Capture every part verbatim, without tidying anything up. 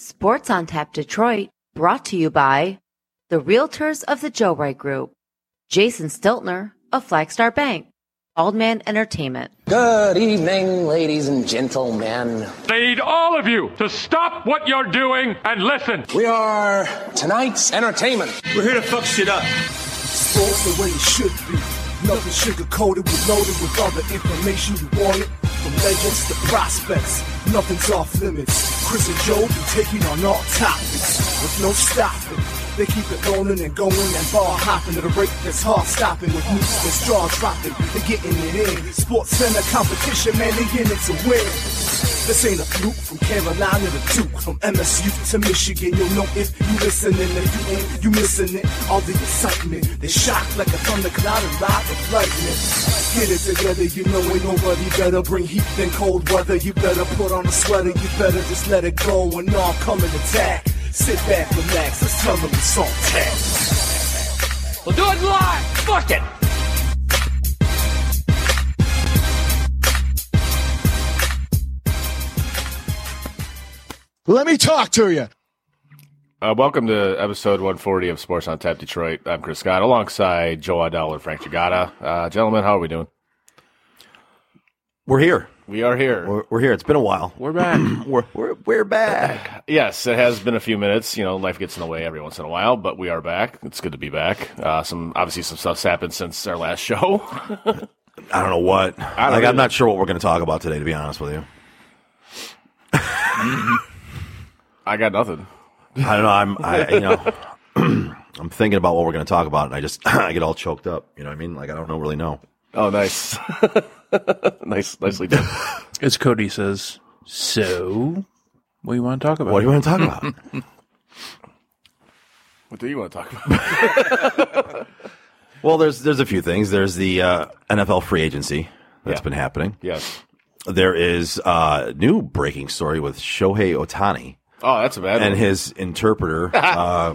Sports on Tap Detroit, brought to you by the Realtors of the Joe Wright Group, Jason Stiltner of Flagstar Bank, Aldman Entertainment. Good evening, ladies and gentlemen. I need all of you to stop what you're doing and listen. We are tonight's entertainment. We're here to fuck shit up. Sports the way it should be. Nothing sugar-coated, with loaded with all the information you wanted. From legends to prospects, nothing's off limits. Chris and Joe be taking on all topics with no stopping. They keep it going and going and ball hopping at a rate that's hard stopping with news and straws dropping and getting it in. Sports Center competition, man, they in it to win. This ain't a fluke from Carolina to Duke, from M S U to Michigan. You'll know if you listening, if you ain't, you missing it. All the excitement, they shock like a thundercloud and live with lightning. Get it together, you know ain't nobody better. Bring heat than cold weather. You better put on a sweater, you better just let it go and all come and attack. Sit back, relax, let's tell them it's on tap. We'll do it live. Fuck it. Let me talk to you. Uh, welcome to episode one forty of Sports on Tap Detroit. I'm Chris Scott, alongside Joe Adell and Frank Giagata. Uh, gentlemen, how are we doing? We're here. We are here. We're, we're here. It's been a while. We're back. we're, we're we're back. Yes, it has been a few minutes. You know, life gets in the way every once in a while, but we are back. It's good to be back. Uh, some obviously some stuff's happened since our last show. I don't know what. I don't like, really. I'm not sure what we're going to talk about today, to be honest with you. I got nothing. I don't know. I'm I you know I'm thinking about what we're going to talk about, and I just I get all choked up. You know what I mean? Like I don't know, really know. Oh, nice. nice, nicely done. As Cody says, so what do you want to talk about? What do you want to talk about? What do you want to talk about? Well, there's there's a few things. There's the uh, N F L free agency that's Yeah. been happening. Yes. There is a uh, new breaking story with Shohei Ohtani. Oh, that's a bad and one. his interpreter uh,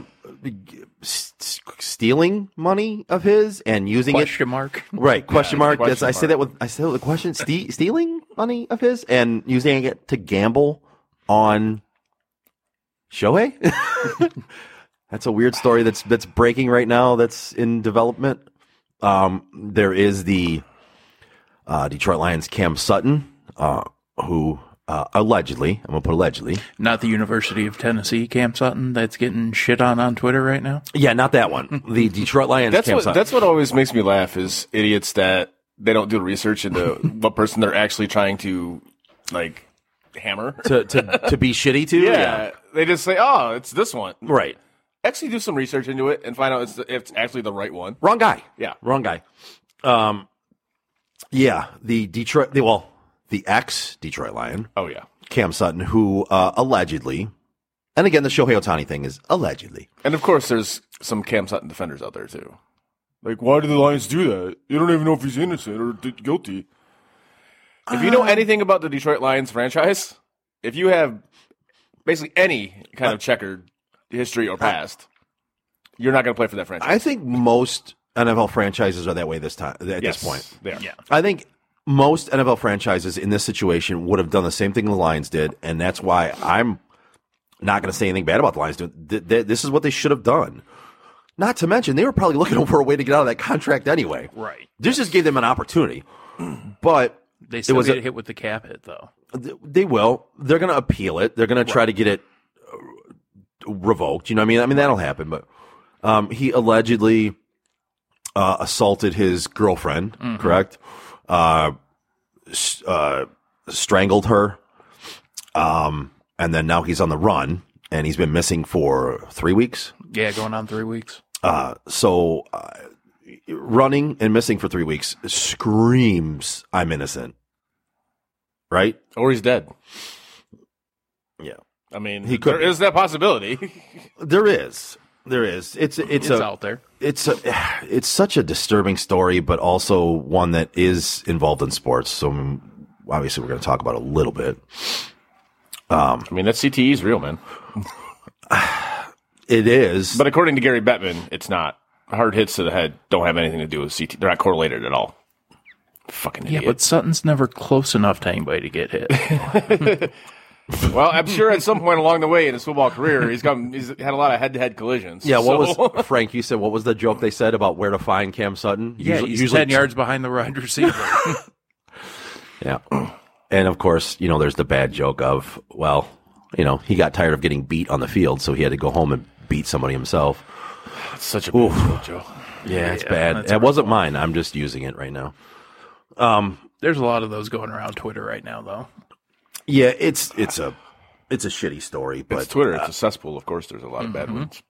s- stealing money of his and using Question it mark. right question Yeah, mark. question That's, I say mark. that with I say that with a question. Ste- stealing money of his and using it to gamble on Shohei. That's a weird story that's that's breaking right now. That's in development. Um, there is the uh, Detroit Lions Cam Sutton, uh, who. Uh, allegedly, I'm going to put allegedly. Not the University of Tennessee Cam Sutton that's getting shit on on Twitter right now. Yeah, not that one. The Detroit Lions That's Cam what Sutton. that's what always makes me laugh is idiots that they don't do research into what person they're actually trying to like hammer. to, to to be shitty to. Yeah, they just say, "Oh, it's this one." Right. Actually, do some research into it and find out it's, if it's actually the right one. Wrong guy. Yeah, Wrong guy. Um. Yeah, the Detroit. The, well, the ex Detroit Lion, Oh yeah, Cam Sutton, who uh, allegedly, and again, the Shohei Ohtani thing is allegedly. and of course, there's some Cam Sutton defenders out there too. Like, why do the Lions do that? You don't even know if he's innocent or d- guilty. If you know anything about the Detroit Lions franchise, if you have basically any kind of checkered history or past, you're not going to play for that franchise. I think most N F L franchises are that way this time. At Yes, this point, they are. Yeah. I think most N F L franchises in this situation would have done the same thing the Lions did, and that's why I'm not going to say anything bad about the Lions. Th- th- This is what they should have done. Not to mention, they were probably looking for a way to get out of that contract anyway. Right. This just gave them an opportunity. But They still was get a- hit with the cap hit, though. th- they will. They're going to appeal it. They're going to try to get it uh, revoked. You know what I mean? I mean, that'll happen. But um, he allegedly uh, assaulted his girlfriend, correct? Uh, s- uh, strangled her. Um, and then now he's on the run, and he's been missing for three weeks. Yeah, going on three weeks. Uh, so uh, running and missing for three weeks screams I'm innocent, right? Or he's dead. Yeah, I mean, He could there be. is that possibility. there is, there is. It's it's, It's a, out there. It's a, it's such a disturbing story, but also one that is involved in sports. So I mean, obviously, we're going to talk about it a little bit. I mean, that C T E is real, man. It is, But according to Gary Bettman, it's not. Hard hits to the head don't have anything to do with C T. They're not correlated at all. Fucking Yeah, idiot. but Sutton's never close enough to anybody to get hit. Well, I'm sure at some point along the way in his football career, he's come. He's had a lot of head-to-head collisions. Yeah, what so. was Frank? You said what was the joke they said about where to find Cam Sutton? Yeah, usually, he's usually ten yards behind the wide receiver. Yeah, and of course, you know, there's the bad joke of, well, you know, he got tired of getting beat on the field, so he had to go home and beat somebody himself. It's such a bad joke, Joe. Yeah, it's Yeah, bad. that's It wasn't mine. I'm just using it right now. Um, There's a lot of those going around Twitter right now, though. yeah, it's it's a it's a shitty story, but It's Twitter. It's a cesspool. Of course, there's a lot of bad ones.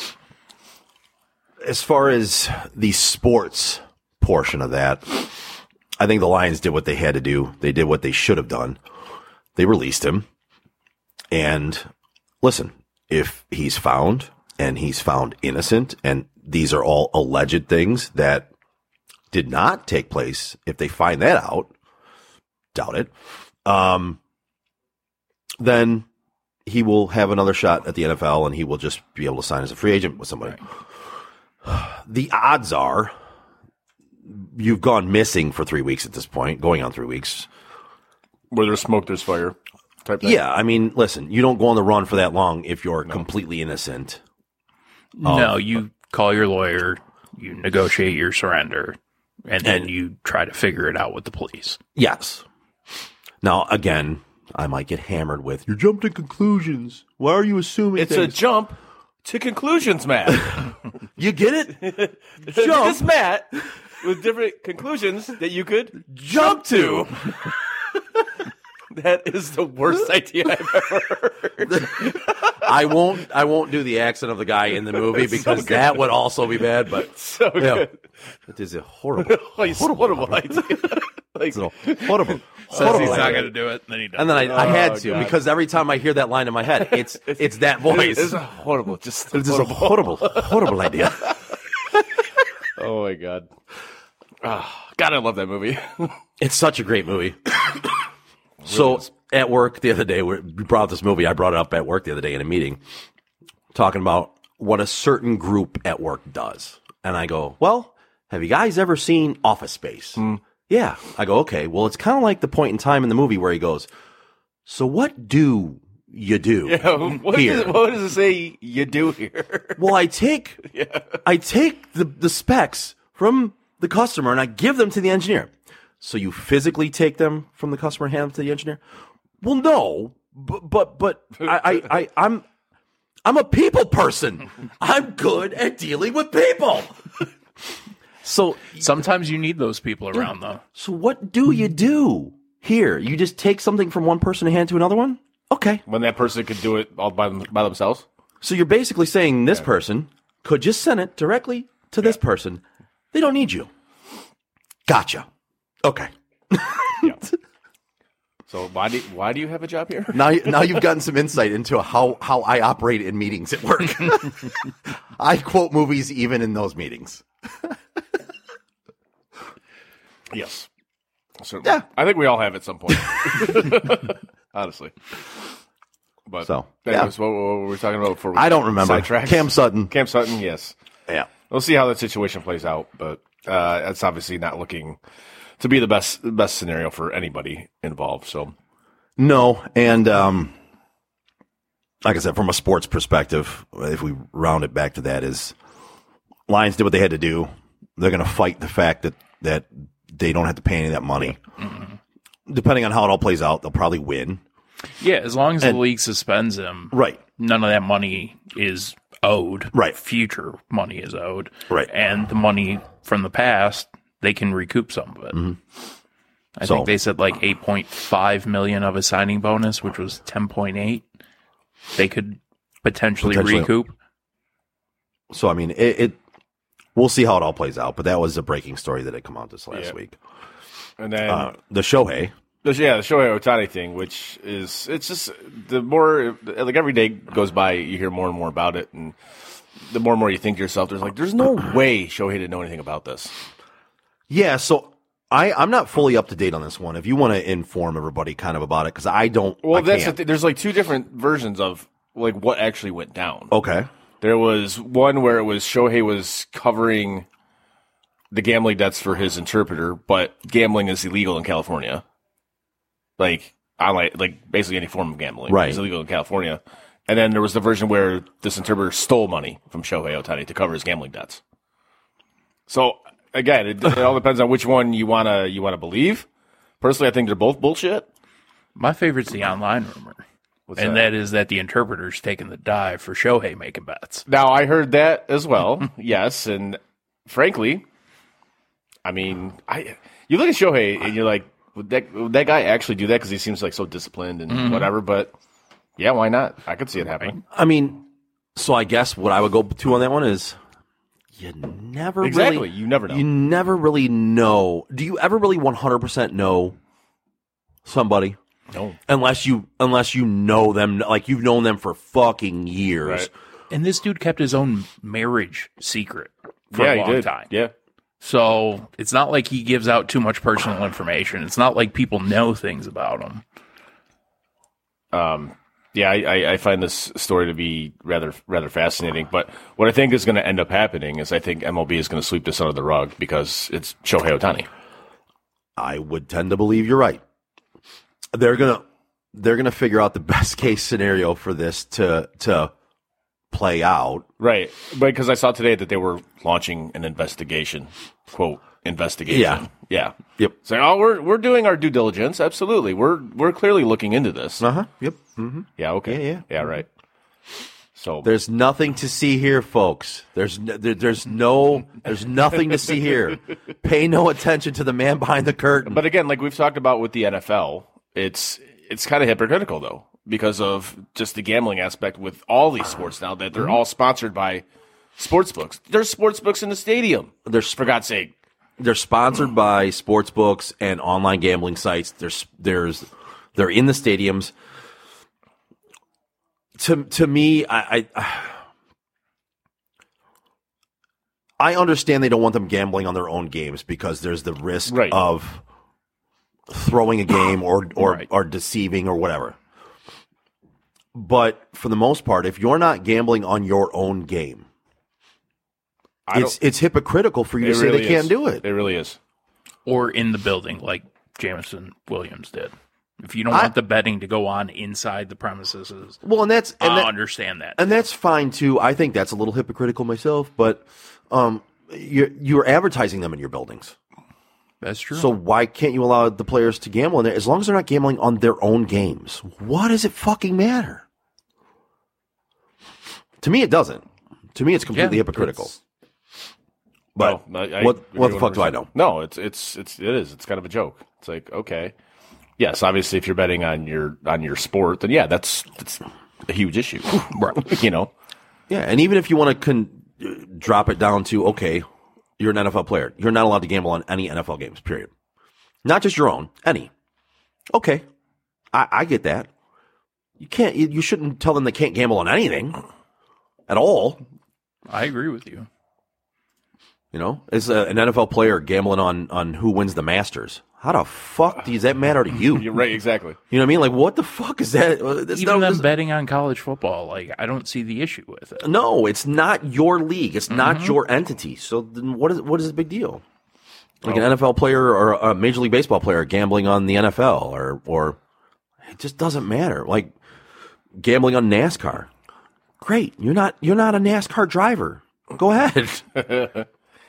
as far as the sports portion of that, I think the Lions did what they had to do. They did what they should have done. They released him. And listen, if he's found and he's found innocent, and these are all alleged things that did not take place, if they find that out, doubt it, um, then he will have another shot at the N F L and he will just be able to sign as a free agent with somebody. Right. The odds are you've gone missing for three weeks at this point, going on three weeks. Where there's smoke, there's fire. Type thing. Yeah, I mean, listen, you don't go on the run for that long if you're no. completely innocent. No, um, you call your lawyer, you negotiate your surrender, and then and, you try to figure it out with the police. Yes. Now, again, I might get hammered with, you jumped to conclusions. Why are you assuming It's things? a jump to conclusions, Matt. You get it? Jump. This Matt with different conclusions that you could jump to. That is the worst idea I've ever heard. I won't. I won't do the accent of the guy in the movie because so that would also be bad. But so yeah, good. It is a horrible, horrible, horrible idea. Like, it's a horrible. Says horrible he's idea. not going to do it, and then he does. And then I, I had Oh, to God. because every time I hear that line in my head, it's it's that voice. It's a horrible, just It's just a horrible, horrible idea. Oh my God. Oh, God, I love that movie. It's such a great movie. So at work the other day, we brought up this movie. I brought it up at work the other day in a meeting, talking about what a certain group at work does. And I go, well, have you guys ever seen Office Space? Mm. Yeah. I go, okay. Well, it's kind of like the point in time in the movie where he goes, so what do you do Yeah, what, here? Does it, what does it say you do here? Well, I take Yeah. I take the, the specs from the customer and I give them to the engineer. So you physically take them from the customer and hand them to the engineer? Well, no, but but, but I, I, I I'm I'm a people person. I'm good at dealing with people. So Sometimes you need those people around, though. so what do you do here? You just take something from one person and hand it to another one? Okay. When that person could do it all by, them, by themselves? So you're basically saying this person could just send it directly to this person. They don't need you. Gotcha. Okay. Yeah. So why do why do you have a job here? Now, now you've gotten some insight into how, how I operate in meetings at work. I quote movies even in those meetings. Yes. Certainly. Yeah. I think we all have at some point. Honestly. But So, anyways, yeah. what, what were we talking about before we I don't remember. sidetracked? Cam Sutton. Cam Sutton, yes. Yeah. We'll see how that situation plays out, but uh, that's obviously not looking to be the best best scenario for anybody involved. So No, and um, like I said, from a sports perspective, if we round it back to that, is Lions did what they had to do. They're going to fight the fact that, that they don't have to pay any of that money. Mm-hmm. Depending on how it all plays out, they'll probably win. Yeah, as long as And- the league suspends him, Right. none of that money is owed. Right. Future money is owed. Right. And the money from the past, they can recoup some of it. Mm-hmm. I So- think they said like eight point five million of a signing bonus, which was ten point eight. They could potentially, Potentially. recoup. So, I mean, it, it we'll see how it all plays out, but that was a breaking story that had come out this last Yeah. week. and then Uh, the Shohei. the, yeah, the Shohei Ohtani thing, which is it's just the more like every day goes by, you hear more and more about it, and the more and more you think to yourself, there's like there's no way Shohei didn't know anything about this. Yeah, so I, I'm not fully up to date on this one. If you want to inform everybody kind of about it, because I don't. Well, I that's the can't. th- there's like two different versions of like what actually went down. Okay. There was one where it was Shohei was covering the gambling debts for his interpreter, but gambling is illegal in California. Like online, like basically any form of gambling. Right. It's illegal in California. And then there was the version where this interpreter stole money from Shohei Ohtani to cover his gambling debts. So again, it, it all depends on which one you wanna you wanna believe. Personally, I think they're both bullshit. My favorite's the online rumor. What's and that? that is that the interpreter's taking the dive for Shohei making bets. Now, I heard that as well, yes, and frankly, I mean, I you look at Shohei and you're like, would that, would that guy actually do that? Because he seems like so disciplined and mm-hmm. whatever, but yeah, why not? I could see it happening. I mean, so I guess what I would go to on that one is you never exactly. really... You never know. You never really know. Do you ever really one hundred percent know somebody? No. Unless you unless you know them, like you've known them for fucking years. Right. And this dude kept his own marriage secret for yeah, a long he did. time. Yeah. So it's not like he gives out too much personal information. It's not like people know things about him. Um. Yeah, I, I, I find this story to be rather rather fascinating. But what I think is going to end up happening is I think M L B is going to sweep this under the rug because it's Shohei Ohtani. I would tend to believe you're right. They're gonna they're gonna figure out the best case scenario for this to to play out. Right. But because I saw today that they were launching an investigation. Quote, investigation. Yeah. Yeah. Yep. Saying, oh, we're we're doing our due diligence. Absolutely. We're we're clearly looking into this. Uh huh. Yep. Mm-hmm. Yeah. Okay. Yeah. Yeah. Yeah. Right. So there's nothing to see here, folks. There's no, there, there's no there's nothing to see here. Pay no attention to the man behind the curtain. But again, like we've talked about with the N F L, it's it's kind of hypocritical though because of just the gambling aspect with all these sports now that they're all sponsored by sports books. There's sports books in the stadium. There's for God's sake. They're sponsored by sports books and online gambling sites. There's there's they're in the stadiums. To to me, I, I I understand they don't want them gambling on their own games because there's the risk right. of throwing a game or or, right. or deceiving or whatever. But for the most part, if you're not gambling on your own game, I it's it's hypocritical for you to say really they can't is. do it. It really is. Or in the building like Jameson Williams did. If you don't I, want the betting to go on inside the premises, well, and that's and I that, understand that, and that's fine too. I think that's a little hypocritical myself, but um, you're you're advertising them in your buildings. That's true. So why can't you allow the players to gamble in there as long as they're not gambling on their own games? What does it fucking matter? To me, it doesn't. To me, it's completely Yeah, hypocritical. it's- But No, I- I what agree what the one fuck do I hundred know? percent. No, it's it's it's it is. It's kind of a joke. It's like, okay. Yes, obviously if you're betting on your on your sport, then yeah, that's that's a huge issue. Right. You know. Yeah, and even if you want to con- drop it down to, okay, you're an N F L player. You're not allowed to gamble on any N F L games, period. Not just your own, any. Okay, I, I get that. You can't. You, you shouldn't tell them they can't gamble on anything at all. I agree with you. You know, is a, an N F L player gambling on, on who wins the Masters? How the fuck does that matter to you? You're right, exactly. You know what I mean? Like, what the fuck is that? That's Even not- them betting on college football, like I don't see the issue with it. No, it's not your league. It's not Mm-hmm. your entity. So then what is what is the big deal? Like an N F L player or a Major League Baseball player gambling on the N F L or or it just doesn't matter. Like gambling on NASCAR. Great. You're not you're not a NASCAR driver. Go ahead.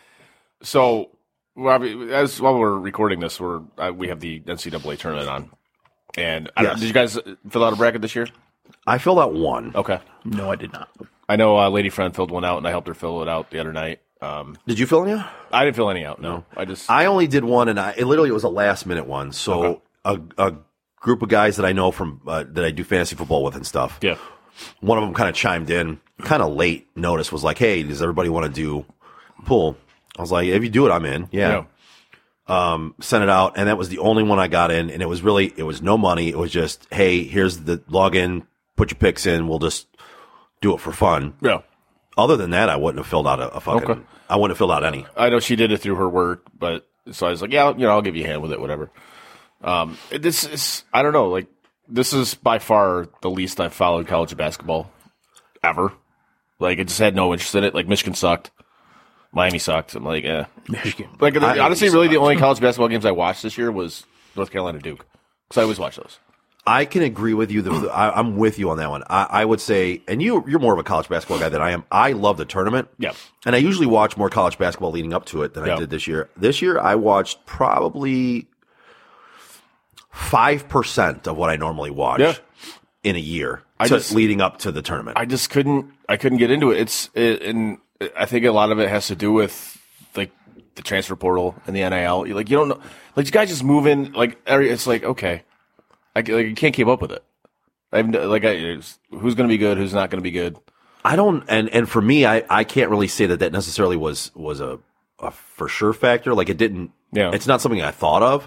So, well, as while we're recording this, we're uh, we have the N C double A tournament on, and I don't, Yes. did you guys fill out a bracket this year? I filled out one. Okay, No, I did not. I know a lady friend filled one out, and I helped her fill it out the other night. Um, Did you fill any out? I didn't fill any out. No, I just I only did one, and I it literally was a last minute one. So Okay. a a group of guys that I know from uh, that I do fantasy football with and stuff. yeah. One of them kind of chimed in, kind of late notice, was like, "Hey, does everybody want to do pool?" I was like, "If you do it, I'm in." Yeah. Um, sent it out, and that was the only one I got in, and it was really it was no money. It was just, "Hey, here's the login. Put your picks in. We'll just do it for fun." Yeah. Other than that, I wouldn't have filled out a, a fucking. Okay. I wouldn't have filled out any. I know she did it through her work, but so I was like, yeah, you know, I'll give you a hand with it, whatever. Um, this is, I don't know, like this is by far the least I've followed college basketball ever. Like, I just had no interest in it. Like, Michigan sucked, Miami sucked. I'm like, eh. Michigan. Like, I- honestly, really, the only college basketball games I watched this year was North Carolina Duke, because I always watch those. I can agree with you. That I, I'm with you on that one. I, I would say, and you, you're more of a college basketball guy than I am. I love the tournament. Yeah. And I usually watch more college basketball leading up to it than Yeah. I did this year. This year, I watched probably five percent of what I normally watch Yeah. in a year I to, just- leading up to the tournament. I just couldn't. I couldn't get into it. It's it, and I think a lot of it has to do with like the transfer portal and the N I L. Like you don't know, like you guys just move in. Like every, it's like okay, I like you can't keep up with it. I've like I, it's- who's going to be good, who's not going to be good. I don't, and, and for me, I, I can't really say that that necessarily was, was a, a for sure factor. Like it didn't, Yeah. it's not something I thought of.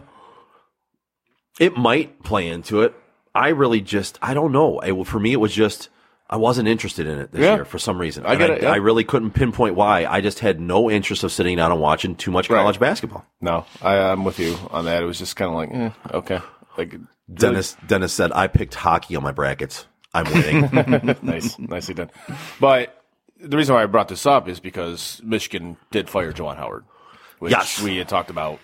It might play into it. I really just, I don't know. It, for me, it was just, I wasn't interested in it this Yeah. year for some reason. I And get it, yeah. I really couldn't pinpoint why. I just had no interest of sitting down and watching too much Right. college basketball. No, I, I'm with you on that. It was just kind of like eh, okay, like Dennis, Dennis said, I picked hockey on my brackets. I'm winning. nice, nicely done. But the reason why I brought this up is because Michigan did fire Juwan Howard, which Yes. we had talked about.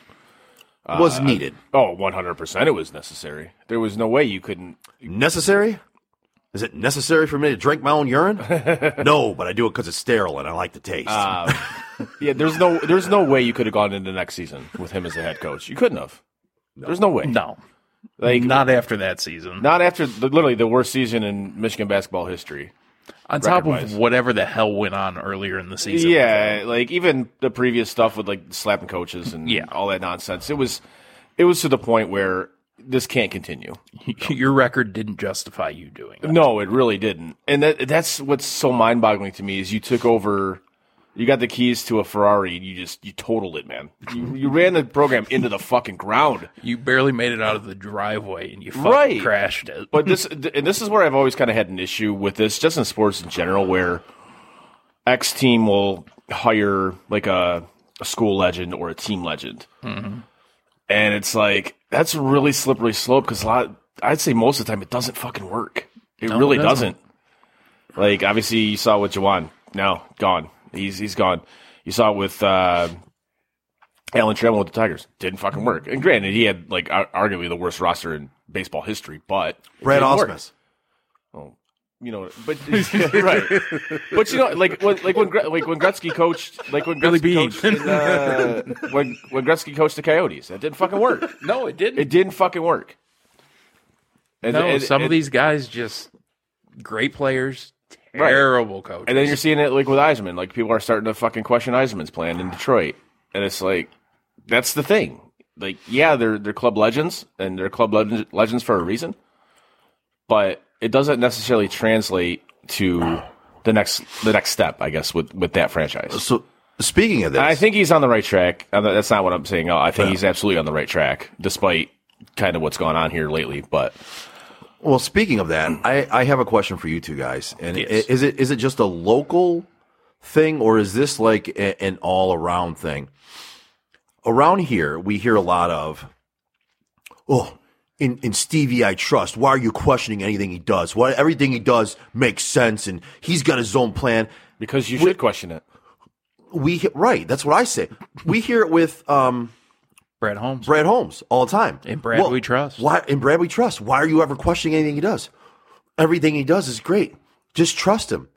was needed. Oh, one hundred percent it was necessary. There was no way you couldn't. Necessary? Is it necessary for me to drink my own urine? No, but I do it because it's sterile and I like the taste. Uh, yeah, there's no there's no way you could have gone into next season with him as the head coach. You couldn't have. There's no way. No, Like not after that season. not after the, literally the worst season in Michigan basketball history. On top record-wise. of whatever the hell went on earlier in the season. Yeah, like even the previous stuff with like slapping coaches and Yeah. all that nonsense. It was it was to the point where this can't continue. Your record didn't justify you doing that. No, it really didn't. And that that's what's so mind-boggling to me is you took over, you got the keys to a Ferrari and you just you totaled it, man. You, you ran the program into the fucking ground. You barely made it out of the driveway and you fucking Right. crashed it. But this and this is where I've always kind of had an issue with this, just in sports in general, where X team will hire like a, a school legend or a team legend, Mm-hmm. and it's like that's a really slippery slope because a lot, I'd say most of the time it doesn't fucking work. It No, really it doesn't. doesn't. Like obviously you saw with Juwan, now gone. He's he's gone. You saw it with uh, Alan Trammell with the Tigers. Didn't fucking work. And granted, he had like ar- arguably the worst roster in baseball history, but it Brad didn't work. Osmus. You know, but right. But you know, like when like when Gre- like when Gretzky coached, like when Billy Gretzky Bean. coached, in, uh, when when Gretzky coached the Coyotes, that didn't fucking work. No, it didn't. It didn't fucking work. And, no, and- some of and- these guys just great players, Right. terrible coaches. And then you're seeing it like with Eisman. Like people are starting to fucking question Eisman's plan in Detroit, and it's like that's the thing. Like, yeah, they're they're club legends, and they're club legends, legends for a reason, but it doesn't necessarily translate to the next the next step, I guess, with, with that franchise. So, speaking of this, I think he's on the right track. Uh, That's not what I'm saying. I think he's absolutely on the right track, despite kind of what's going on here lately. But well, speaking of that, I, I have a question for you two guys. And i- Yes. is it is it just a local thing, or is this like a, an all around thing? Around here, we hear a lot of, oh, in, in Stevie I trust. Why are you questioning anything he does? Why everything he does makes sense, and he's got his own plan. because you should question it. We he- right, that's what I say. We hear it with um, Brad Holmes. Brad Holmes all the time. In Brad we trust. Why in Brad we trust? Why are you ever questioning anything he does? Everything he does is great. Just trust him.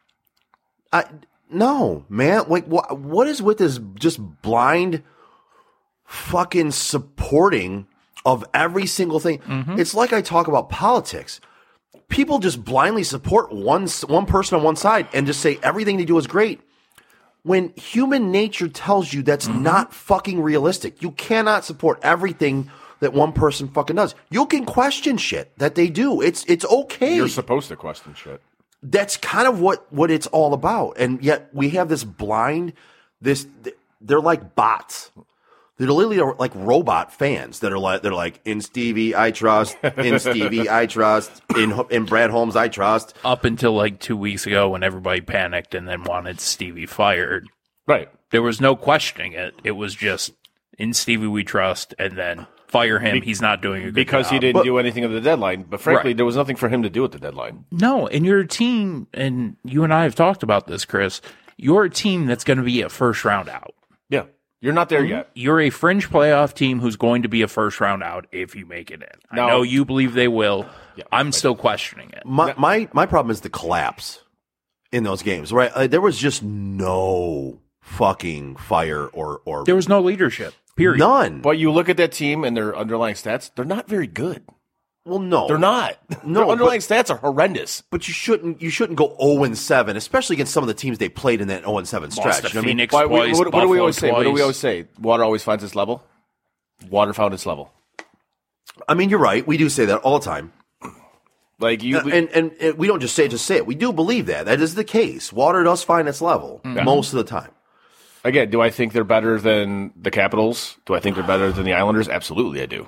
I no, man. Like what what is with this just blind fucking supporting of every single thing? It's like I talk about politics. People just blindly support one one person on one side and just say everything they do is great. When human nature tells you that's not fucking realistic. You cannot support everything that one person fucking does. You can question shit that they do. It's it's okay. You're supposed to question shit. That's kind of what what it's all about. And yet we have this blind this they're like bots. They're literally like robot fans that are like they're like in Stevie I trust, in Stevie I trust, in in Brad Holmes I trust. Up until like two weeks ago when everybody panicked and then wanted Stevie fired. Right. There was no questioning it. It was just in Stevie we trust and then fire him. He's not doing a good Because job. he didn't But- do anything at the deadline. But frankly, Right. there was nothing for him to do at the deadline. No, and you're a team, and you and I have talked about this, Chris. You're a team that's going to be a first round out. Yeah. You're not there yet. You're a fringe playoff team who's going to be a first round out if you make it in. No. I know you believe they will. Yeah, I'm right. still questioning it. My, my my problem is the collapse in those games, right? Uh, there was just no fucking fire or or There was no leadership. Period. none. But you look at that team and their underlying stats, they're not very good. Well, no, They're not. No, Their underlying stats are horrendous. But you shouldn't you shouldn't go zero and seven, especially against some of the teams they played in that zero and seven stretch. Lost to You know what I mean? Phoenix Why, twice, what, what do we Buffalo always say? What do we twice. always say? Water always finds its level. Water found its level. I mean, you're right. We do say that all the time. Like you, Uh, and, and and we don't just say it, just say it. We do believe that. That is the case. Water does find its level most of the time. again, do I think they're better than the Capitals? Do I think they're better than the Islanders? Absolutely, I do.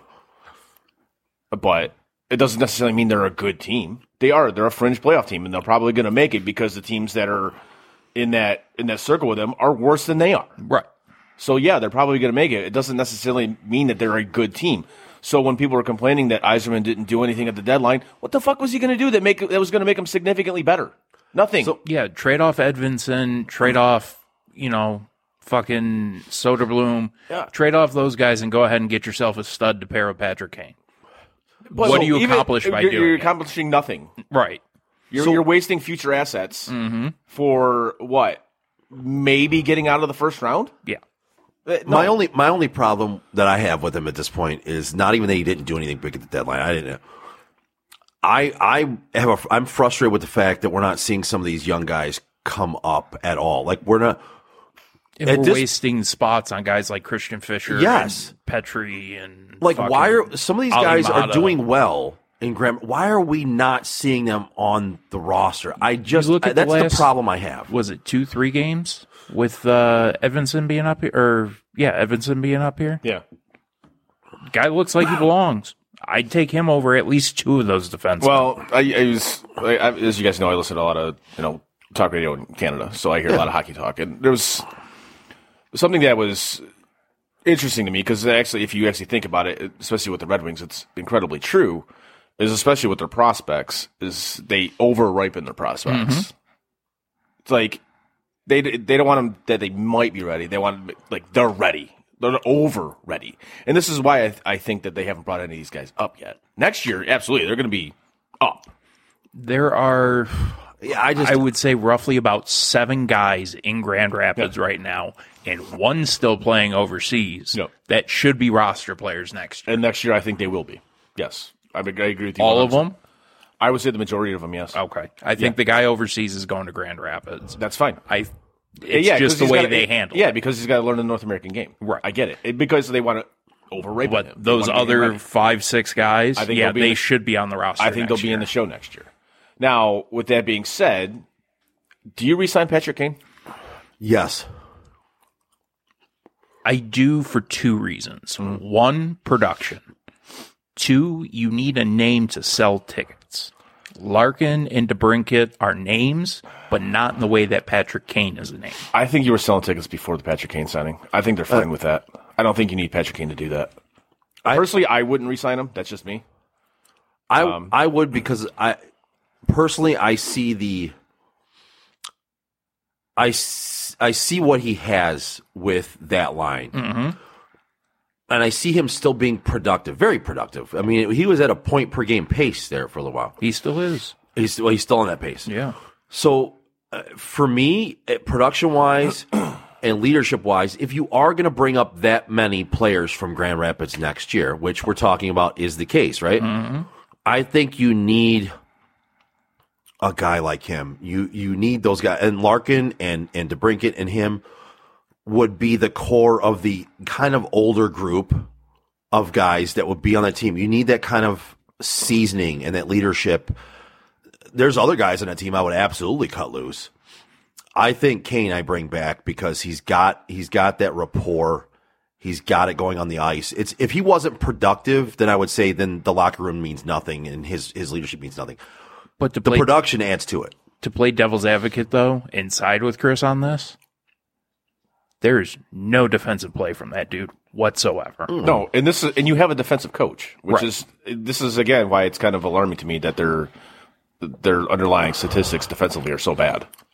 But it doesn't necessarily mean they're a good team. They are. They're a fringe playoff team, and they're probably going to make it because the teams that are in that in that circle with them are worse than they are. Right. So yeah, they're probably going to make it. It doesn't necessarily mean that they're a good team. So when people were complaining that Yzerman didn't do anything at the deadline, what the fuck was he going to do that make that was going to make him significantly better? Nothing. So- Yeah, trade off Edvinson, trade off, you know, fucking Soderblom. Yeah. Trade off those guys and go ahead and get yourself a stud to pair with Patrick Kane. But what so do you even- accomplish by you're, doing You're it? accomplishing nothing. Right. You're, So- you're wasting future assets for what? Maybe getting out of the first round? Yeah. Uh, no. My only my only problem that I have with him at this point is not even that he didn't do anything big at the deadline. I didn't. I I have a, I'm frustrated with the fact that we're not seeing some of these young guys come up at all. Like we're not. And At we're this- wasting spots on guys like Christian Fisher, Yes. and Petrie, and Like fucking why are some of these guys are Alimata. doing well in Graham? Why are we not seeing them on the roster? I just look at I, that's the the, last- problem I have. Was it two, three games with uh, Edvinson being up here? Or yeah, Edvinson being up here. Yeah. Guy looks like he belongs. I'd take him over at least two of those defensemen. Well, I, I was, I, I, as you guys know, I listen to a lot of, you know, talk radio in Canada, so I hear a lot of hockey talk. And there was something that was interesting to me, because actually, if you actually think about it, especially with the Red Wings, it's incredibly true, is especially with their prospects, is they over-ripen their prospects. It's like, they they don't want them that they might be ready. They want them, like, they're ready. They're over ready. And this is why I, th- I think that they haven't brought any of these guys up yet. Next year, absolutely, they're going to be up. there are, Yeah, I just I would say, roughly about seven guys in Grand Rapids right now, and one still playing overseas Yep. that should be roster players next year. And next year, I think they will be. Yes. I, I agree with you. All one of hundred them? percent. I would say the majority of them, yes. Okay. I think the guy overseas is going to Grand Rapids. That's fine. I. It's yeah, just 'cause the he's way gotta- they handle Yeah, it. because he's got to learn the North American game. Right. I get it. it because they want to over-rape But him. They those wanna get him other ready. five, six guys, I think yeah, they'll be they in the- should be on the roster. I think they'll next be year. in the show next year. Now, with that being said, do you re-sign Patrick Kane? yes. I do for two reasons. One, production. Two, you need a name to sell tickets. Larkin and DeBrincat are names, but not in the way that Patrick Kane is a name. I think you were selling tickets before the Patrick Kane signing. I think they're fine with that. I don't think you need Patrick Kane to do that. I- Personally, I wouldn't re-sign him. That's just me. I Um, I would, because I personally I see the I, s- I see what he has with that line. Mm-hmm. And I see him still being productive, very productive. I mean, he was at a point per game pace there for a little while. He still is. He's well, he's still on that pace. Yeah. So uh, for me, production wise and leadership wise, if you are going to bring up that many players from Grand Rapids next year, which we're talking about is the case, right? Mm-hmm. I think you need a guy like him. You you need those guys, and Larkin and and DeBrincat and him would be the core of the kind of older group of guys that would be on that team. You need that kind of seasoning and that leadership. There's other guys on that team I would absolutely cut loose. I think Kane I bring back because he's got he's got that rapport. He's got it going on the ice. It's if he wasn't productive, then I would say then the locker room means nothing and his his leadership means nothing. But to The play, production adds to it. to play devil's advocate, though, and side with Chris on this, there's no defensive play from that dude whatsoever. No, and this is and you have a defensive coach, which Right. is this is again why it's kind of alarming to me that their their underlying statistics defensively are so bad.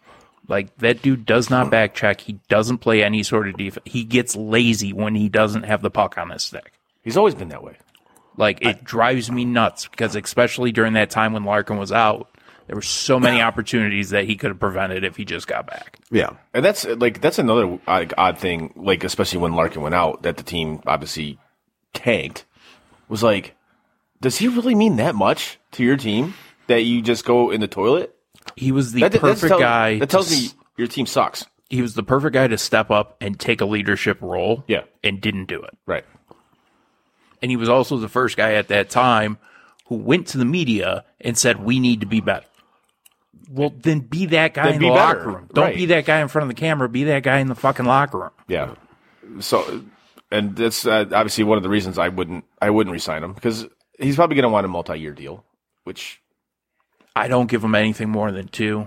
Like, that dude does not back check. He doesn't play any sort of defense. He gets lazy when he doesn't have the puck on his stick. He's always been that way. Like, it I, drives me nuts because especially during that time when Larkin was out, there were so many opportunities that he could have prevented if he just got back. Yeah. And that's like that's another odd, odd thing, like especially when Larkin went out, that the team obviously tanked, was like, does he really mean that much to your team that you just go in the toilet? He was the that, perfect tell, guy. That tells to, me your team sucks. He was the perfect guy to step up and take a leadership role. Yeah. And didn't do it. Right. And he was also the first guy at that time who went to the media and said, we need to be better. Well, then be that guy then in the locker better. room. Don't right. be that guy in front of the camera. Be that guy in the fucking locker room. Yeah. So, and that's uh, obviously one of the reasons I wouldn't I wouldn't re-sign him, because he's probably going to want a multi-year deal, which I don't give him anything more than two.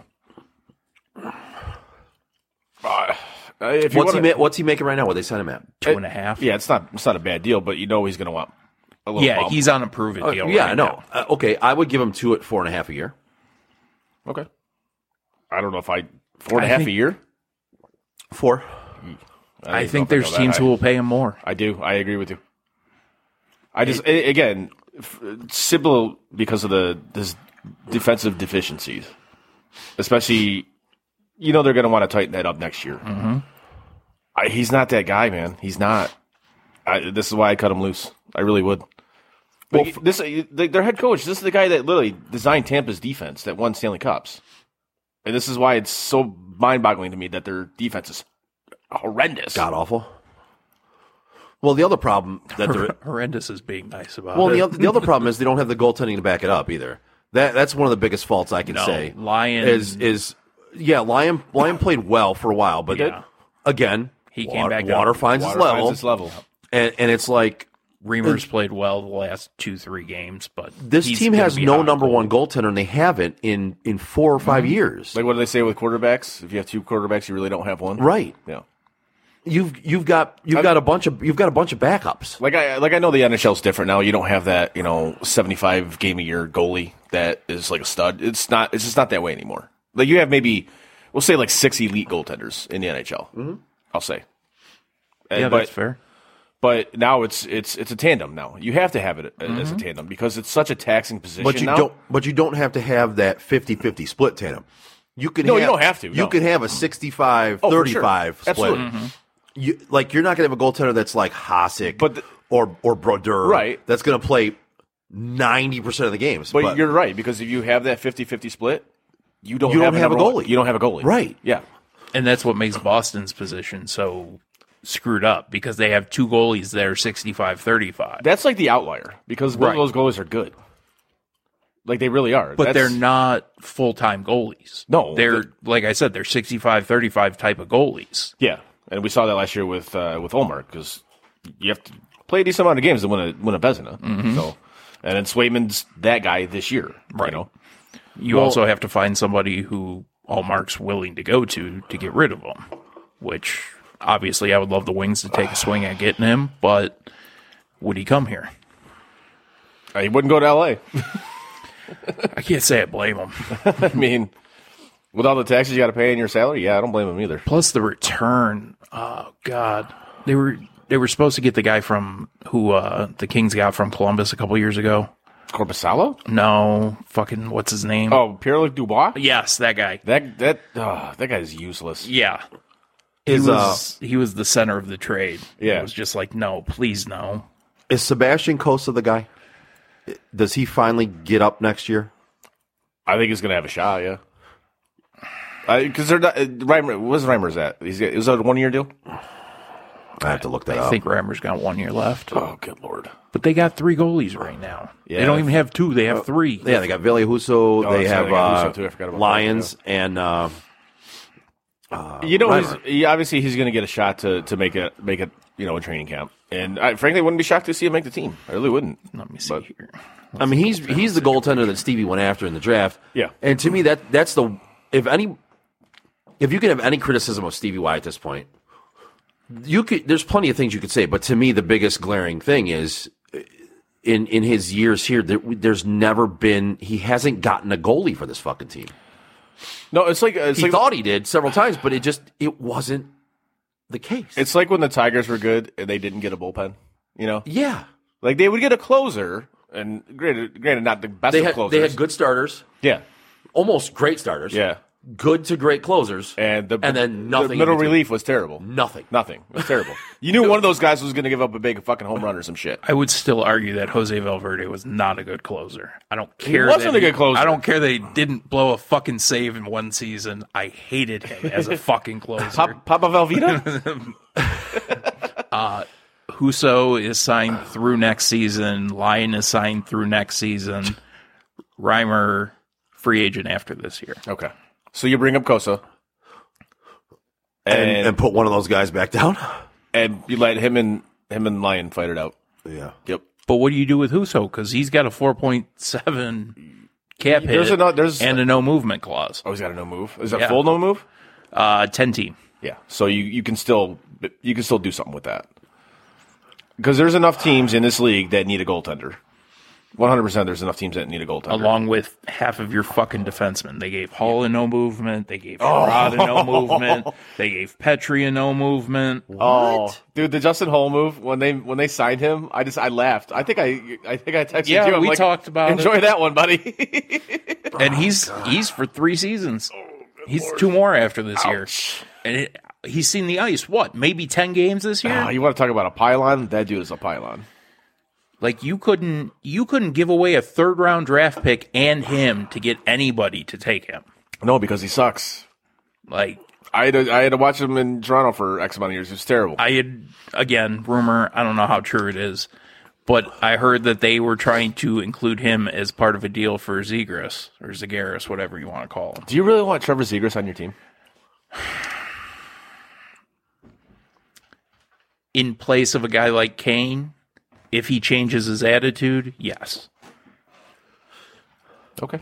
Uh, if what's wanna, he ma- What's he making right now? What they signed him at? Two and a half. Yeah, it's not it's not a bad deal, but you know he's going to want a little. Yeah, bump. he's on a proven deal. Uh, yeah, right I know. Uh, okay, I would give him two at four and a half a year. Okay. I don't know if I four and a half think, a year. Four. I, I think there's teams who will pay him more. I do. I agree with you. I just it, again simple because of the this defensive deficiencies, especially. You know they're going to want to tighten that up next year. Mm-hmm. I, he's not that guy, man. He's not. I, this is why I cut him loose. I really would. But well, this, their head coach, this is the guy that literally designed Tampa's defense that won Stanley Cups. And this is why it's so mind-boggling to me that their defense is horrendous. God awful. Well, the other problem that they're horrendous is being nice about well, it. Well, the, the other problem is they don't have the goaltending to back it up either. That that's one of the biggest faults I can no, say. Lion is is yeah, Lion Lion played well for a while, but yeah. again, he water, came back water up. finds water its level. Finds its level. And and it's like Reimers played well the last two, three games, but this team has no number one goaltender, and they haven't in, in four or five mm-hmm. years. Like what do they say with quarterbacks? If you have two quarterbacks, you really don't have one. Right. Yeah. You've you've got you've I, got a bunch of you've got a bunch of backups. Like I like I know the N H L is different now. You don't have that, you know, seventy-five game a year goalie that is like a stud. It's not. It's just not that way anymore. Like you have maybe we'll say like six elite goaltenders in the N H L. Mm-hmm. I'll say. Yeah, but, that's fair. But now it's it's it's a tandem now. You have to have it mm-hmm. as a tandem because it's such a taxing position. But you now. don't. But you don't have to have that fifty-fifty split tandem. You can. No, have, you don't have to. You no. can have a sixty-five thirty-five oh, sure. split. Absolutely. Mm-hmm. You, like you're not going to have a goaltender that's like Hasek but the, or or Brodeur, right? That's going to play ninety percent of the games. But, but you're right because if you have that fifty-fifty split, you don't you have, don't have a goalie. One. You don't have a goalie, right? Yeah, and that's what makes Boston's position so screwed up because they have two goalies that are sixty-five thirty-five. That's like the outlier because both right. of those goalies are good. Like they really are. But That's, they're not full-time goalies. No. They're, like I said, they're sixty-five thirty-five type of goalies. Yeah, and we saw that last year with uh, with Ullmark because you have to play a decent amount of games to win a win a Vezina. Mm-hmm. So, and then Swayman's that guy this year. Right. You know? You well, also have to find somebody who Ullmark's willing to go to to get rid of him, which obviously I would love the Wings to take a swing at getting him, but would he come here? He wouldn't go to L A. I can't say I blame him. I mean, with all the taxes you got to pay in your salary, yeah, I don't blame him either. Plus the return. Oh God, they were they were supposed to get the guy from who uh, the Kings got from Columbus a couple years ago. Corpusalo? No, fucking what's his name? Oh, Pierre-Luc Dubois. Yes, that guy. That that oh, that guy is useless. Yeah, he is, was uh, he was the center of the trade. Yeah, it was just like no, please no. Is Sebastian Cossa the guy? Does he finally get up next year? I think he's going to have a shot, yeah. Because they're not. Uh, Reimer, what's Reimer's at? He's got, is that a one year deal? I have to look that I up. I think Reimer's got one year left. Oh, good lord! But they got three goalies right now. Yeah, they don't even have two; they have uh, three. Yeah, they got Ville Husso. Oh, they have they uh, too. I forgot about Lions that, yeah. and. Uh, uh, you know, he's, Reimer. he, obviously he's going to get a shot to, to make it make it you know a training camp, and I frankly wouldn't be shocked to see him make the team. I really wouldn't. Let me see but, here. I mean, he's he's the goaltender that Stevie went after in the draft. Yeah, and to me, that that's the if any if you can have any criticism of Stevie Y at this point, you could. There's plenty of things you could say, but to me, the biggest glaring thing is in in his years here, there, there's never been he hasn't gotten a goalie for this fucking team. No, it's like it's he like thought he did several times, but it just it wasn't the case. it's like when the Tigers were good and they didn't get a bullpen. You know, yeah. like they would get a closer, and granted, granted not the best They of had closers. they had good starters, yeah, almost great starters. yeah, Good to great closers. and the and then nothing The in middle between. relief was terrible. Nothing. Nothing. It was terrible. You knew one of those guys was going to give up a big fucking home run or some shit. I would still argue that Jose Valverde was not a good closer. I don't care. wasn't that a good closer. I don't care that he didn't blow a fucking save in one season. I hated him as a fucking closer. Pop, Papa Velveeta? Huso is signed through next season. Lyon is signed through next season. Reimer, free agent after this year. Okay. So you bring up Kosa. And, And, and put one of those guys back down. and you let him and him and Lyon fight it out. Yeah. Yep. But what do you do with Huso? Because he's got a four point seven cap hit There's a no- there's- and a no movement clause. Oh, he's got a no move. Is that Yeah. full no move? Uh, ten team. Yeah. So you, you can still you can still do something with that. Because there's enough teams in this league that need a goaltender. one hundred percent there's enough teams that need a goaltender. Along with half of your fucking defensemen. They gave Hull a no movement. They gave Oh. Sherrod a no movement. They gave Petrie a no movement. Oh, dude, the Justin Hull move when they when they signed him, I just I laughed. I think I I think I texted Yeah, you. I'm we like, talked about enjoy it. that one, buddy. And he's he's for three seasons. He's two more after this year. And it, he's seen the ice, what, maybe ten games this year? Oh, you want to talk about a pylon? That dude is a pylon. Like you couldn't you couldn't give away a third round draft pick and him to get anybody to take him. No, because he sucks. Like I had to, I had to watch him in Toronto for X amount of years. It was terrible. I had again, rumor, I don't know how true it is, but I heard that they were trying to include him as part of a deal for Zegras or Zagaris, whatever you want to call him. Do you really want Trevor Zegras on your team? In place of a guy like Kane, if he changes his attitude, yes. Okay.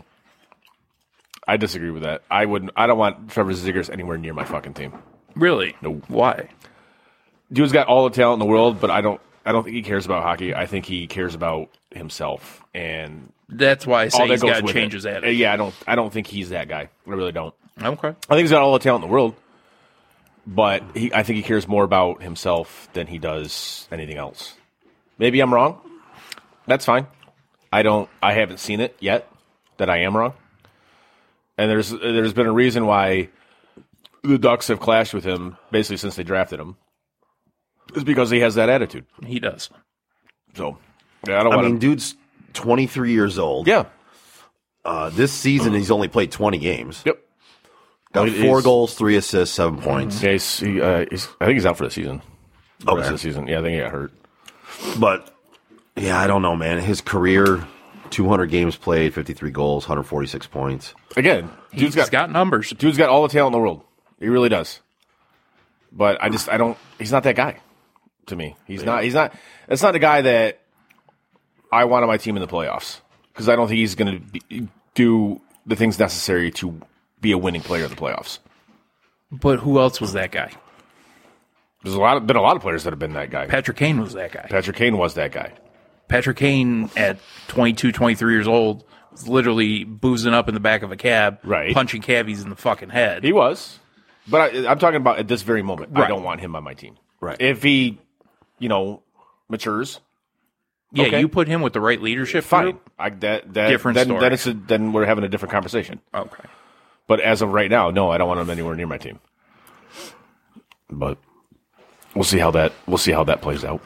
I disagree with that. I wouldn't. I don't want Trevor Zegras anywhere near my fucking team. Really? No. Why? Dude's got all the talent in the world, but I don't. I don't think he cares about hockey. I think he cares about himself and That's why I all say that he's goes got to with change it. his Uh, attitude. Yeah, I don't. I don't think he's that guy. I really don't. Okay. I think he's got all the talent in the world, but he. I think he cares more about himself than he does anything else. Maybe I'm wrong. That's fine. I don't. I haven't seen it yet that I am wrong. And there's there's been a reason why the Ducks have clashed with him basically since they drafted him. It's because he has that attitude. He does. So yeah, I don't I want mean, him. dude's twenty-three years old. Yeah. Uh, this season, he's only played twenty games. Yep. Got Well, four he's- goals, three assists, seven points. Yeah, he's, he, uh, he's, I think he's out for the season. The Okay. rest of the season. Yeah, I think he got hurt. But, yeah, I don't know, man. His career, two hundred games played, fifty-three goals, one hundred forty-six points. Again, dude's He's got, got numbers. dude's got all the talent in the world. He really does. But I just I don't. He's not that guy. To me, he's not. He's not. That's not a guy that I want on my team in the playoffs because I don't think he's going to do the things necessary to be a winning player in the playoffs. But who else was that guy? There's a lot of, been a lot of players that have been that guy. Patrick Kane was that guy. Patrick Kane was that guy. Patrick Kane at twenty-two, twenty-three years old was literally boozing up in the back of a cab, Right. punching cabbies in the fucking head. He was, but I, I'm talking about at this very moment. I Right. don't want him on my team. Right. If he, you know, matures, yeah, okay. you put him with the right leadership fine. group. I, that that Different then, story. then it's a, then we're having a different conversation. Okay. But as of right now, no, I don't want him anywhere near my team. But we'll see how that we'll see how that plays out.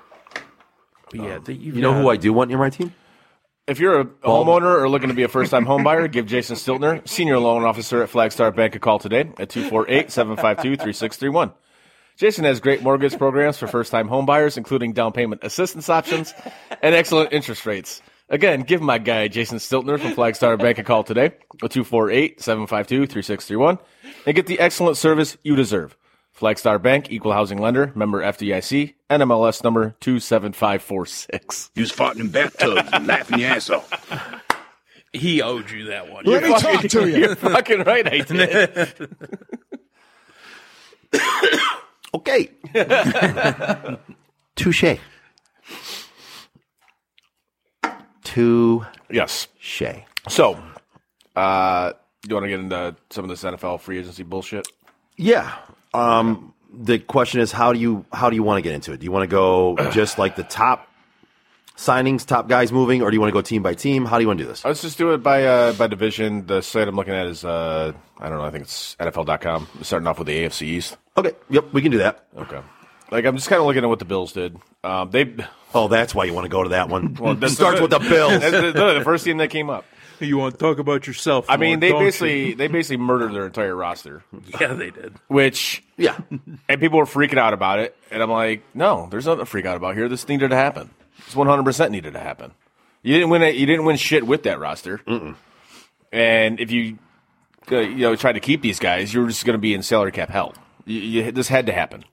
But yeah, the, You know who I do want near my team? If you're a homeowner or looking to be a first-time home buyer, give Jason Stiltner, Senior Loan Officer at Flagstar Bank, a call today at two four eight, seven five two, three six three one. Jason has great mortgage programs for first-time home buyers, including down payment assistance options and excellent interest rates. Again, give my guy Jason Stiltner from Flagstar Bank a call today at two four eight, seven five two, three six three one and get the excellent service you deserve. Flagstar Bank, Equal Housing Lender, member F D I C, N M L S number two seven five four six. You was farting in bathtubs and laughing your ass off. He owed you that one. Let me talk to you. You're fucking right, I did. Okay. Touche. Touche. Yes. Shay. So, uh, you want to get into some of this N F L free agency bullshit? Yeah. Um, the question is, how do you how do you want to get into it? Do you want to go just like the top signings, top guys moving, or do you want to go team by team? How do you want to do this? Let's just do it by uh, by division. The site I'm looking at is uh, I don't know. I think it's N F L dot com. Starting off with the A F C East. Okay. Yep. We can do that. Okay. Like I'm just kind of looking at what the Bills did. Um, they. Oh, that's why you want to go to that one. Well, It starts with the Bills. That's the, the first team that came up. You want to talk about yourself? I mean, they basically they basically murdered their entire roster. Yeah, they did. Which, yeah, and people were freaking out about it, and I'm like, no, there's nothing to freak out about here. This needed to happen. It's one hundred percent needed to happen. You didn't win it. You didn't win shit with that roster. Mm-mm. And if you, uh, you know, tried to keep these guys, you were just going to be in salary cap hell. You, you, this had to happen.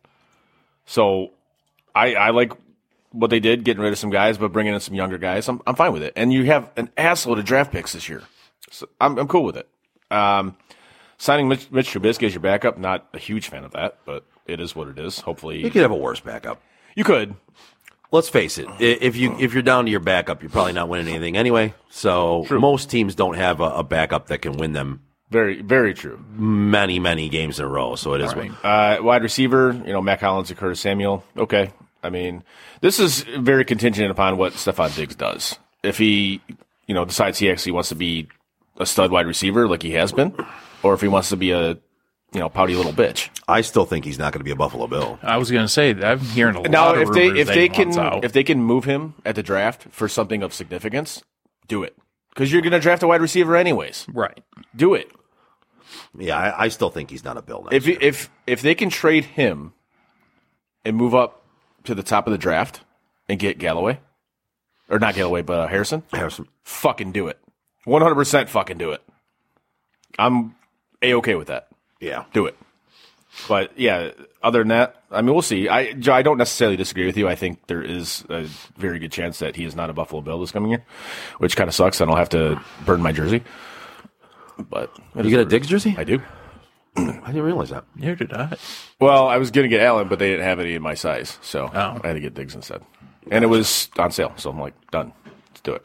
So, I, I like what they did, getting rid of some guys, but bringing in some younger guys. I'm, I'm fine with it. And you have an assload of draft picks this year. So I'm, I'm cool with it. Um, signing Mitch, Mitch Trubisky as your backup, not a huge fan of that, but it is what it is. Hopefully, you could have a worse backup. You could. Let's face it. If you if you're down to your backup, you're probably not winning anything anyway. So true. Most teams don't have a, a backup that can win them. Very, very true. Many, many games in a row. So it is. Right. Uh, wide receiver, you know, Matt Collins and Curtis Samuel. Okay. I mean, this is very contingent upon what Stephon Diggs does. If he, you know, decides he actually wants to be a stud wide receiver like he has been, or if he wants to be a, you know, pouty little bitch. I still think he's not going to be a Buffalo Bill. I was going to say I'm hearing a now, lot of if they rumors if that they he can wants out. if they can move him at the draft for something of significance, do it because you're going to draft a wide receiver anyways. Right. Do it. Yeah, I, I still think he's not a Bill. Next if year. if if they can trade him and move up to the top of the draft and get Galloway, or not Galloway, but uh, Harrison. Harrison, fucking do it. One hundred percent, fucking do it. I'm a okay with that. Yeah, do it. But yeah, other than that, I mean, we'll see. I Joe, I don't necessarily disagree with you. I think there is a very good chance that he is not a Buffalo Bill this coming year, which kind of sucks. I don't have to burn my jersey. But you get a Diggs jersey? I do. I didn't realize that. Neither did I. Well, I was going to get Allen, but they didn't have any in my size, so oh. I had to get Diggs instead. And it was on sale, so I'm like, done. Let's do it.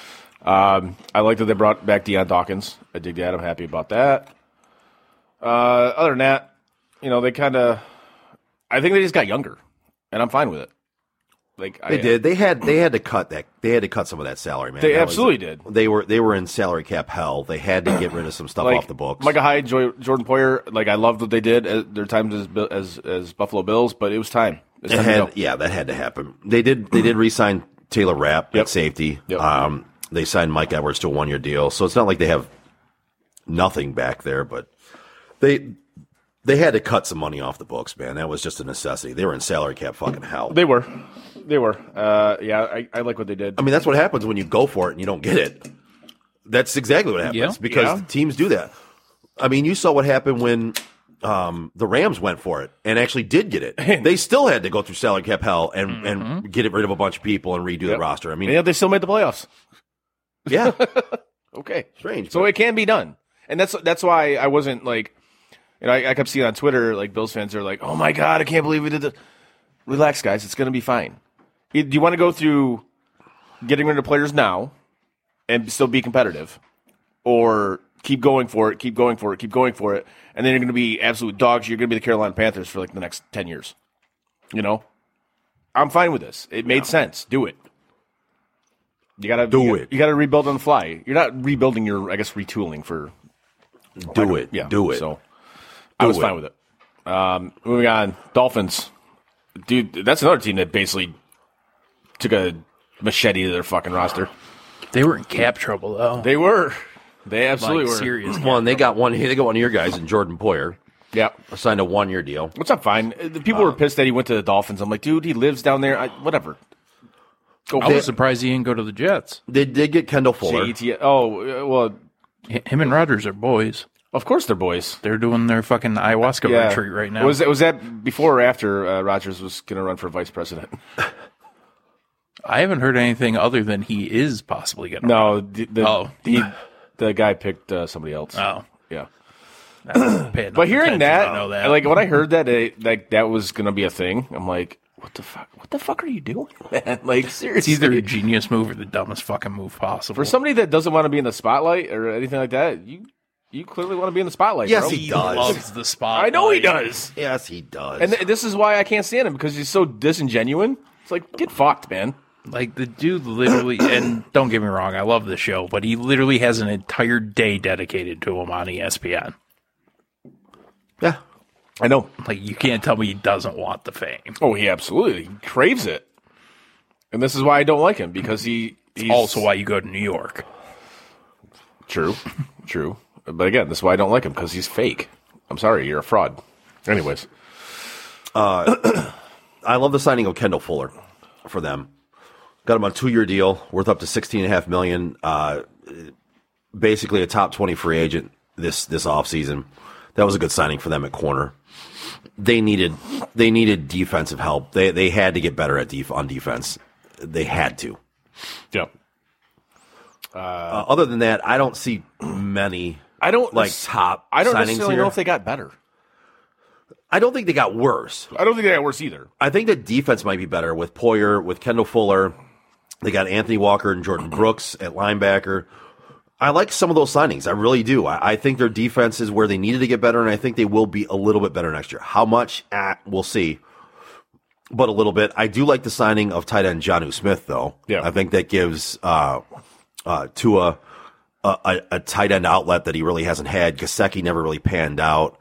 Um, I like that they brought back Deion Dawkins. I dig that. I'm happy about that. Uh, other than that, you know, they kind of, I think they just got younger, and I'm fine with it. Like they I, did. They had they had to cut that. They had to cut some of that salary, man. They that absolutely was, did. They were they were in salary cap hell. They had to get rid of some stuff like, off the books. Micah Hyde, Joy, Jordan Poyer, like I loved what they did at their times as as, as Buffalo Bills, but it was time. It was it time had, to go. yeah, that had to happen. They did. They did re-sign Taylor Rapp Yep. at safety. Yep. Um, they signed Mike Edwards to a one-year deal, so it's not like they have nothing back there. But they they had to cut some money off the books, man. That was just a necessity. They were in salary cap fucking hell. They were, they were. Uh, yeah, I, I like what they did. I mean, that's what happens when you go for it and you don't get it. That's exactly what happens Yeah. because Yeah. teams do that. I mean, you saw what happened when um, the Rams went for it and actually did get it. They still had to go through salary cap hell and, Mm-hmm. and get rid of a bunch of people and redo Yep. the roster. I mean, yeah, they still made the playoffs. yeah, Okay, strange. so but- it can be done, and that's that's why I wasn't like, you know, I, I kept seeing on Twitter like Bills fans are like, "Oh my god, I can't believe we did the." Relax, guys, it's going to be fine. Do you want to go through getting rid of players now and still be competitive, or keep going for it, keep going for it, keep going for it, and then you're going to be absolute dogs? You're going to be the Carolina Panthers for like the next ten years. You know, I'm fine with this. It made sense. Do it. You gotta Do you, it. You gotta rebuild on the fly. You're not rebuilding your, I guess, retooling for. do it. Yeah, Do it. So I was it. fine with it. Um, moving on, Dolphins, dude. That's another team that basically took a machete to their fucking roster. They were in cap trouble though. They were. They absolutely like were. serious. Well, and they got one. They got one of your guys in Jordan Poyer. Yeah. Signed a one-year deal. What's up? Fine. The people were pissed that he went to the Dolphins. I'm like, dude, he lives down there. I, whatever. Go I was surprised he didn't go to the Jets. They did get Kendall Fuller. J E T. Oh, uh, well, H- Him and Rodgers are boys. of course they're boys. They're doing their fucking ayahuasca Yeah. retreat right now. Was that, was that before or after uh, Rodgers was going to run for vice president? I haven't heard anything other than he is possibly going to. No, the the, Oh. he, the guy picked uh, somebody else. Oh. Yeah. But hearing that, I know that. like when I heard that, it, like that was gonna be a thing, I'm like, what the fuck? What the fuck are you doing, man? Like it's seriously, either a genius move or the dumbest fucking move possible. for somebody that doesn't want to be in the spotlight or anything like that, you You clearly want to be in the spotlight. Yes, bro. he He does. loves the spotlight. I know he does. Yes, he does. And th- this is why I can't stand him, because he's so disingenuous. It's like, get fucked, man. Like, the dude literally, and don't get me wrong, I love the show, but he literally has an entire day dedicated to him on E S P N. yeah. I know. Like, you can't tell me he doesn't want the fame. Oh, he absolutely he craves it. And this is why I don't like him, because he he's Also why you go to New York. True, true. But again, this is why I don't like him, because he's fake. I'm sorry, you're a fraud. Anyways. I love the signing of Kendall Fuller for them. Got him on a two-year deal worth up to sixteen and a half million dollars. Uh, basically a top twenty free agent this this offseason. That was a good signing for them at corner. They needed they needed defensive help. They they had to get better at def- on defense. They had to. Yeah. Uh, other than that, I don't see many I don't like nec- top I don't signings necessarily here. know if they got better. I don't think they got worse. I don't think they got worse either. I think the defense might be better with Poyer, with Kendall Fuller. They got Anthony Walker and Jordan Brooks at linebacker. I like some of those signings. I really do. I, I think their defense is where they needed to get better, and I think they will be a little bit better next year. How much? Ah, we'll see. But a little bit. I do like the signing of tight end Jonnu Smith, though. Yeah. I think that gives uh, uh, Tua a, a, a tight end outlet that he really hasn't had. Gesicki never really panned out.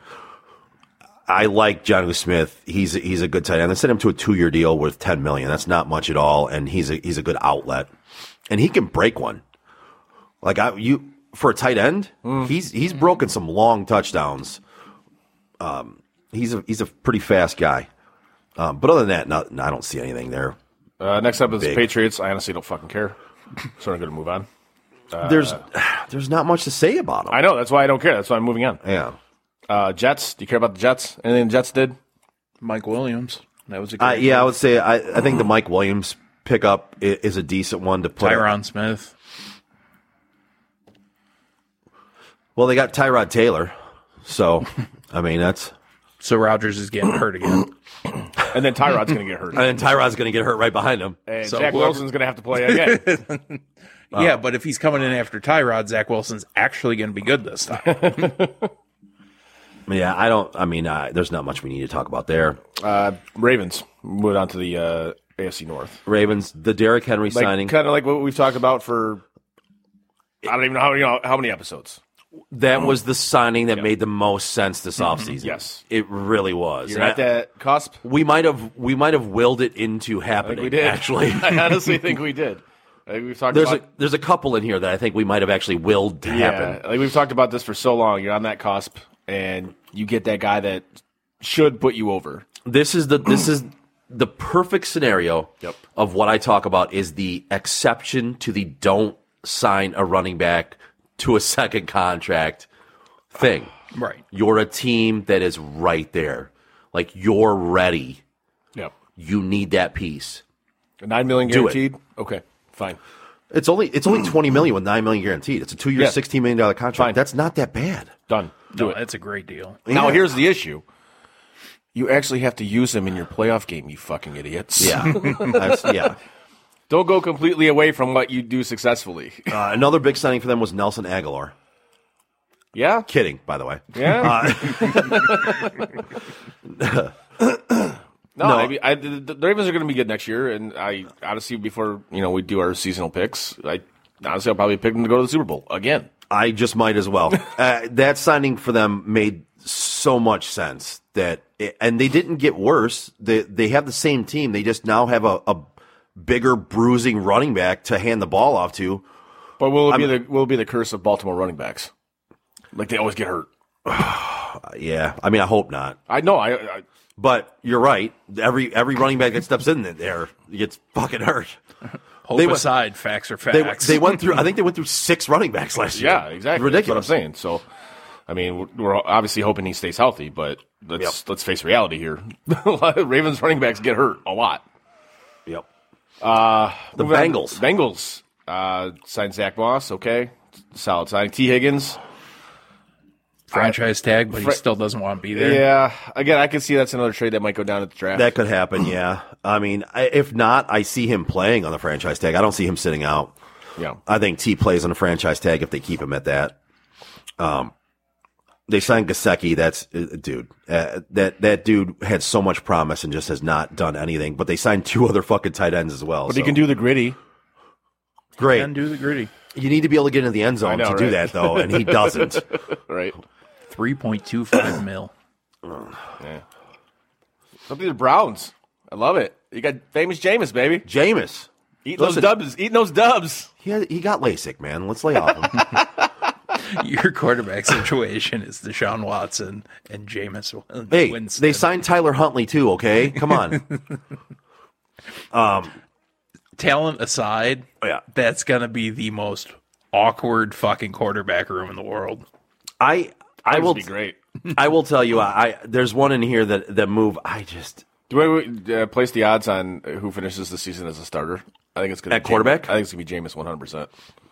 I like Jonnu Smith. He's a, he's a good tight end. They sent him to a two-year deal worth ten million dollars. That's not much at all, and he's a he's a good outlet, and he can break one. Like I you for a tight end, Mm. he's he's broken some long touchdowns. Um, he's a he's a pretty fast guy. Um, but other than that, no, no, I don't see anything there. Uh, next up is the Big. Patriots. I honestly don't fucking care. So I'm going to move on. there's there's not much to say about him. I know. That's why I don't care. That's why I'm moving on. yeah. Uh, Jets. Do you care about the Jets? Anything the Jets did? Mike Williams. That was a great I, yeah, I would say I, I think the Mike Williams pickup is, is a decent one to put. Tyron Smith. Well, they got Tyrod Taylor, so I mean that's. So Rodgers is getting hurt again. And then Tyrod's going to get hurt. And then Tyrod's going to get hurt right behind him. And So Jack whoever- Wilson's going to have to play again. Yeah, but if he's coming in after Tyrod, Zach Wilson's actually going to be good this time. Yeah, I don't. I mean, uh, there's not much we need to talk about there. uh, Ravens. Moving on to the uh, A F C North. Ravens, the Derrick Henry Like, signing. kind of like what we've talked about for, I don't even know how many, how many episodes. That was the signing that made the most sense this offseason. Yes. It really was. You're And at I- that cusp. We might have we might have willed it into I happening. think we did. Actually, I honestly think we did. Like we've talked there's about. a there's a couple in here that I think we might have actually willed to happen. Yeah, like we've talked about this for so long. You're on that cusp, and you get that guy that should put you over. This is the this is the perfect scenario Yep. of what I talk about is the exception to the don't sign a running back to a second contract thing. Right. You're a team that is right there. Like you're ready. Yep. You need that piece. Nine million Do it. guaranteed. Okay, fine. It's only it's only twenty million with nine million guaranteed. It's a two year, Yeah. sixteen million dollar contract. Fine. That's not that bad. Done. Do No, it. that's a great deal. Now Yeah. here's the issue. You actually have to use him in your playoff game, you fucking idiots. Yeah, That's, yeah. Don't go completely away from what you do successfully. Uh, another big signing for them was Nelson Aguilar. Yeah? Kidding, by the way. Yeah? Uh, No, No. I mean, I, the, the Ravens are going to be good next year, and I honestly, before you know we do our seasonal picks, I honestly I'll probably pick them to go to the Super Bowl again. I just might as well. Uh, that signing for them made so much sense that, it, and they didn't get worse. They they have the same team. They just now have a, a bigger, bruising running back to hand the ball off to. But will it be the will it be the curse of Baltimore running backs? Like they always get hurt. Uh, yeah, I mean, I hope not. I know. I, I But you're right. Every every running back that steps in there gets fucking hurt. Hope They went- aside, facts are They facts. they went through. I think they went through six running backs last year. yeah, exactly. Ridiculous. That's what I'm saying. So, I mean, we're- we're obviously hoping he stays healthy, but let's Yep. let's face reality here. A lot of Ravens running backs get hurt a lot. Yep. Uh, The moving on. Bengals. Bengals uh, signed Zach Moss. Okay, solid signing. T. Higgins. Franchise tag, but he Fra- still doesn't want to be there. Yeah, again, I can see that's another trade that might go down at the draft. That could happen. Yeah. I mean, I, if not, I see him playing on the franchise tag. I don't see him sitting out. yeah, I think T plays on the franchise tag if they keep him at that. Um, They signed Gesicki. That's uh, dude. Uh, that that dude had so much promise and just has not done anything. But they signed two other fucking tight ends as well. But so. he can do the gritty. Great. And do the gritty. You need to be able to get into the end zone know, to right? do that though, and he doesn't. Right. three point two five mil. Yeah. Something to the Browns. I love it. You got famous Jameis, baby. Jameis. Eating those Listen. dubs. Eating those dubs. He had, he got LASIK, man. Let's lay off him. Your quarterback situation is Deshaun Watson and Jameis Hey, Winston. they signed Tyler Huntley too. Okay, come on. um, Talent aside, yeah, that's gonna be the most awkward fucking quarterback room in the world. I I That will would be great. I will tell you. I, I there's one in here that that move. I just Do we uh, place the odds on who finishes the season as a starter? I think it's going to At be quarterback? Jameis. I think it's going to be Jameis one hundred percent.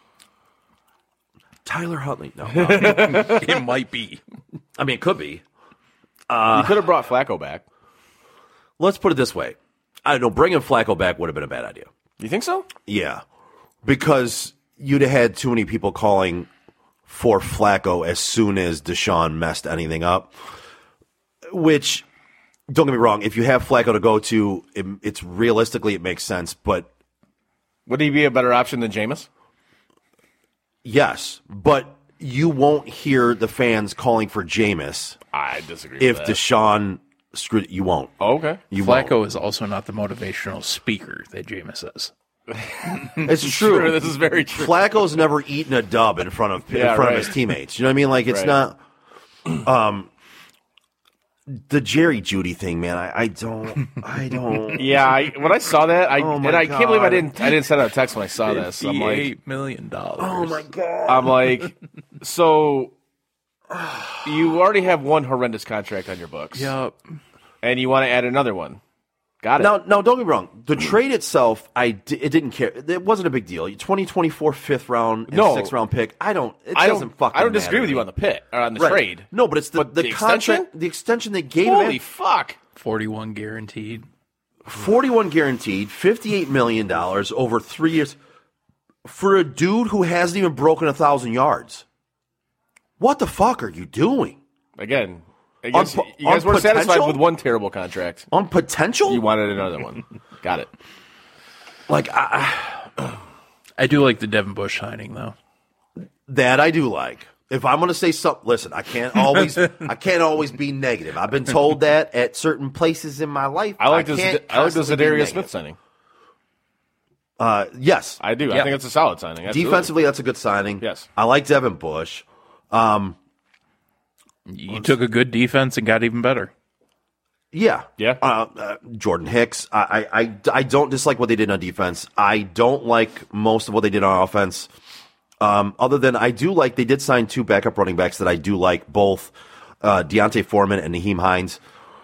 Tyler Huntley. No, no. It might be. I mean, it could be. Uh, you could have brought Flacco back. Let's put it this way. I don't know. Bringing Flacco back would have been a bad idea. You think so? Yeah, because you'd have had too many people calling for Flacco as soon as Deshaun messed anything up. Which, don't get me wrong, if you have Flacco to go to, it, it's realistically it makes sense. But Would he be a better option than Jameis? yes, but you won't hear the fans calling for Jameis I disagree if with that. Deshaun screwed. You won't. Oh, okay. You Flacco won't. is also not the motivational speaker that Jameis is. It's true. True, this is very true. Flacco's never eaten a dub in front of in Yeah, front right. of his teammates. You know what I mean? Like it's Right. not. Um, the Jerry Judy thing, man. I, I don't. I don't. Yeah, I, when I saw that, I Oh, my and I can't believe I God. didn't I didn't send out a text when I saw this. I'm like, Fifty-eight million dollars. Oh my god. I'm like, so you already have one horrendous contract on your books. Yep. And you want to add another one. Got it. Now, now, don't get me wrong. The trade itself, I di- it didn't care. It wasn't a big deal. twenty twenty-four fifth round and No. sixth round pick. I don't. It I doesn't don't fucking I don't matter disagree to with you me. on the pit or on the Right. trade. No, but it's the But the, the contract, extension? the extension they gave Holy him. fuck. forty-one guaranteed. forty-one guaranteed, fifty-eight million dollars over three years for a dude who hasn't even broken a thousand yards. What the fuck are you doing? Again, I guess On- you guys on were satisfied potential? with one terrible contract. On potential? You wanted another one. Got it. Like I, I do like the Devin Bush signing though. that I do like. If I'm going to say something, listen, I can't always, I can't always be negative. I've been told that at certain places in my life. I like this. can't I like this constantly be Zadarius negative. Smith signing. Uh, yes, I do. I Yeah. think it's a solid signing. Absolutely. defensively, that's a good signing. Yes. I like Devin Bush. Um, You took a good defense and got even better. Yeah, Yeah. Uh, uh, Jordan Hicks. I, I, I, I don't dislike what they did on defense. I don't like most of what they did on offense. Um, other than I do like they did sign two backup running backs that I do like, both uh, Deontay Foreman and Naheem Hines.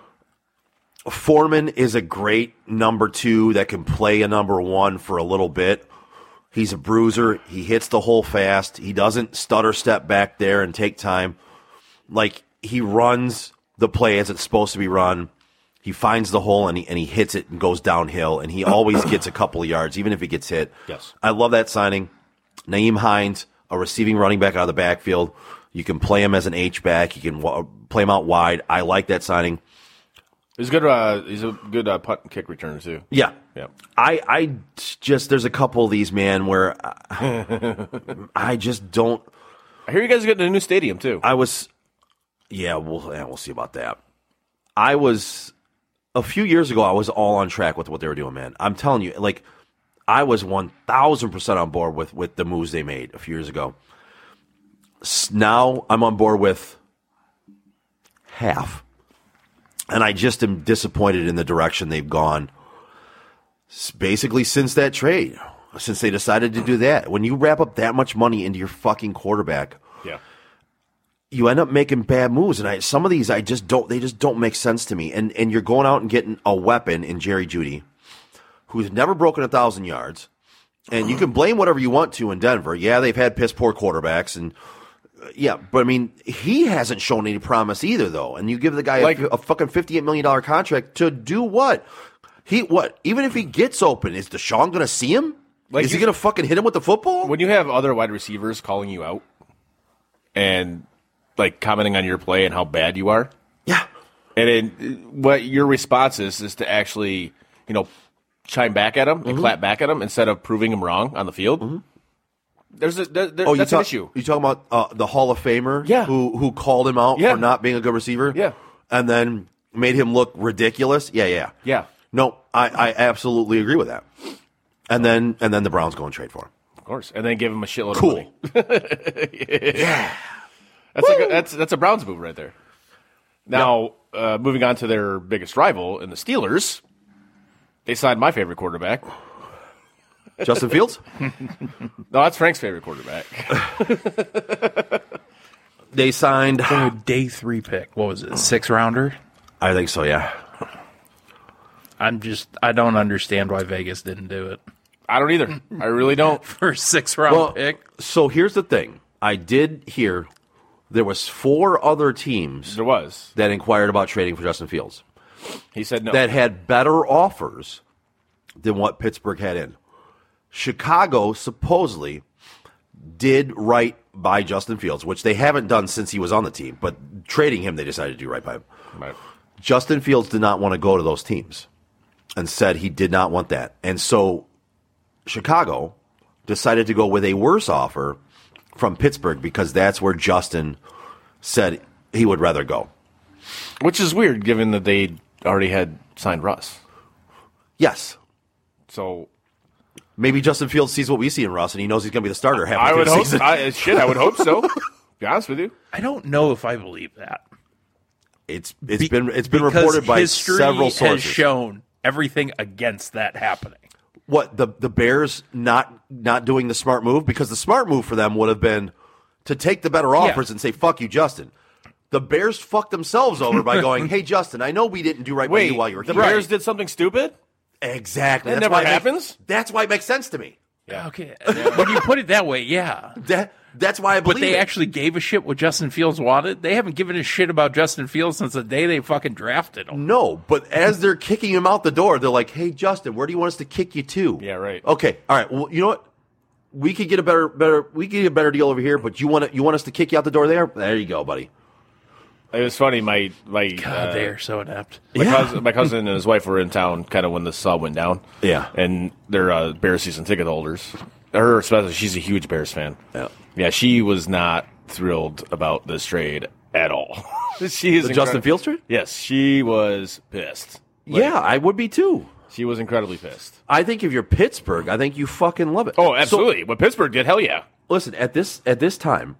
Foreman is a great number two that can play a number one for a little bit. He's a bruiser. He hits the hole fast. He doesn't stutter step back there and take time. Like, he runs the play as it's supposed to be run. He finds the hole and he, and he hits it and goes downhill, and he always gets a couple of yards, even if he gets hit. Yes. I love that signing. Naeem Hines, a receiving running back out of the backfield. You can play him as an H-back. You can wa- play him out wide. I like that signing. He's good. Uh, he's a good uh, punt and kick returner too. Yeah. Yeah. I, I just, there's a couple of these, man, where I, I just don't. I hear you guys are getting a new stadium too. I was, yeah, we'll, yeah, we'll see about that. I was, a few years ago, I was all on track with what they were doing, man. I'm telling you, like, I was one thousand percent on board with, with the moves they made a few years ago. S- Now I'm on board with half. And I just am disappointed in the direction they've gone. S- Basically, since that trade, since they decided to do that. When you wrap up that much money into your fucking quarterback, Yeah. you end up making bad moves. And I, some of these, I just don't, they just don't make sense to me. And, and you're going out and getting a weapon in Jerry Jeudy, who's never broken a thousand yards. And you can blame whatever you want to in Denver. Yeah, they've had piss poor quarterbacks, and uh, yeah, but I mean, he hasn't shown any promise either, though. And you give the guy Like- a, a fucking fifty-eight million dollars contract to do what? He what? Even if he gets open, is Deshaun going to see him? Like is he you- going to fucking hit him with the football? When you have other wide receivers calling you out, and like commenting on your play and how bad you are. Yeah. And it, what your response is is to actually, you know, chime back at him and Mm-hmm. clap back at him instead of proving him wrong on the field. Mm-hmm. There's a there, there, Oh, that's you talk, an issue. You talking about uh, the Hall of Famer? Yeah. Who who called him out Yeah. for not being a good receiver? Yeah. And then made him look ridiculous? Yeah, yeah. Yeah. No, I, I absolutely agree with that. And then and then the Browns go and trade for him. Of course, and then give him a shitload Cool. of money. yeah, that's like a, that's that's a Browns move right there. Now, uh, moving on to their biggest rival in the Steelers, they signed my favorite quarterback. Justin Fields? No, that's Frank's favorite quarterback. They signed. A day three pick. What was it? Six rounder? I think so, yeah. I'm just, I don't understand why Vegas didn't do it. I don't either. I really don't. For a six round Well, pick. so here's the thing. I did hear there was four other teams There was. that inquired about trading for Justin Fields He said no. that had better offers than what Pittsburgh had in. Chicago supposedly did right by Justin Fields, which they haven't done since he was on the team, but trading him, they decided to do right by him. Right. Justin Fields did not want to go to those teams and said he did not want that. And so Chicago decided to go with a worse offer from Pittsburgh because that's where Justin said he would rather go. Which is weird, given that they already had signed Russ. Yes. So Maybe Justin Fields sees what we see in Russ, and he knows he's going to be the starter half I the would hope. season. I, shit, I would hope so. Be honest with you. I don't know if I believe that. It's it's Be- been it's been because reported by history several sources. has shown everything against that happening. What the the Bears not not doing the smart move, because the smart move for them would have been to take the better offers and say fuck you, Justin. The Bears fucked themselves over by going, hey Justin, I know we didn't do right by Wait, you while you were the here. Bears did something stupid? Exactly. That That's never why it happens? Makes, that's why it makes sense to me. Yeah. Okay. When you put it that way, yeah. That that's why I believe But they it. actually gave a shit what Justin Fields wanted. They haven't given a shit about Justin Fields since the day they fucking drafted him. No, but as they're kicking him out the door, they're like, "Hey, Justin, where do you want us to kick you to?" Yeah, right. Okay, all right. Well, you know what? We could get a better, better. We could get a better deal over here, but you want to, you want us to kick you out the door there? There you go, buddy. It was funny. My my God, uh, they are so inept. My, Yeah. cousin, my cousin and his wife were in town kind of when this all went down. Yeah. And they're uh, Bears season ticket holders. Her especially, she's a huge Bears fan. Yeah. Yeah, she was not thrilled about this trade at all. she is The Justin incredi- Fields trade? Yes, she was pissed. Like, Yeah, I would be too. She was incredibly pissed. I think if you're Pittsburgh, I think you fucking love it. Oh, absolutely. What Pittsburgh did, hell yeah. So, listen, at this at this time,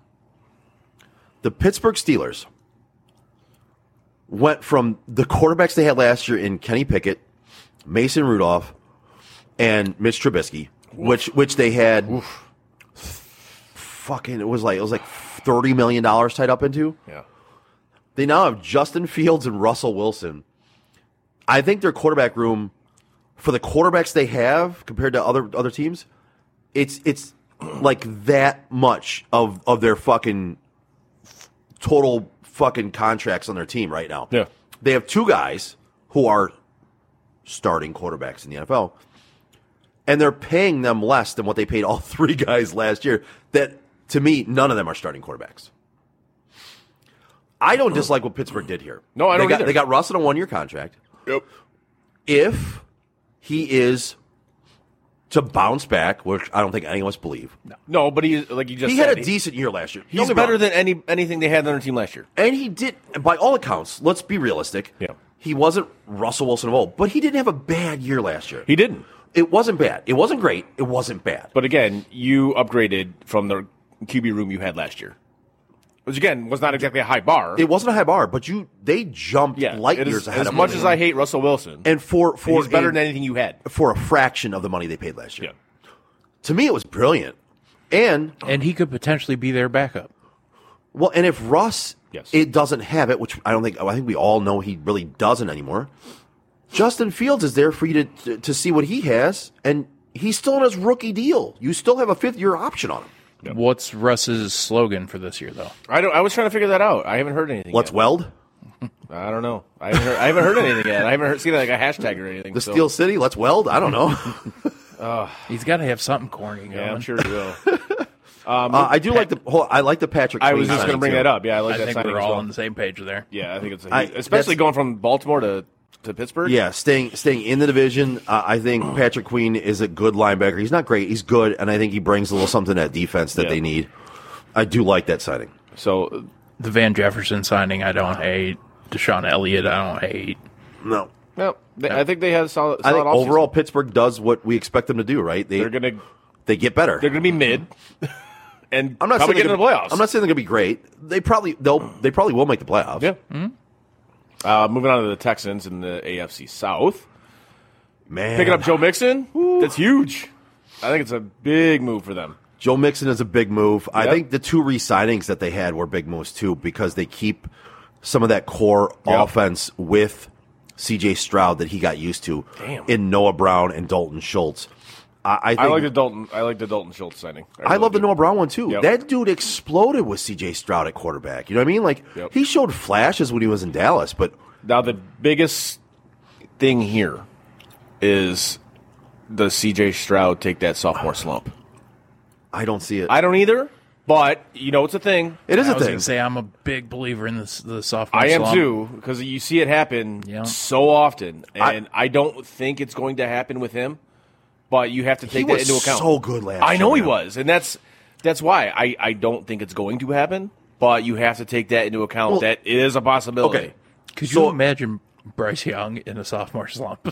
the Pittsburgh Steelers went from the quarterbacks they had last year in Kenny Pickett, Mason Rudolph, and Mitch Trubisky, which which they had fucking it was like it was like thirty million dollars tied up into. Yeah. They now have Justin Fields and Russell Wilson. I think their quarterback room, for the quarterbacks they have compared to other other teams, it's it's like that much of of their fucking total fucking contracts on their team right now. Yeah. They have two guys who are starting quarterbacks in the N F L, and they're paying them less than what they paid all three guys last year. That, to me, none of them are starting quarterbacks. I don't dislike what Pittsburgh did here. No, I they don't got, either. They got Russ on a one-year contract. Yep. If he is to bounce back, which I don't think any of us believe, No, but he, like you just he said, had a decent year last year. Don't he's get me better wrong. than any anything they had on their team last year. And he did, by all accounts, let's be realistic. Yeah. He wasn't Russell Wilson of old, but he didn't have a bad year last year. He didn't. It wasn't bad. It wasn't great. It wasn't bad. But again, you upgraded from the Q B room you had last year, which again was not exactly a high bar. It wasn't a high bar, but you they jumped yeah, light it is- years ahead as of much him. as I hate Russell Wilson, and for for he's better a, than anything you had. for a fraction of the money they paid last year. Yeah. To me, it was brilliant. And And he could potentially be their backup. well, and if Russ Yes. it doesn't have it, which I don't think I think we all know he really doesn't anymore. Justin Fields is there for you to to, to see what he has, and he's still on his rookie deal. You still have a fifth year option on him. Yep. What's Russ's slogan for this year, though? I don't. I was trying to figure that out. I haven't heard anything. Let's yet. weld I don't know. I haven't heard, I haven't heard anything yet. I haven't heard, seen like a hashtag or anything. the so. Steel City. Let's weld. I don't know. He's got to have something corny going. Yeah, I'm sure he will. Um, Uh, I do like the whole. I like the Patrick. I Queen was just going to signing, bring too. that up. Yeah, I like I that think signing we're as all well. on the same page there. Yeah, I think it's a, I- especially that's- going from Baltimore to, to Pittsburgh. Yeah, staying staying in the division. Uh, I think Patrick Queen is a good linebacker. He's not great. He's good, and I think he brings a little something to that defense that Yeah. they need. I do like that signing. So The Van Jefferson signing, I don't hate. Deshaun Elliott, I don't hate. No, no, they, I think they had solid. I solid think offseason. overall Pittsburgh does what we expect them to do. Right? They they're going to they get better. they're going to be mid, and I'm not probably saying get they're into the gonna- playoffs. I'm not saying they're going to be great. They probably they'll they probably will make the playoffs. Yeah. Uh, moving on to the Texans in the A F C South, Man, picking up Joe Mixon. That's huge. I think it's a big move for them. Joe Mixon is a big move. I Yep. think the two re-signings that they had were big moves too because they keep some of that core Yep. offense with C J Stroud that he got used to Damn. in Noah Brown and Dalton Schultz. I, I, think, I like the Dalton. I like the Dalton Schultz signing. I really love the do. Noah Brown one too. Yep. That dude exploded with C J Stroud at quarterback. You know what I mean? Like Yep. he showed flashes when he was in Dallas, but Now the biggest thing here is does C J Stroud take that sophomore slump? I don't see it. I don't either, but you know it's a thing. it is I a was thing. going to say I'm a big believer in this, the sophomore I am slump. too because you see it happen Yeah. so often, I- and I, don't think it's going to happen with him. But you have to He take that was into account. so good last I know year, he man. was, and that's that's why I, I don't think it's going to happen. But you have to take that into account. Well, that it is a possibility. Okay. Could So- you imagine Bryce Young in a sophomore slump?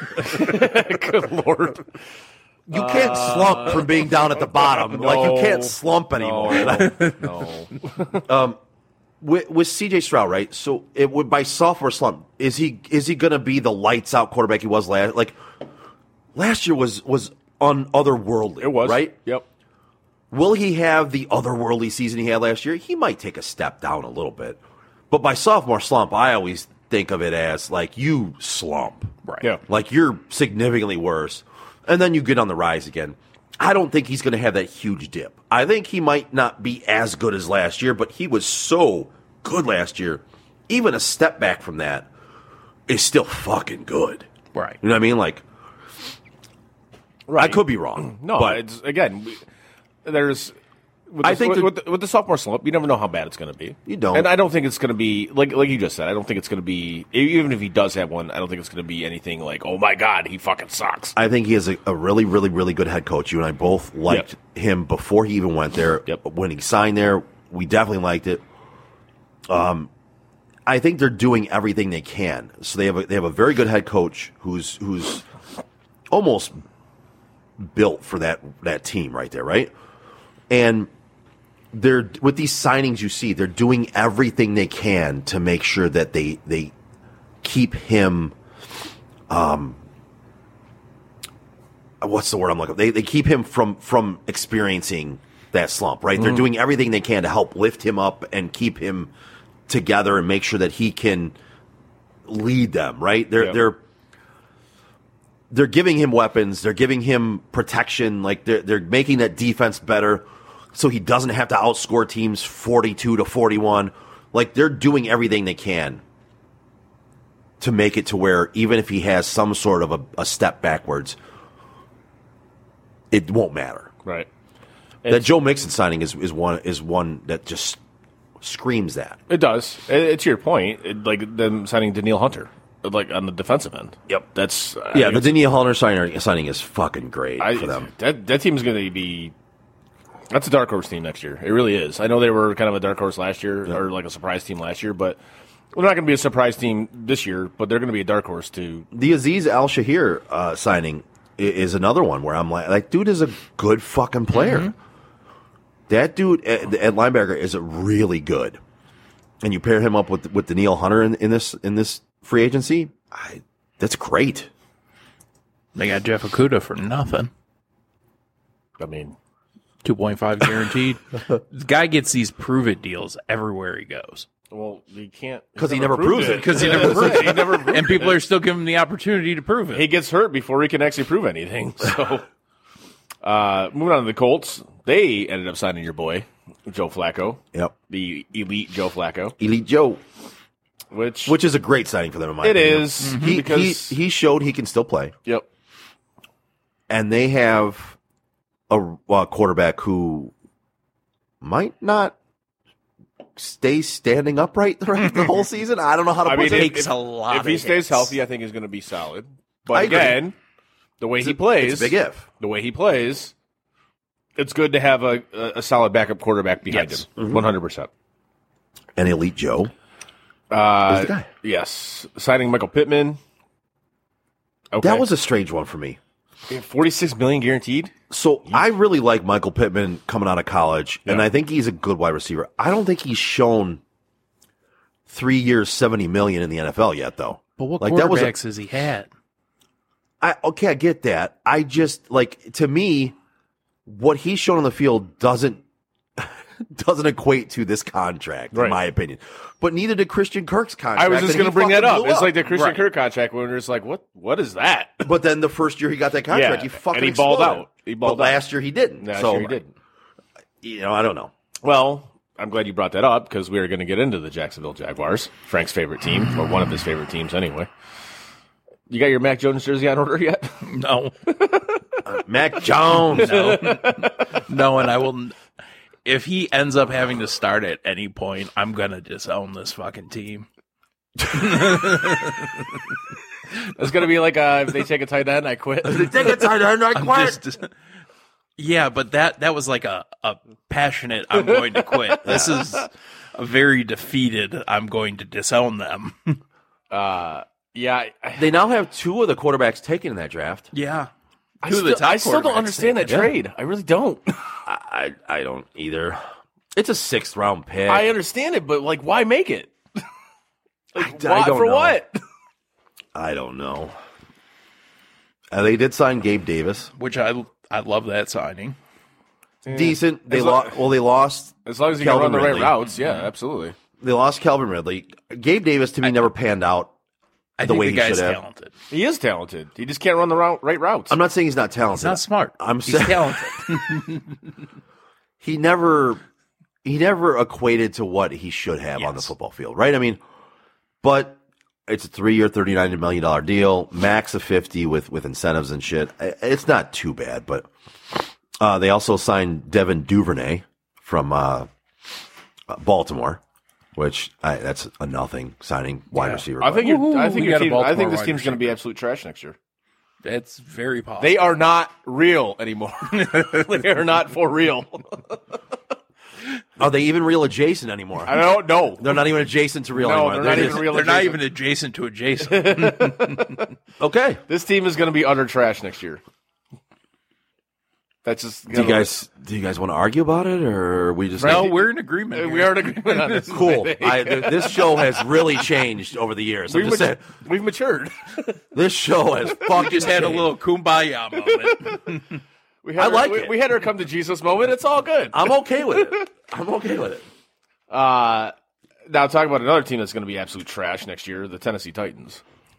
Good lord. You can't slump from being down at the bottom. like you Uh, no. can't slump anymore. No. no. with, with C J Stroud, right? So it would by sophomore slump. Is he is he going to be the lights out quarterback he was last? Like last year was was un otherworldly. It was right. Yep. Will he have the otherworldly season he had last year? He might take a step down a little bit, but by sophomore slump, I always think of it as like you slump, Right. Yeah. like you're significantly worse, and then you get on the rise again. I don't think he's going to have that huge dip. I think he might not be as good as last year, but he was so good last year. Even a step back from that is still fucking good. Right. You know what I mean? Like, Right. I could be wrong. No, but it's again. We, there's. With I the, think with, the- with, the, with the sophomore slump, you never know how bad it's going to be. You don't. and I don't think it's going to be like like you just said. I don't think it's going to be even if he does have one. I don't think it's going to be anything like, oh my god, he fucking sucks. I think he is a, a really, really, really good head coach. You and I both liked him before he even went there. Yep. When he signed there, we definitely liked it. Um, I think they're doing everything they can. So they have a, they have a very good head coach who's who's almost built for that that team right there, right? And they're with these signings you see, they're doing everything they can to make sure that they they keep him. Um, what's the word I'm looking for? They they keep him from from experiencing that slump, right? Mm-hmm. They're doing everything they can to help lift him up and keep him together and make sure that he can lead them, right? They're Yeah. they're they're giving him weapons, they're giving him protection, like they're they're making that defense better so he doesn't have to outscore teams forty-two to forty-one. Like they're doing everything they can to make it to where even if he has some sort of a, a step backwards, it won't matter. Right. That Joe Mixon signing is, is one is one that just screams that. It does. It, it's your point. It, like them signing Daniil Hunter, like on the defensive end. Yep. That's I Yeah, think the it's- Daniil Hunter signing, signing is fucking great I, for them. That that team's going to be. That's a dark horse team next year. It really is. I know they were kind of a dark horse last year, or like a surprise team last year, but they're not going to be a surprise team this year. But they're going to be a dark horse too. The Aziz Al Shahir uh, signing i- is another one where I'm like, like, dude is a good fucking player. Mm-hmm. That dude at, at linebacker is really good, and you pair him up with with Daniil Hunter in, in this in this free agency. I, that's great. They got Jeff Okuda for nothing. I mean, two point five guaranteed. The guy gets these prove it deals everywhere he goes. well, he can't 'Cause he never proves it. Because he never proves he never proves And people are still giving him the opportunity to prove it. He gets hurt before he can actually prove anything. So, uh, moving on to the Colts, they ended up signing your boy Joe Flacco, Yep, the elite Joe Flacco, Elite Joe, which which is a great signing for them. In my it opinion. is He, he because he showed he can still play, yep, and they have a, a quarterback who might not stay standing upright the, rest, the whole season. I don't know how to I put mean, it. if, takes if, a lot if of he stays hits. healthy, I think he's going to be solid. I But agree. again, the way It's he a- plays, it's a big if. the way he plays, it's good to have a, a, a solid backup quarterback behind Yes. him. One hundred percent. And Elite Joe. Uh, the guy. Yes, signing Michael Pittman. Okay. That was a strange one for me. forty-six million guaranteed. So I really like Michael Pittman coming out of college, and Yeah. I think he's a good wide receiver. I don't think he's shown three years, seventy million in the N F L yet, though. But what Like, that was a- quarterbacks has he had? I okay, I get that. I just like to me, what he's shown on the field doesn't doesn't equate to this contract, Right. in my opinion. But neither did Christian Kirk's contract. I was just and going he to bring that fucking up. blew It's like the Christian Right. Kirk contract when it's like, what? What is that? But then the first year he got that contract, Yeah, he fucking and he balled exploded. out. He balled but out. last year he didn't. Last so year he didn't. You know, I don't know. Well, I'm glad you brought that up because we are going to get into the Jacksonville Jaguars, Frank's favorite team, or one of his favorite teams anyway. You got your Mac Jones jersey on order yet? No, Mac Jones. no, and I will. n- If he ends up having to start at any point, I'm gonna disown this fucking team. It's going to be like uh, if they take a tight end, I quit. Take a tight end, I I'm quit. just- yeah, but that that was like a, a passionate. I'm going to quit. This is a very defeated. I'm going to disown them. Uh, yeah, I, I, They now have two of the quarterbacks taken in that draft. Yeah, I Two of still, the top I still don't quarterbacks understand that taken. trade. I really don't. I, I I don't either. It's a sixth round pick. I understand it, but like, why make it? Like, I why- don't for know. what? I don't know. Uh, they did sign Gabe Davis. which I I love that signing. Decent. They As lo- lost. Well, they lost. As long as you Calvin can run the Ridley. right routes, yeah, absolutely. They lost Calvin Ridley. Gabe Davis to me never panned out I the think way the he guy's should have. talented. He is talented. He just can't run the route, right routes. I'm not saying he's not talented. He's not smart. I'm He's saying talented. he never he never equated to what he should have on the Yes. football field, right? I mean, but it's a three-year, thirty-nine million dollars deal, max of fifty with with incentives and shit. I- It's not too bad, but uh, they also signed Devin Duvernay from uh, uh, Baltimore, which I, that's a nothing signing wide receiver. I think but- you're, I Woohoo, think we your got a team, I Baltimore think this wide team's going to be receiver. absolute trash next year. That's very possible. They are not real anymore. They are not for real. are they even real adjacent anymore? I don't know. They're not even adjacent to real No, anymore. they're not just- even real. They're not adjacent. even adjacent to adjacent. Okay. This team is going to be utter trash next year. That's just. Do you guys do you guys want to argue about it, or are we just no, we're in agreement. We here. are in agreement on this. cool? I, th- this show has really changed over the years. I'm We've, just saying, mat- we've matured. this show has fucking Just had a changed. little kumbaya moment. We had I our- like we, it. We had our come to Jesus moment. It's all good. I'm okay with it. I'm okay with it. Uh, now talking about another team that's going to be absolute trash next year, the Tennessee Titans.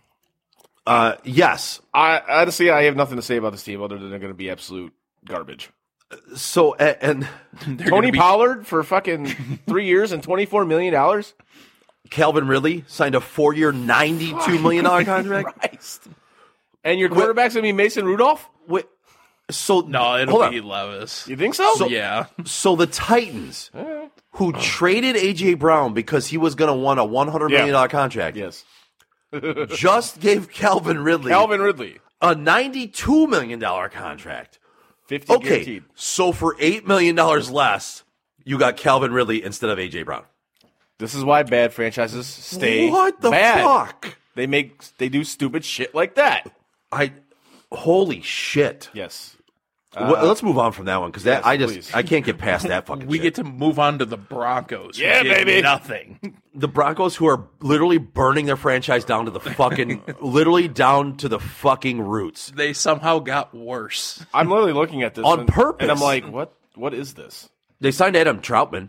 Uh, yes. I honestly, I have nothing to say about this team other than they're going to be absolute garbage. So a- and They're Tony gonna be- Pollard for fucking three years and twenty-four million dollars. Calvin Ridley signed a four-year, ninety-two million dollar contract. Christ. And your quarterback's going to be Mason Rudolph? Wait, so No, it'll hold on. be Levis. You think so? So- Yeah. So the Titans, who traded A J Brown because he was going to want a one hundred million dollar contract, Yes. just gave Calvin Ridley Calvin Ridley. a ninety-two million dollar contract. fifty Okay, guaranteed. so for eight million dollars less, you got Calvin Ridley instead of A J Brown. This is why bad franchises stay What the bad. fuck? They make they do stupid shit like that. I, holy shit. Yes. Well, let's move on from that one because that yes, I just please. I can't get past that fucking We shit. get to move on to the Broncos. who Yeah, did baby. Nothing. The Broncos, who are literally burning their franchise down to the fucking, literally down to the fucking roots. They somehow got worse. I'm literally looking at this On and, purpose. and I'm like, what? What is this? They signed Adam Troutman.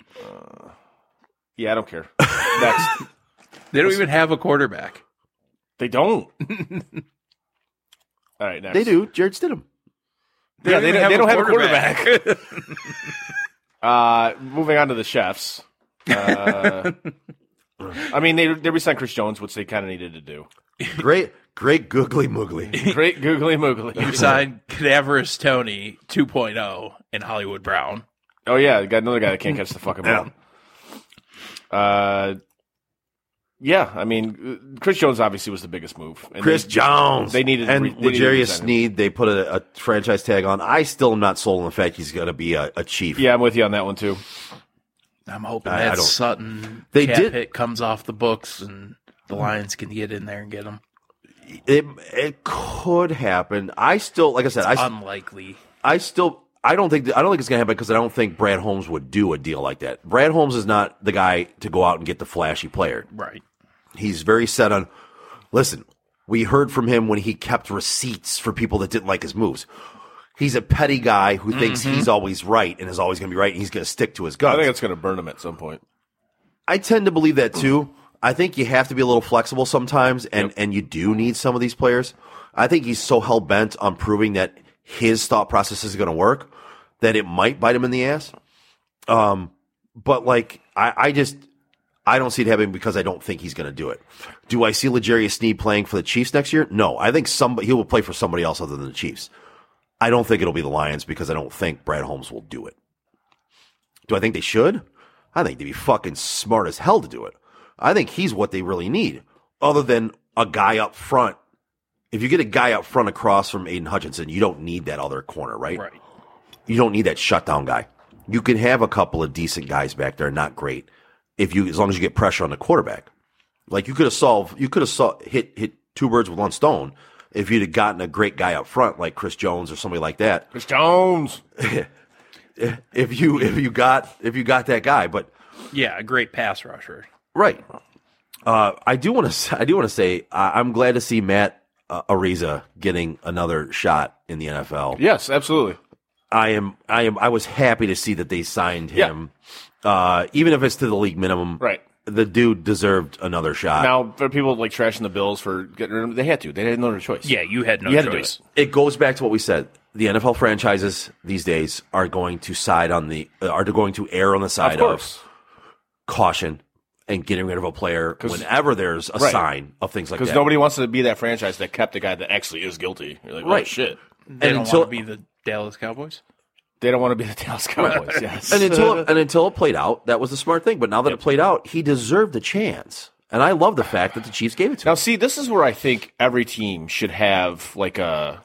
Yeah, I don't care. Next. They don't even have a quarterback. They don't. All right, next. They do. Jared Stidham. Yeah, they, even don't, they have don't a have a quarterback. uh, moving on to the chefs. Uh, I mean, they they re-signed Chris Jones, which they kind of needed to do. Great, great googly moogly. Great googly You moogly. signed Cadaverous Tony two point oh and Hollywood Brown. Oh yeah, got another guy that can't catch the fucking ball. Yeah. Uh, yeah. I mean, Chris Jones obviously was the biggest move. And Chris they, Jones. They needed and they needed L'Jarius to him. Sneed. They put a, a franchise tag on. I still am not sold on the fact he's going to be a, a Chief. Yeah, I'm with you on that one too. I'm hoping I- I that don't- Sutton They cap did- hit comes off the books and the Lions can get in there and get him. It it could happen. I still, like I said, I, Unlikely. I still, I don't think, I don't think it's going to happen because I don't think Brad Holmes would do a deal like that. Brad Holmes is not the guy to go out and get the flashy player. Right. He's very set on, listen, we heard from him when he kept receipts for people that didn't like his moves. He's a petty guy who thinks Mm-hmm. he's always right and is always going to be right and he's going to stick to his guns. I think it's going to burn him at some point. I tend to believe that too. I think you have to be a little flexible sometimes, and, Yep. and you do need some of these players. I think he's so hell bent on proving that his thought process is going to work that it might bite him in the ass. Um, but like I, I just I don't see it happening because I don't think he's going to do it. Do I see L'Jarius Sneed playing for the Chiefs next year? No, I think somebody he will play for somebody else other than the Chiefs. I don't think it'll be the Lions because I don't think Brad Holmes will do it. Do I think they should? I think they'd be fucking smart as hell to do it. I think he's what they really need, other than a guy up front. If you get a guy up front across from Aiden Hutchinson, you don't need that other corner, right? Right. You don't need that shutdown guy. You can have a couple of decent guys back there, not great, if you as long as you get pressure on the quarterback. Like you could have solved, you could have saw, hit hit two birds with one stone if you'd have gotten a great guy up front like Chris Jones or somebody like that. Chris Jones. If you if you got if you got that guy, but Yeah, a great pass rusher. right. Uh, I do want to. I do want to say I, I'm glad to see Matt uh, Ariza getting another shot in the N F L. Yes, absolutely. I am. I am. I was happy to see that they signed him, uh, even if it's to the league minimum. Right. The dude deserved another shot. Now, for people like trashing the Bills for getting rid of him, they had to. They had no other choice. Yeah, you had no You had to do choice. it goes back to what we said. The N F L franchises these days are going to side on the uh, are going to err on the side Of course. of caution and getting rid of a player whenever there's a right. sign of things like that. Because nobody wants to be that franchise that kept the guy that actually is guilty. You're like, oh, Right. shit. They And don't until- want to be the Dallas Cowboys. They don't want to be the Dallas Cowboys. Yes. And until and until it played out, that was the smart thing. But now that it played out, he deserved a chance. And I love the fact that the Chiefs gave it to Now, him. see, this is where I think every team should have like a,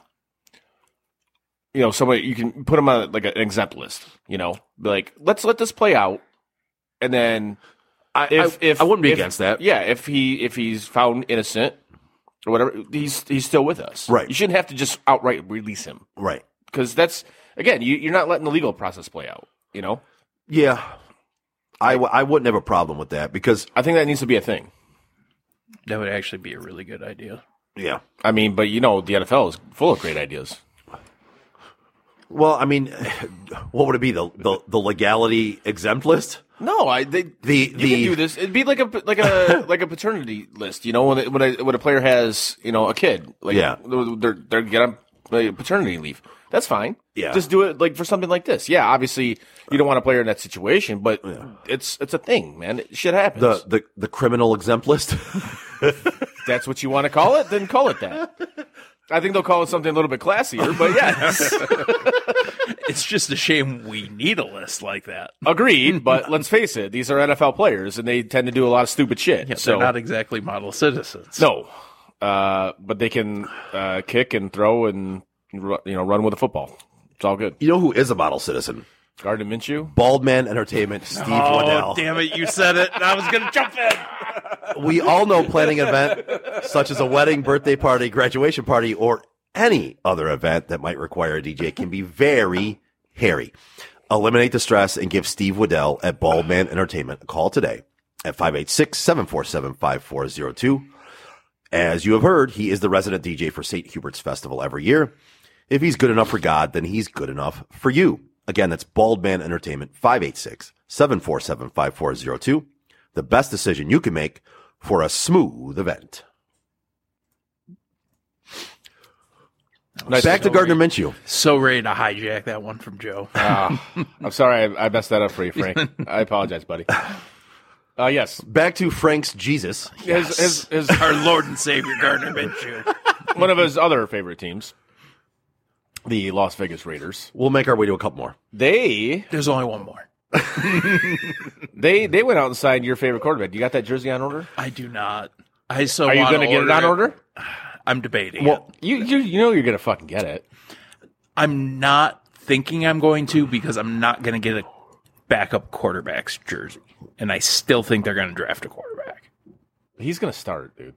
you know, somebody you can put them on like an exempt list. You know, be like, let's let this play out, and then I, if I, if I wouldn't be if- against that. Yeah, if he if he's found innocent or whatever, he's he's still with us. Right. You shouldn't have to just outright release him Right. because that's again, you, you're not letting the legal process play out. You know, Yeah. I, w- I wouldn't have a problem with that because, I think that needs to be a thing. That would actually be a really good idea. yeah. I mean, but you know, the N F L is full of great ideas. Well, I mean, what would it be? The the, the legality exempt list? No, I they The you the can do this. It'd be like a like a like a paternity list. You know, when it, when a, when a player has you know a kid, like Yeah. they're they're get on like, paternity leave. That's fine. Yeah. just do it like for something like this. Yeah, obviously you don't want a player in that situation, but it's it's a thing, man. It, shit happens. the, the the criminal exempt list. That's what you want to call it. Then call it that. I think they'll call it something a little bit classier, but yes, It's just a shame we need a list like that. agreed. But let's face it, these are N F L players, and they tend to do a lot of stupid shit. Yeah, so they're not exactly model citizens. No, uh, but they can uh, kick and throw and ru- you know run with a football. It's all good. You know who is a model citizen? Gardner Minshew. Bald Man Entertainment, Steve Oh, Waddell. damn it. You said it. And I was going to jump in. We all know planning an event such as a wedding, birthday party, graduation party, or any other event that might require a D J can be very hairy. Eliminate the stress and give Steve Waddell at Bald Man Entertainment a call today at five eight six, seven four seven, five four zero two. As you have heard, he is the resident D J for Saint Hubert's Festival every year. If he's good enough for God, then he's good enough for you. Again, that's Bald Man Entertainment, five eight six, seven four seven, five four zero two. The best decision you can make for a smooth event. Nice Back to story. Gardner Minshew. So ready to hijack that one from Joe. Ah, I'm sorry, I, I messed that up for you, Frank. I apologize, buddy. Uh, yes, Back to Frank's Jesus. his, his, his, Our Lord and Savior, Gardner Minshew. one of his other favorite teams. the Las Vegas Raiders. We'll make our way to a couple more. They There's only one more. they they went out and signed your favorite quarterback. You got that jersey on order? I do not. I so Are you going to get it on order? I'm debating. Well, it. you, you you know you're going to fucking get it. I'm not thinking I'm going to because I'm not going to get a backup quarterback's jersey, and I still think they're going to draft a quarterback. He's going to start, dude.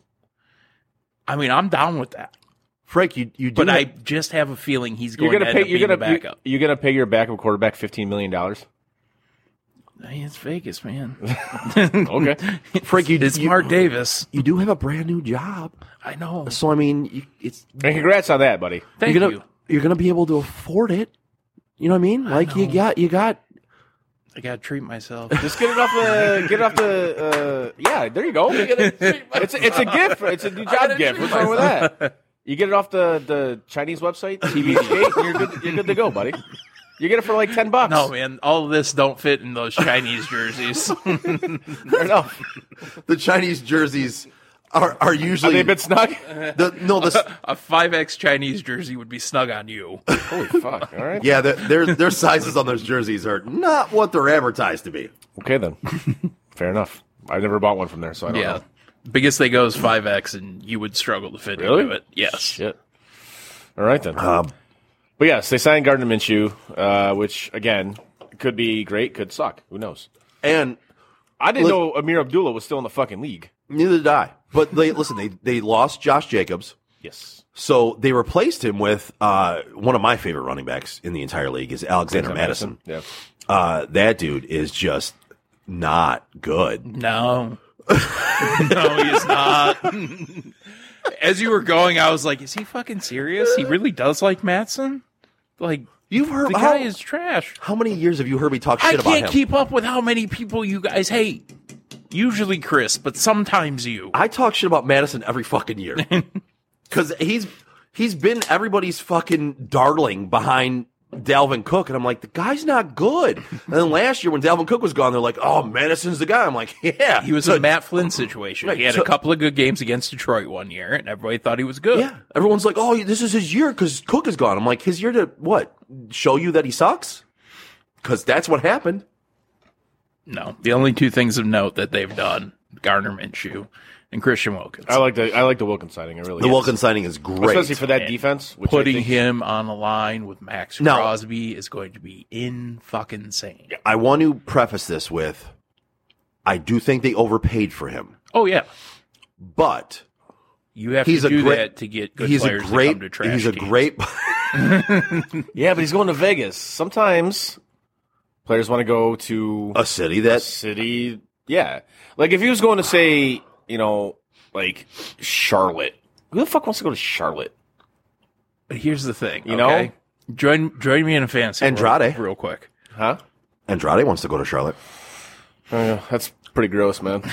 I mean, I'm down with that, Frank, you you do but have- I just have a feeling he's You're going gonna to pay. end up You're being gonna the backup. You, you're gonna pay your backup quarterback fifteen million dollars. Hey, it's Vegas, man. Okay, Frank, you It's you, Mark Davis. you do have a brand new job, I know. so I mean, you, it's and congrats on that, buddy. Thank you're gonna you. you're gonna be able to afford it. You know what I mean? Like you got you got. I got to treat myself. Just get it off the get it off the. Uh, yeah, there you go. You get it- It's a, it's a gift. It's a new job gift. What's wrong with that? You get it off the, the Chinese website, T V Skate, and you're good. You're good to go, buddy. You get it for like ten bucks. No, man, all of this don't fit in those Chinese jerseys. Fair enough. The Chinese jerseys are are Are usually they a bit snug? the no the A five X Chinese jersey would be snug on you. Holy fuck! All right. yeah the, their their sizes on those jerseys are not what they're advertised to be. Okay then. Fair enough. I've never bought one from there, so I don't Yeah. know. Biggest they go is five X, and you would struggle to fit Really? into it. Yes. Shit. All right then. Um, But yes, they signed Gardner Minshew, uh, which again could be great, could suck. Who knows? and I didn't Look- know Amir Abdullah was still in the fucking league. neither did I. But they listen. They they lost Josh Jacobs. Yes. So they replaced him with uh, one of my favorite running backs in the entire league is Alexander Madison. Yeah. Uh, that dude is just not good. No. No, he's not. As you were going, I was like, is he fucking serious? He really does like Mattson? Like, You've heard the how, guy is trash. how many years have you heard me talk I shit about can't him? keep up with how many people you guys hate. Usually Chris, but sometimes you. I talk shit about Madison every fucking year because he's he's been everybody's fucking darling behind Dalvin Cook, and I'm like, the guy's not good. And then last year when Dalvin Cook was gone, they're like, oh, Madison's the guy. I'm like, yeah, He was a Matt Flynn situation. Right, He had so- a couple of good games against Detroit one year, and everybody thought he was good. yeah. Everyone's like, oh, this is his year because Cook is gone. I'm like, his year to what? Show you that he sucks? Because that's what happened. No, the only two things of note that they've done, Gardner Minshew and Christian Wilkins. I like the I like the Wilkins signing. I really The is. Wilkins signing is great. especially for that And defense. Which I Putting think- him on a line with Max Now- Crosby is going to be in fucking insane. I want to preface this with, I do think they overpaid for him, Oh yeah, but you have he's to a do great. that to get good he's a players to great. come to trash He's a teams. great. Yeah, but he's going to Vegas. Sometimes players want to go to a city a that city. Yeah, like if he was going to say, you know, like Charlotte. Who the fuck wants to go to Charlotte? But here's the thing, You okay? know? Join join me in a fantasy Andrade. world real quick. Huh? Andrade wants to go to Charlotte. Uh, that's pretty gross, man.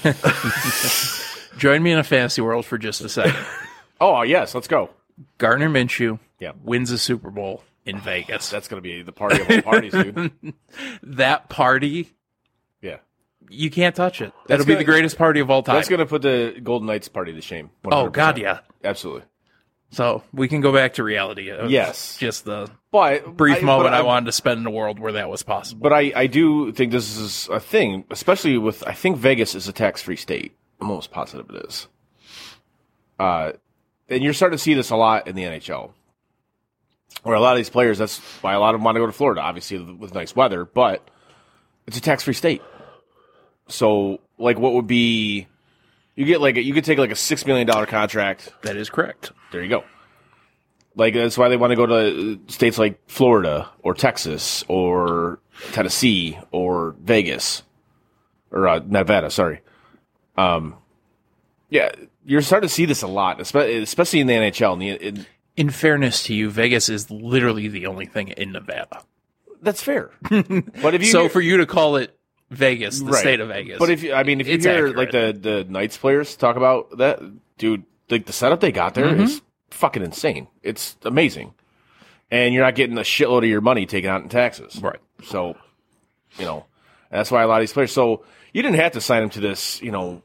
Join me in a fantasy world for just a second. Oh yes, let's go. Gardner Minshew Yeah. wins a Super Bowl in Vegas. That's gonna be the party of all parties, dude. That party, Yeah, you can't touch it. That'll be gonna- the greatest party of all time. that's gonna put the Golden Knights party to shame. one Oh hundred God, percent. yeah. Absolutely. So we can go back to reality. Of Yes. just the But brief I- moment but I, wanted to spend in a world where that was possible. But I, I do think this is a thing, especially with, I think Vegas is a tax-free state. I'm almost positive it is. Uh, and you're starting to see this a lot in the N H L. Where a lot of these players, that's why a lot of them want to go to Florida, obviously with nice weather, but it's a tax-free state. So, like, what would be, you get like, a, you could take like a six million dollars contract. that is correct. There you go. Like, that's why they want to go to states like Florida or Texas or Tennessee or Vegas or uh, Nevada, sorry. Um, yeah, you're starting to see this a lot, espe- especially in the N H L. In the, in, In fairness to you, Vegas is literally the only thing in Nevada. that's fair. But if you So hear- for you to call it Vegas, the right. state of Vegas. But if you, I mean, if you it's hear accurate. like the the Knights players talk about that, dude, like the setup they got there is Mm-hmm. fucking insane. It's amazing, and you're not getting a shitload of your money taken out in taxes. Right. So, you know, that's why a lot of these players. So you didn't have to sign them to this, you know,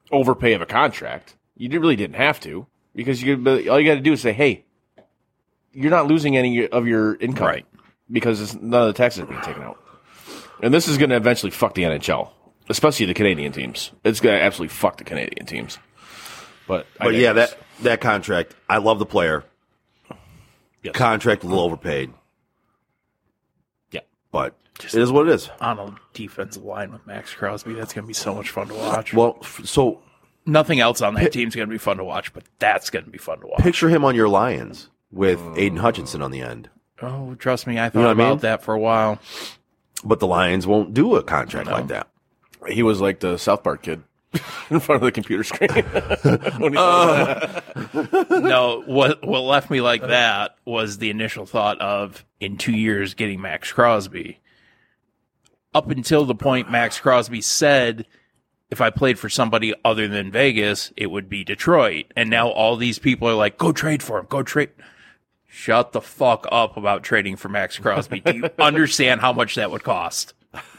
overpay of a contract. You did- really didn't have to because you could, all you got to do is say, hey, you're not losing any of your income, Right. Because it's, none of the taxes are being taken out. And this is going to eventually fuck the N H L, especially the Canadian teams. It's going to absolutely fuck the Canadian teams. But I But yeah, digress. that that contract, I love the player. Yes. Contract a little overpaid, yeah. but it is what it is. On a defensive line with Max Crosby, that's going to be so much fun to watch. Well, f- so Nothing else on that team's going to be fun to watch, but that's going to be fun to watch. picture him on your Lions with Aiden Hutchinson on the end. Oh, trust me, I thought know what I about mean? that for a while. But the Lions won't do a contract like that. He was like the South Park kid in front of the computer screen. When he- No, what what left me like that was the initial thought of in two years getting Max Crosby. Up until the point Max Crosby said, if I played for somebody other than Vegas, it would be Detroit. And now all these people are like, go trade for him, go trade. Shut the fuck up about trading for Max Crosby. Do you understand how much that would cost?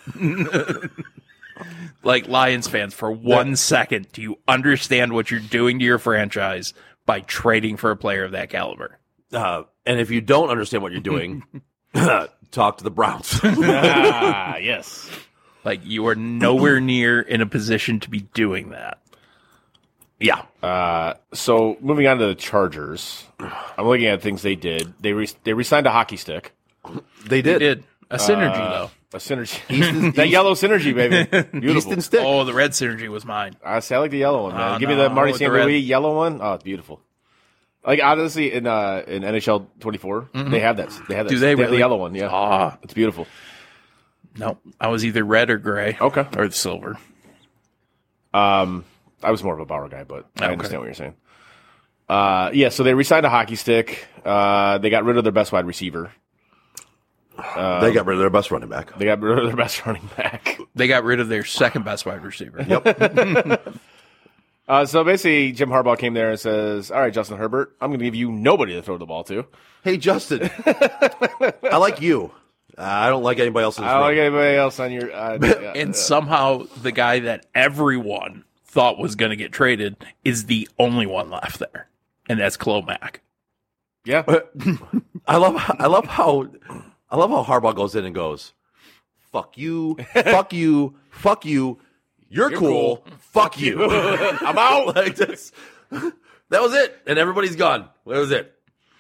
Like Lions fans, for one second, do you understand what you're doing to your franchise by trading for a player of that caliber? Uh, and if you don't understand what you're doing, talk to the Browns. ah, yes. Like, you are nowhere near in a position to be doing that. yeah. Uh, so moving on to the Chargers, I'm looking at things they did. They re- they re-signed a hockey stick, They They did. did. A synergy, though. a synergy. That yellow synergy, baby. Beautiful. Easton Stick. Oh, the red synergy was mine. I say I like the yellow one, man. Oh, Give me no, the Marty with the Saint red. Louis yellow one. Oh, it's beautiful. Like honestly, in uh, in N H L twenty-four, they have that. They have that. Do they have the really? yellow one? Yeah, Ah, it's beautiful. no. I was either red or gray. Okay. Or the silver. Um, I was more of a Bauer guy, but I Okay. understand what you're saying. Uh, yeah, so they re-signed a hockey stick. Uh, they got rid of their best wide receiver. they got rid of their best running back. They got rid of their best running back. They got rid of their second best wide receiver. Yep. Uh, so basically, Jim Harbaugh came there and says, "All right, Justin Herbert, I'm going to give you nobody to throw the ball to. Hey, Justin. I like you. Uh, I don't like anybody else in this I don't like room. anybody else on your." Uh, yeah, And somehow the guy that everyone thought was going to get traded is the only one left there. And that's Clomac. yeah. I love I love how I love how Harbaugh goes in and goes, fuck you, fuck you, fuck you, you're, You're cool, cool. fuck you. I'm out. Like this. That was it. And everybody's gone. That was it.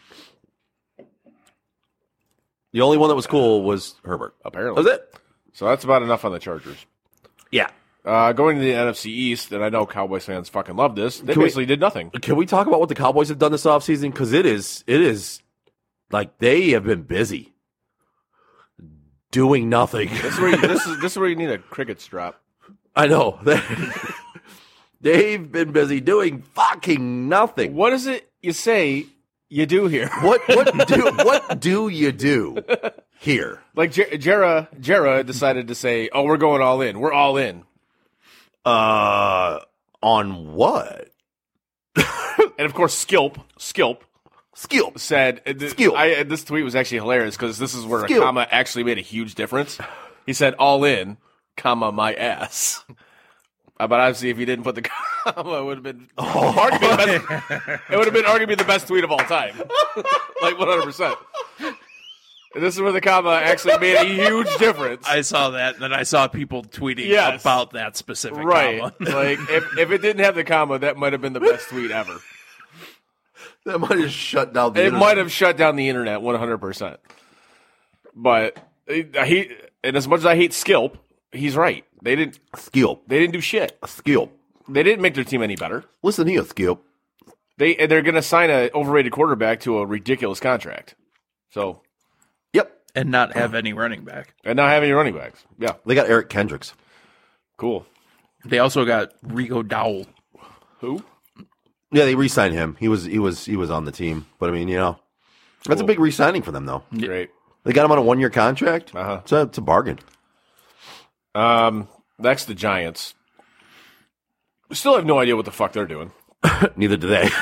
The only one that was cool was Herbert. Apparently. That was it. So that's about enough on the Chargers. Yeah. Uh, going to the N F C East, and I know Cowboys fans fucking love this. They Can we- basically did nothing. Can we talk about what the Cowboys have done this offseason? Because it is it is like they have been busy doing nothing. This is where you, this is this is where you need a cricket strap. I know. They've been busy doing fucking nothing. What is it you say you do here? What what do what do you do here? Like Jer- Jera Jera decided to say, "Oh, we're going all in. We're all in." Uh on what? And of course, Skilp Skilp Skill. said, and th- Skilp. I, and this tweet was actually hilarious because this is where Skilp. a comma actually made a huge difference. He said, "All in, comma my ass." Uh, but obviously, if he didn't put the comma, it would have been arguably the best, it would have been arguably the best tweet of all time, like one hundred percent. And this is where the comma actually made a huge difference. I saw that, and then I saw people tweeting Yes. about that specific Right, comma. like if if it didn't have the comma, that might have been the best tweet ever. That might have shut down the It internet. might have shut down the internet one hundred percent. But uh, he, and as much as I hate Skilp, he's right. They didn't. Skill. They didn't do shit. Skill. They didn't make their team any better. Listen here, Skill. They and they're going to sign an overrated quarterback to a ridiculous contract. So Yep. And not have any running back. and not having any running backs. Yeah, They got Eric Kendricks. cool. They also got Rico Dowell. Who? Yeah, they re-signed him. He was he was he was on the team. But I mean, you know, that's a Cool. big re-signing for them though. Great. They got him on a one-year contract. Uh-huh. It's a, it's a bargain. Um, next the Giants. Still have no idea what the fuck they're doing. Neither do they.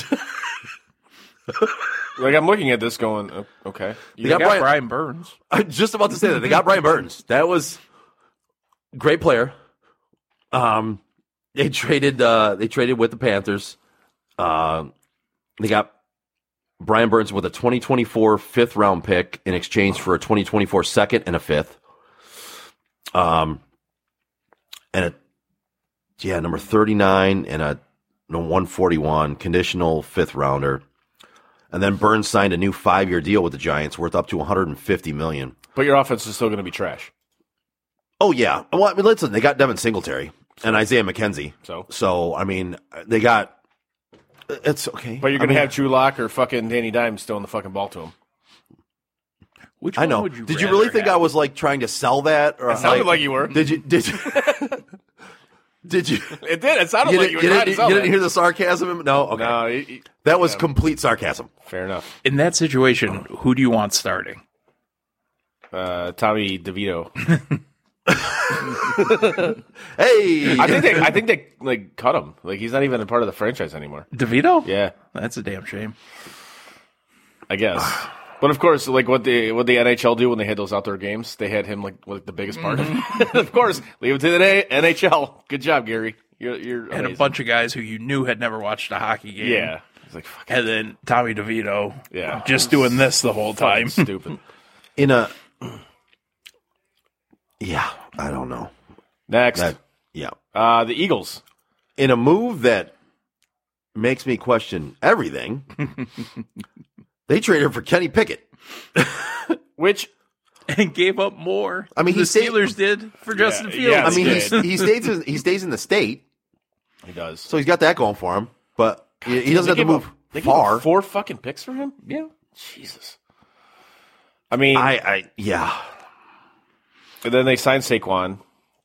Like I'm looking at this, going, uh, okay. They They got got Brian- Brian Burns. I'm just about to say that. They got Brian Burns. That was great player. Um, they traded. Uh, they traded with the Panthers. Um, they got Brian Burns with a twenty twenty-four fifth round pick in exchange for a twenty twenty-four second and a fifth. Um, and a, yeah, number thirty-nine and a no, one forty-one conditional fifth rounder. And then Burns signed a new five-year deal with the Giants worth up to one hundred fifty million dollars. But your offense is still going to be trash. Oh, yeah. Well, I mean, listen, they got Devin Singletary and Isaiah McKenzie. So, so I mean, they got – it's okay. But you're going to I mean, have Drew Lock or fucking Danny Dimes throwing the fucking ball to him. Which I one know. would you Did you rather really think have? I was, like, trying to sell that? Or It sounded like you were. Did you – Did you – Did you – It did. It sounded You like didn't, you were you trying didn't, to sell you didn't that. hear the sarcasm? No? Okay. No, it- it- that was yeah. complete sarcasm. Fair enough. In that situation, who do you want starting? Uh, Tommy DeVito. Hey! I think they, I think they like cut him. Like he's not even a part of the franchise anymore. DeVito? Yeah, That's a damn shame. I guess. But of course, like what the what the N H L do when they had those outdoor games, they had him like like the biggest part of it. Of course, leave it to the N H L. Good job, Gary. You're you're And a amazing. bunch of guys who you knew had never watched a hockey game. Yeah, it's like fucking And then Tommy DeVito. Yeah. Just doing this the whole time. stupid. In a – yeah, I don't know. Next, That, yeah. uh, the Eagles. In a move that makes me question everything, they traded for Kenny Pickett. Which And gave up more. I mean, the he stayed- Steelers did for Justin yeah, Fields. yeah, I mean, they he's, did. he stays in, he stays in the state, he does. so he's got that going for him. But he, he doesn't They have to gave move up- they gave up far. Four fucking picks for him. Yeah, Jesus. I mean, I, I, yeah. and then they signed Saquon.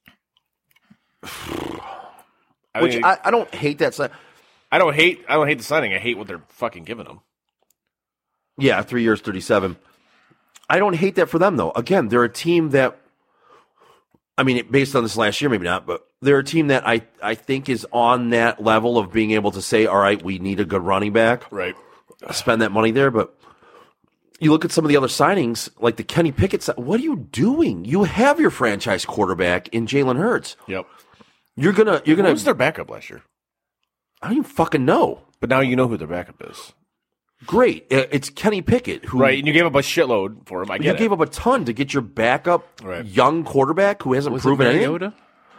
I Which mean, I, I don't hate that. si- I don't hate. I don't hate the signing. I hate what they're fucking giving him. Yeah, three years, thirty-seven. I don't hate that for them, though. Again, they're a team that, I mean, based on this last year, maybe not, but they're a team that I, I think is on that level of being able to say, all right, we need a good running back. Right. Spend that money there. But you look at some of the other signings, like the Kenny Pickett. si- What are you doing? You have your franchise quarterback in Jalen Hurts. Yep. You're gonna, you're Who gonna. was their backup last year? I don't even fucking know. But now you know who their backup is. Great, Uh, it's Kenny Pickett who Right, and you gave up a shitload for him. I you get gave it. up a ton to get your backup Right. young quarterback who hasn't Was it proven anything. Mariota?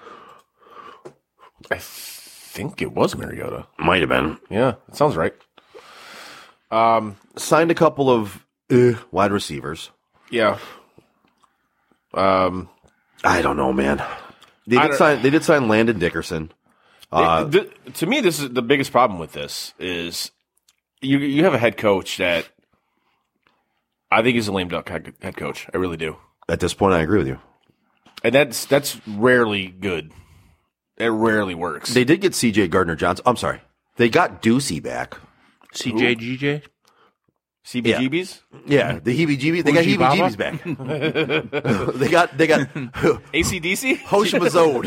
I think it was Mariota. Might have been. Yeah, that sounds right. Um, Signed a couple of uh, wide receivers. yeah. Um, I don't know, man. They I did don't- sign. They did sign Landon Dickerson. Uh, th- to me, this is the biggest problem with this is you you have a head coach that I think is a lame duck head head coach. I really do, at this point, I agree with you. and that's that's rarely good. It rarely works. They did get C J Gardner Johnson. I'm sorry. They got Ducey back. C J G J? C B G Bs, Yeah, the heebie-jeebies. They got Fuji Baba? heebie-jeebies back. they got. They got A C D C. Hoshimazode.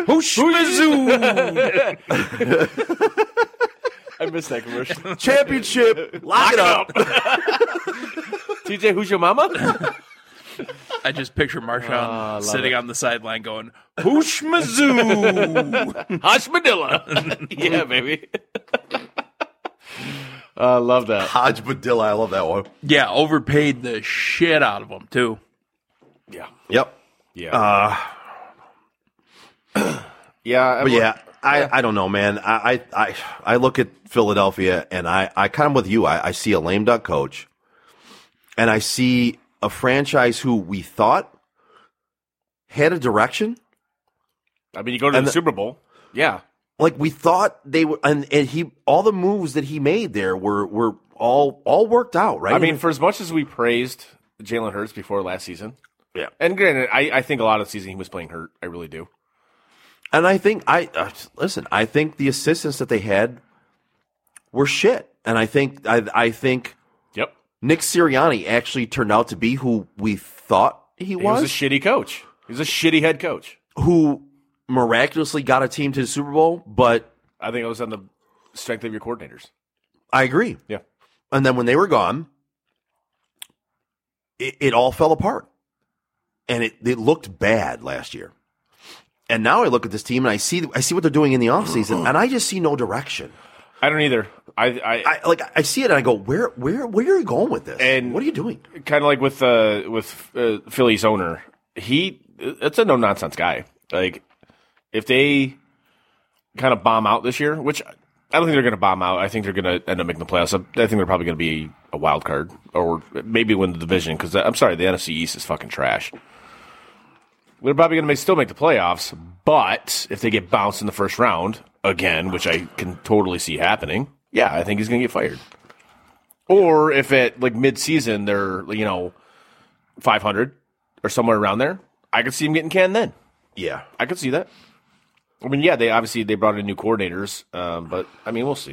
I missed that commercial. Championship. Lock it up. T J, who's your mama? I just picture Marshawn love sitting it. on the sideline going, Hoosh Mizzou! Hashmadilla. Yeah, baby. I love that. Hodge Badilla. I love that one. Yeah, overpaid the shit out of him, too. Yeah. Yep. Yeah. Uh, yeah. But yeah, I, I don't know, man. I, I I I look at Philadelphia and I, I kind of with you. I, I see a lame duck coach, and I see a franchise who we thought had a direction. I mean, you go to And the the- Super Bowl. Yeah. Like we thought they were, and, and he all the moves that he made there were were all all worked out, right? I mean, for as much as we praised Jalen Hurts before last season, yeah. and granted, I, I think a lot of the season he was playing hurt. I really do. And I think I uh, listen. I think the assistants that they had were shit, and I think I I think Yep. Nick Sirianni actually turned out to be who we thought he He was. was a shitty coach. He was a shitty head coach. who miraculously got a team to the Super Bowl, but I think it was on the strength of your coordinators. I agree. Yeah. And then when they were gone, it, it all fell apart. And it, it looked bad last year. And now I look at this team and I see I see what they're doing in the offseason, and I just see no direction. I don't either. I, I, I like I see it and I go, where where where are you going with this? And what are you doing? Kind of like with uh, with uh, Philly's owner. He it's a no nonsense guy. Like if they kind of bomb out this year, which I don't think they're going to bomb out. I think they're going to end up making the playoffs. I think they're probably going to be a wild card or maybe win the division because I'm sorry, the N F C East is fucking trash. They're probably going to still make the playoffs, but if they get bounced in the first round again, which I can totally see happening, yeah, I think he's going to get fired. Or if at like mid-season they're you know five hundred or somewhere around there, I could see him getting canned then. Yeah, I could see that. I mean, yeah, they obviously they brought in new coordinators, um, but I mean, we'll see.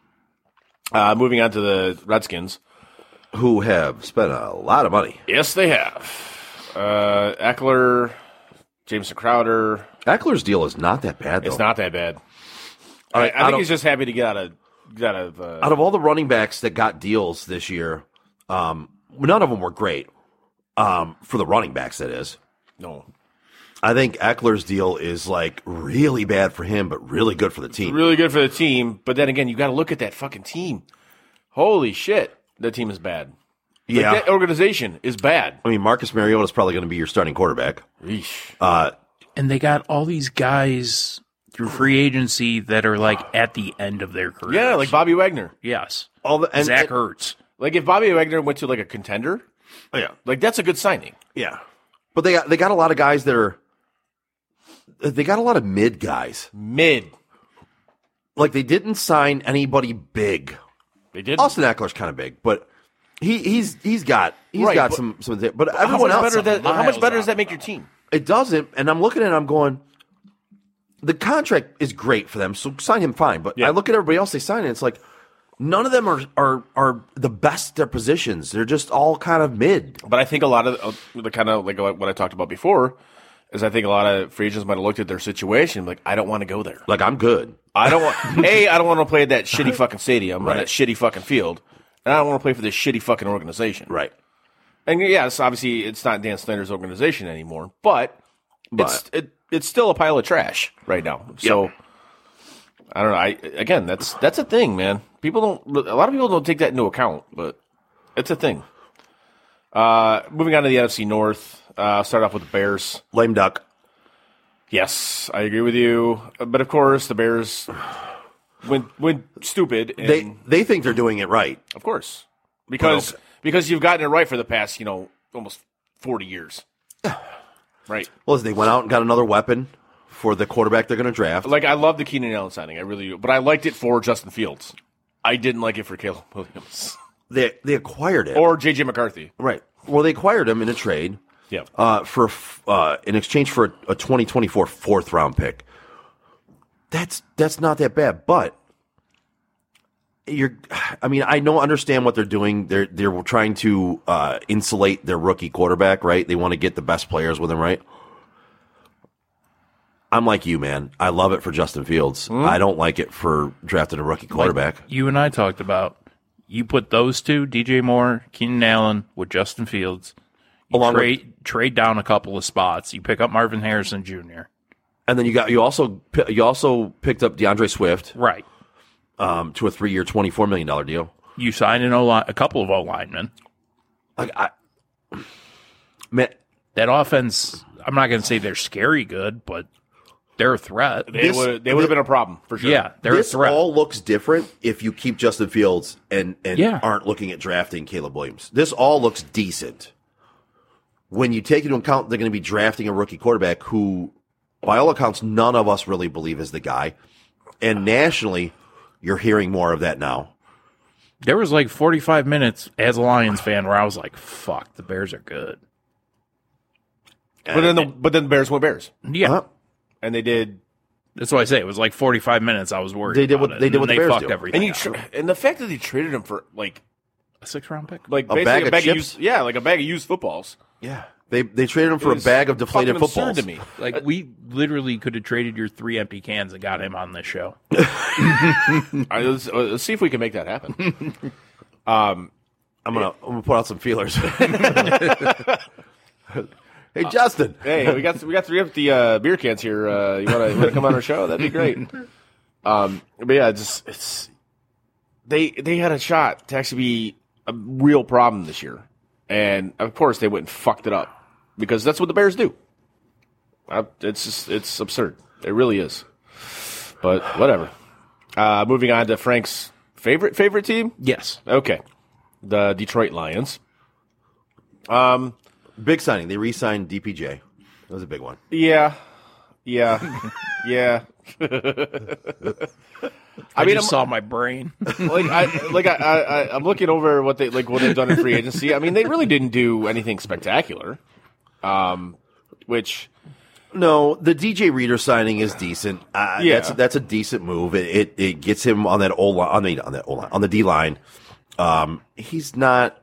Uh, moving on to the Redskins, who have spent a lot of money. Yes, they have. Uh, Eckler, Jameson Crowder. Eckler's deal is not that bad, though. It's not that bad. All I, right, I think of, he's just happy to get out of get out of. Uh, out of all the running backs that got deals this year, um, none of them were great. Um, for the running backs, that is. No. I think Eckler's deal is like really bad for him, but really good for the team. Really good for the team, but then again, you got to look at that fucking team. Holy shit, that team is bad. Like, Yeah, that organization is bad. I mean, Marcus Mariota is probably going to be your starting quarterback. Eesh. Uh, and they got all these guys through free agency that are like at the end of their career. Yeah, like Bobby Wagner. Yes, all the and, Zach and, Ertz. Like if Bobby Wagner went to like a contender, yeah, like that's a good signing. Yeah, but they got they got a lot of guys that are. They got a lot of mid guys. Mid. Like, they didn't sign anybody big. They did. Austin Eckler's kind of big, but he he's he's got he's right, got but, some some. But how everyone much else, better that, how much better does that make your team? It doesn't. And I'm looking at it, I'm going, the contract is great for them, so sign him fine. But yeah. I look at everybody else they sign, and it's like none of them are are are the best at their positions. They're just all kind of mid. But I think a lot of uh, the kind of like what I talked about before. Is I think a lot of free agents might have looked at their situation like, I don't want to go there. Like, I'm good. I don't want. A, I don't want to play at that shitty fucking stadium right. on that shitty fucking field, and I don't want to play for this shitty fucking organization. Right. And yes, obviously it's not Dan Snyder's organization anymore, but, but. it's it, it's still a pile of trash right now. So yep. I don't know. I again, that's that's a thing, man. People don't. A lot of people don't take that into account, but it's a thing. Uh, moving on to the N F C North. Uh, start off with the Bears. Lame duck. Yes, I agree with you. But of course, the Bears went went stupid. And, they they think they're doing it right. Of course, because well, because you've gotten it right for the past you know almost forty years. Right. Well, they went out and got another weapon for the quarterback they're going to draft. Like I love the Keenan Allen signing, I really do. But I liked it for Justin Fields. I didn't like it for Caleb Williams. They they acquired it or J J McCarthy. Right. Well, they acquired him in a trade. Yeah. Uh, for uh, in exchange for a, a twenty twenty-four fourth round pick. That's that's not that bad, but you're. I mean, I don't understand what they're doing. They're they're trying to uh, insulate their rookie quarterback, right? They want to get the best players with him, right? I'm like you, man. I love it for Justin Fields. Mm. I don't like it for drafting a rookie quarterback. Like you and I talked about. You put those two, D J Moore, Keenan Allen, with Justin Fields. You Along trade with, trade down a couple of spots. You pick up Marvin Harrison Junior And then you got you also you also picked up DeAndre Swift, right? Um, to a three year, twenty four million dollar deal. You signed an O line, a couple of O linemen. Like I, man, that offense. I'm not going to say they're scary good, but they're a threat. They would they would have been a problem for sure. Yeah, they're this a threat. all looks different if you keep Justin Fields and and yeah. aren't looking at drafting Caleb Williams. This all looks decent. When you take into account they're going to be drafting a rookie quarterback who, by all accounts, none of us really believe is the guy. And nationally, you're hearing more of that now. There was like forty-five minutes as a Lions fan where I was like, fuck, the Bears are good. But then the but then the Bears went Bears. Yeah. Uh-huh. And they did. That's what I say. It was like forty-five minutes I was worried They did about what- it. they did and what the they Bears fucked do. everything And you up. tra- and the fact that they traded him for like A six-round pick? like A basically bag a of bag chips? of used, yeah, like a bag of used footballs. Yeah. They they traded him for a was bag of deflated fucking absurd footballs. to me. Like, we literally could have traded your three empty cans and got him on this show. All right, let's, uh, let's see if we can make that happen. um, I'm gonna I'm gonna put out some feelers. Hey Justin. hey, we got we got three empty uh, beer cans here. Uh, you want to come on our show? That'd be great. Um, but yeah, it's just it's they they had a shot to actually be a real problem this year, and of course they went and fucked it up because that's what the Bears do. Uh, it's just, it's absurd. It really is. But whatever. Uh, moving on to Frank's favorite favorite team. Yes. Okay, the Detroit Lions. Um, big signing. They re-signed D P J. That was a big one. Yeah, yeah, yeah. I, I mean, just I'm, saw my brain. like I like I, I I'm looking over what they like what they've done in free agency. I mean, they really didn't do anything spectacular. Um, which no, the D J Reader signing is decent. Uh, yeah, that's that's a decent move. It it, it gets him on that old line, on the on that old line, on the D line. Um, he's not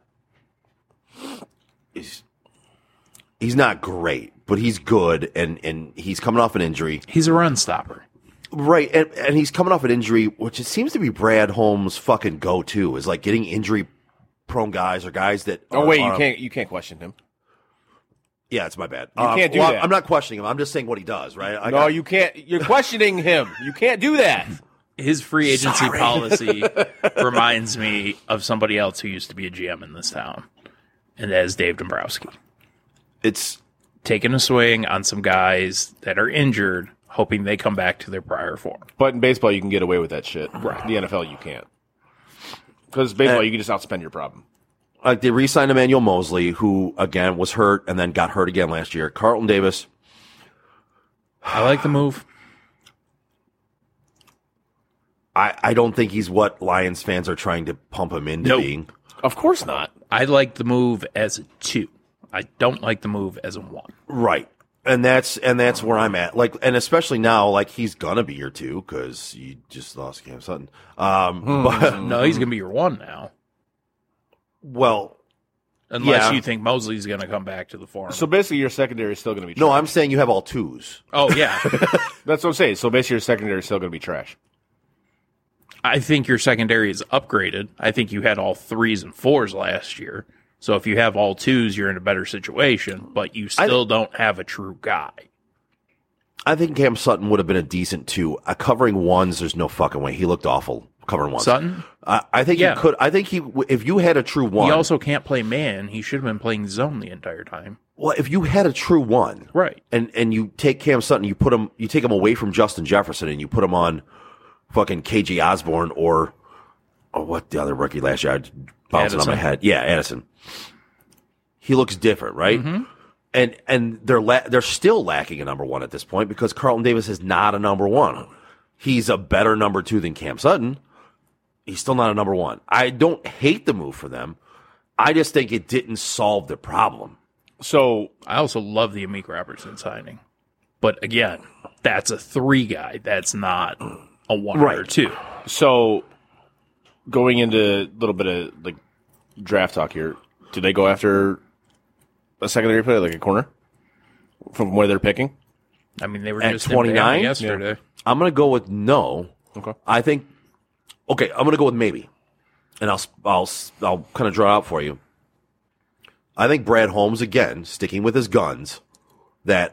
he's he's not great, but he's good, and and he's coming off an injury. He's a run stopper. Right, and, and he's coming off an injury, which it seems to be Brad Holmes' fucking go-to, is like getting injury-prone guys or guys that. Oh are, wait, you are, can't you can't question him. Yeah, it's my bad. You um, can't do well, that. I'm not questioning him. I'm just saying what he does. Right? I no, got, you can't. You're questioning him. You can't do that. His free agency Sorry. policy reminds me of somebody else who used to be a G M in this town, and that is Dave Dombrowski. It's taking a swing on some guys that are injured, hoping they come back to their prior form. But in baseball, you can get away with that shit. Right. In the N F L, you can't. Because baseball, Uh, you can just outspend your problem. like they re-signed Emmanuel Mosley, who again was hurt and then got hurt again last year. Carlton Davis. I like the move. I, I don't think he's what Lions fans are trying to pump him into Nope. being. Of course not. I like the move as a two. I don't like the move as a one. Right. And that's and that's where I'm at. Like, and especially now, like he's gonna be your two because you just lost Cam Sutton. Um, but No, he's going to be your one now. well, Unless Yeah. you think Mosley's going to come back to the form. So basically, your secondary is still going to be no, trash. I'm saying you have all twos. oh, yeah. That's what I'm saying. So basically, your secondary is still going to be trash. I think your secondary is upgraded. I think you had all threes and fours last year. So if you have all twos, you're in a better situation, but you still don't have a true guy. I think Cam Sutton would have been a decent two. Uh, covering ones, there's no fucking way. He looked awful covering ones. Sutton? I, I think Yeah. he could. I think he. If you had a true one, He also can't play man. He should have been playing zone the entire time. well, if you had a true one, Right. and and you take Cam Sutton, you put him, you take him away from Justin Jefferson, and you put him on fucking K J Osborne or or what the other rookie last year, I bouncing on my Addison. head. Yeah, Addison. He looks different, right? Mm-hmm. And and they're la- they're still lacking a number one at this point because Carlton Davis is not a number one. He's a better number two than Cam Sutton. He's still not a number one. I don't hate the move for them. I just think it didn't solve the problem. So I also love the Amik Robertson signing. But again, that's a three guy. That's not a one Right. or two. so going into a little bit of like draft talk here, do they go after a secondary player like a corner from where they're picking? I mean, they were At just in twenty-nine? Bama yesterday. I'm going to go with no. Okay. I think. Okay, I'm going to go with maybe, and I'll I'll I'll kind of draw out for you. I think Brad Holmes again, sticking with his guns, that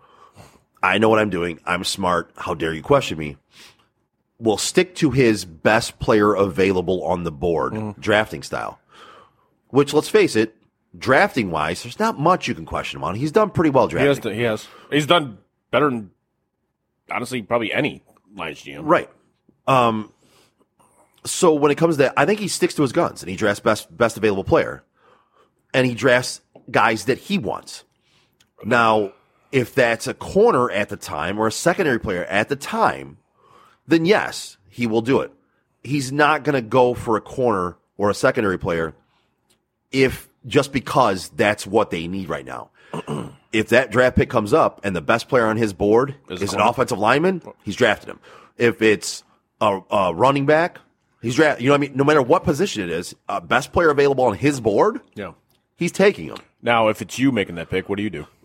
I know what I'm doing. I'm smart. How dare you question me? Will stick to his best player available on the board, Mm-hmm. drafting style. Which, let's face it, drafting wise, there's not much you can question him on. He's done pretty well He has. drafting. He has. He's done better than honestly probably any Lions G M. Right. Um, so when it comes to that, I think he sticks to his guns and he drafts best best available player. And he drafts guys that he wants. Now, if that's a corner at the time or a secondary player at the time, then yes, he will do it. He's not going to go for a corner or a secondary player if just because that's what they need right now. If that draft pick comes up and the best player on his board Is is, a an corner. offensive lineman, he's drafted him. If it's a, a running back, he's drafted. You know what I mean? No matter what position it is, uh, best player available on his board, Yeah. he's taking him. Now, if it's you making that pick, what do you do?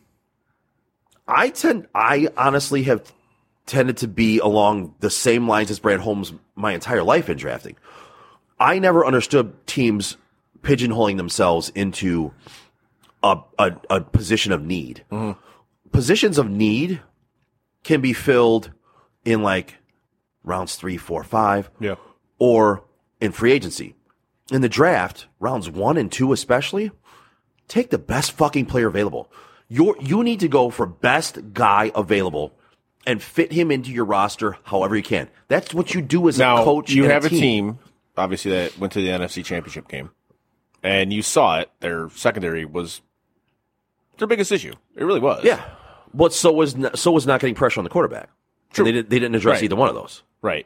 I tend, I honestly have tended to be along the same lines as Brad Holmes my entire life in drafting. I never understood teams pigeonholing themselves into a, a, a position of need. Positions of need can be filled in like rounds three, four, five, Yeah. or in free agency. In the draft, rounds one and two especially, take the best fucking player available. You're, you need to go for best guy available and fit him into your roster however you can. That's what you do as now, a coach. You and have a a team. team, obviously, that went to the N F C Championship game, and you saw it. Their secondary was their biggest issue. It really was. Yeah, but so was n- so was not getting pressure on the quarterback. True. They, did, they didn't address Right. either one of those. Right.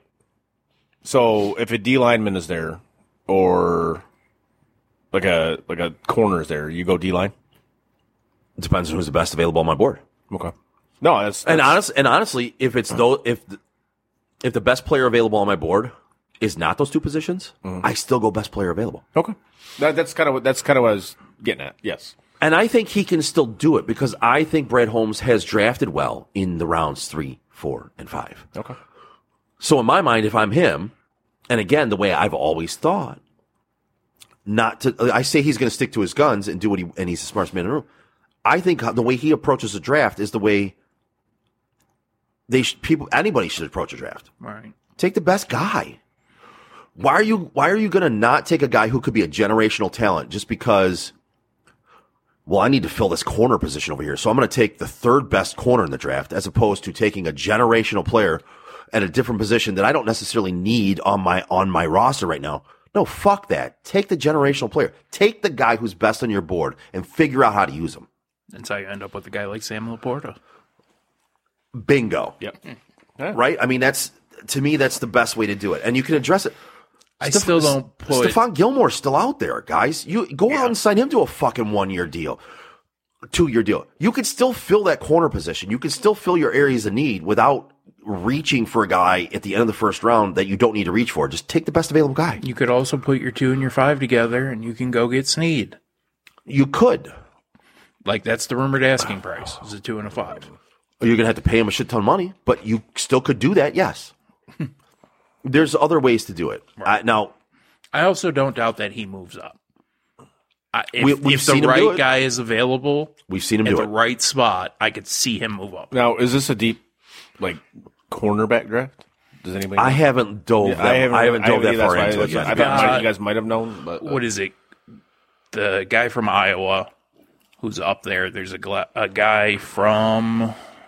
So if a D lineman is there, or like a like a corner is there, you go D line. It depends on who's the best available on my board. Okay. No, that's, that's And honest, and honestly, if it's though, if the, if the best player available on my board is not those two positions, Mm-hmm. I still go best player available. okay. That, that's kind of what that's kind of what I was getting at. Yes. And I think he can still do it because I think Brad Holmes has drafted well in the rounds three, four, and five. Okay. So in my mind, if I'm him, and again, the way I've always thought, not to, I say he's going to stick to his guns and do what he, and he's the smartest man in the room. I think the way he approaches a draft is the way they should, people, anybody should approach a draft. Right. Take the best guy. Why are you, why are you going to not take a guy who could be a generational talent just because, well, I need to fill this corner position over here. So I'm going to take the third best corner in the draft as opposed to taking a generational player at a different position that I don't necessarily need on my, on my roster right now. No, fuck that. Take the generational player. Take the guy who's best on your board and figure out how to use him. That's how you end up with a guy like Sam Laporta. Bingo. Yep. Right? I mean, that's, to me, that's the best way to do it. And you can address it. I Steph- still don't put. Stephon Gilmore's still out there, guys. You go out and sign him to a fucking one year deal, two year deal. You could still fill that corner position. You could still fill your areas of need without reaching for a guy at the end of the first round that you don't need to reach for. Just take the best available guy. You could also put your two and your five together, and you can go get Snead. You could. Like that's the rumored asking price is a two and a five. You're gonna have to pay him a shit ton of money, but you still could do that. Yes. There's other ways to do it. Right. Uh, now, I also don't doubt that he moves up. I, if We- we've if the seen him do right it. guy is available we've seen him at do the it. right spot, I could see him move up. Now, is this a deep, like, cornerback draft? Does anybody? I know? haven't dove. Yeah, that, I haven't, I haven't dove that either. far That's into why- it that's yet. why I thought Uh, you guys might have known, but uh, What is it? The guy from Iowa who's up there. There's a, gla- a guy from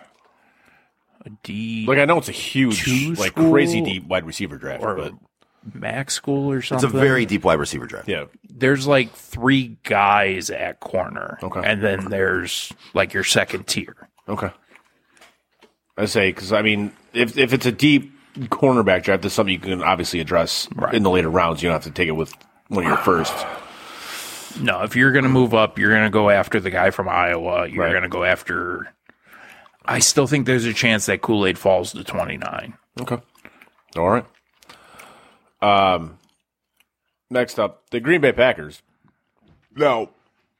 a D like I know it's a huge, Two like school? crazy deep wide receiver draft, or but Mac school or It's something. a very deep wide receiver draft. yeah, There's like three guys at corner, Okay. and then there's like your second tier. okay. I say because I mean, if if it's a deep cornerback draft, that's something you can obviously address Right. in the later rounds. You don't have to take it with one of your first. No, if you're going to move up, you're going to go after the guy from Iowa. You're Right. going to go after. I still think there's a chance that Kool-Aid falls to twenty-nine. Okay. All right. Um. Next up, the Green Bay Packers. Now,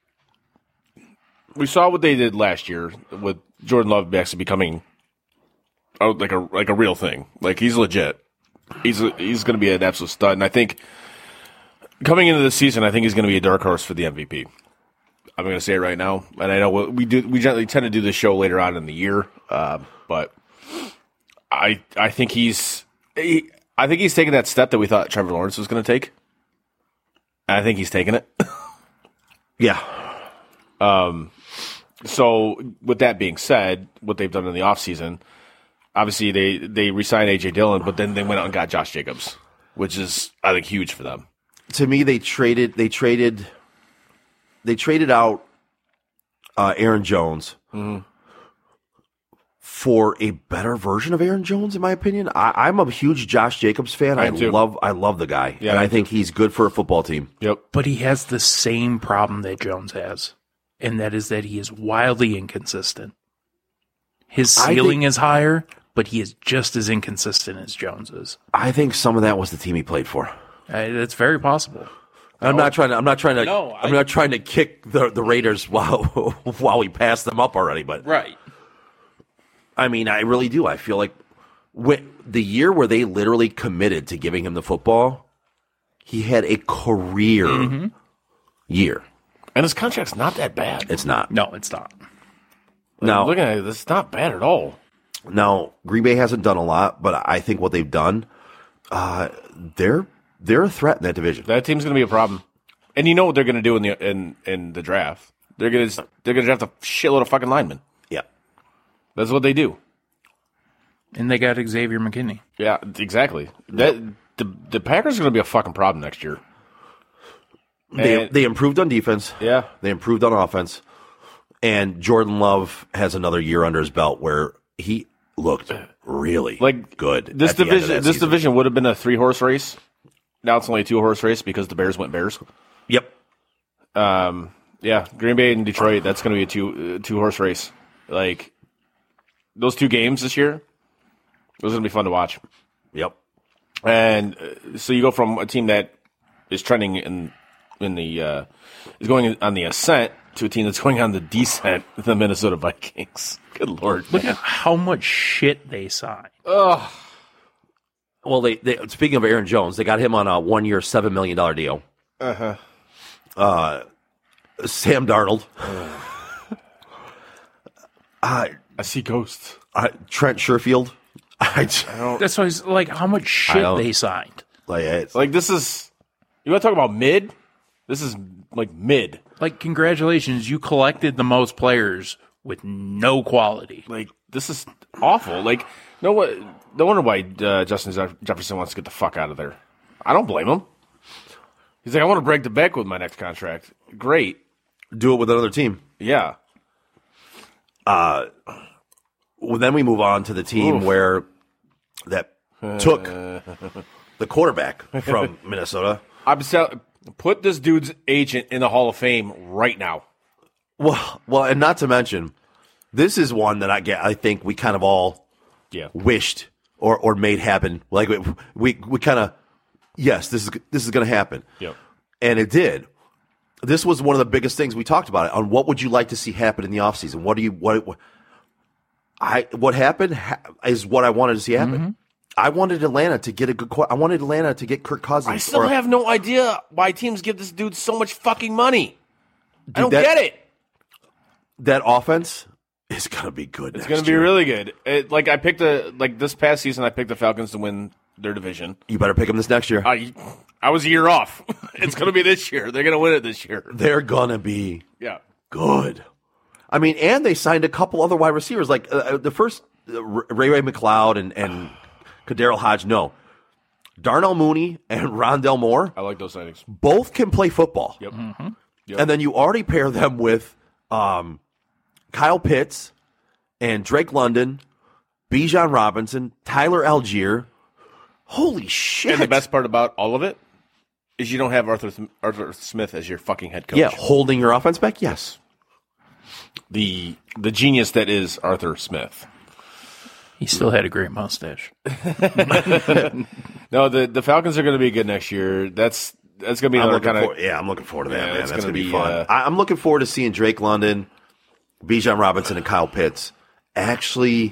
we saw what they did last year with Jordan Love actually becoming oh, like a like a real thing. Like he's legit. He's a, he's going to be an absolute stud, and I think coming into the season, I think he's going to be a dark horse for the M V P. I'm going to say it right now, and I know what we do. We generally tend to do this show later on in the year, uh, but I I think he's he, I think he's taking that step that we thought Trevor Lawrence was going to take. And I think he's taking it. Yeah. So with that being said, what they've done in the offseason, obviously they they re-signed A J Dillon, but then they went out and got Josh Jacobs, which is I think huge for them. To me, they traded. They traded. They traded out uh, Aaron Jones for a better version of Aaron Jones, in my opinion. I, I'm a huge Josh Jacobs fan. I I, am too. love. I love the guy, Yeah, and I I do. think he's good for a football team. Yep. But he has the same problem that Jones has, and that is that he is wildly inconsistent. His I ceiling think- is higher, but he is just as inconsistent as Jones is. I think some of that was the team he played for. Uh, that's very possible. I'm not trying to. I'm not trying to. No, I- I'm not trying to kick the the Raiders while while we pass them up already. But Right. I mean, I really do. I feel like when, the year where they literally committed to giving him the football, he had a career Mm-hmm. year. And his contract's not that bad. It's not. No, it's not. Now, Looking at it, it's not bad at all. now Green Bay hasn't done a lot, but I think what they've done, uh, they're they're a threat in that division. That team's going to be a problem. And you know what they're going to do in the in, in the draft? They're going to they're going to draft a shitload of fucking linemen. Yeah, that's what they do. And they got Xavier McKinney. Yeah, exactly. That the the Packers are going to be a fucking problem next year. They And- they improved on defense. Yeah. They improved on offense. And Jordan Love has another year under his belt where he looked really Like good. This at the end of division that this season. division would have been a three horse race. Now it's only a two horse race because the Bears went Bears. Yep. Um. Yeah, Green Bay and Detroit. That's going to be a two uh, two horse race. Like those two games this year, those are going to be fun to watch. Yep. And uh, so you go from a team that is trending in in the uh, is going on the ascent to a team that's going on the descent, the Minnesota Vikings. Good Lord. Look at how much shit they signed. Ugh. Well, they, they speaking of Aaron Jones, they got him on a one year, seven million dollar deal. Uh-huh. Uh Sam Darnold. I I see ghosts. Uh, Trent Sherfield. I, That's why it's like how much shit don't- they signed. like, it's, Like this is you want to talk about mid? This is like mid. Like, congratulations, you collected the most players with no quality. Like this is awful. Like no what no wonder why uh, Justin Jeff- Jefferson wants to get the fuck out of there. I don't blame him. He's like, I want to break the back with my next contract. Great. do it with another team. Yeah. Well, then we move on to the team Oof. where that took the quarterback from Minnesota. I'm tell- put this dude's agent in the Hall of Fame right now. Well, well, and not to mention, this is one that I get. I think we kind of all Yeah. wished or or made happen. Like we we, we kind of yes, this is this is going to happen. Yep. And it did. This was one of the biggest things we talked about it on what would you like to see happen in the offseason? What do you what, what I what happened ha- is what I wanted to see happen. Mm-hmm. I wanted Atlanta to get a good. qu- I wanted Atlanta to get Kirk Cousins. I still or- have no idea why teams give this dude so much fucking money. I don't that- get it. that offense is going to be good. It's going to be really good. It, like I picked a like this past season, I picked the Falcons to win their division. You better pick them this next year. I I was a year off. It's going to be this year. They're going to win it this year. They're going to be Yeah. good. I mean, and they signed a couple other wide receivers, like uh, the first uh, Ray Ray McLeod and and Kadarrell Hodge. No, Darnell Mooney and Rondell Moore I like those signings. both can play football. Yep. Yep. And then you already pair them with um, Kyle Pitts and Drake London, Bijan Robinson, Tyler Algier. Holy shit! And the best part about all of it is you don't have Arthur Arthur Smith as your fucking head coach. yeah, holding your offense back. Yes. The the genius that is Arthur Smith. He still had a great mustache. No, the, the Falcons are going to be good next year. That's that's going to be I'm another looking kind for, of yeah, I'm looking forward to that, Yeah, man. it's That's gonna going to be, be, fun. uh, I, I'm looking forward to seeing Drake London, Bijan Robinson, and Kyle Pitts actually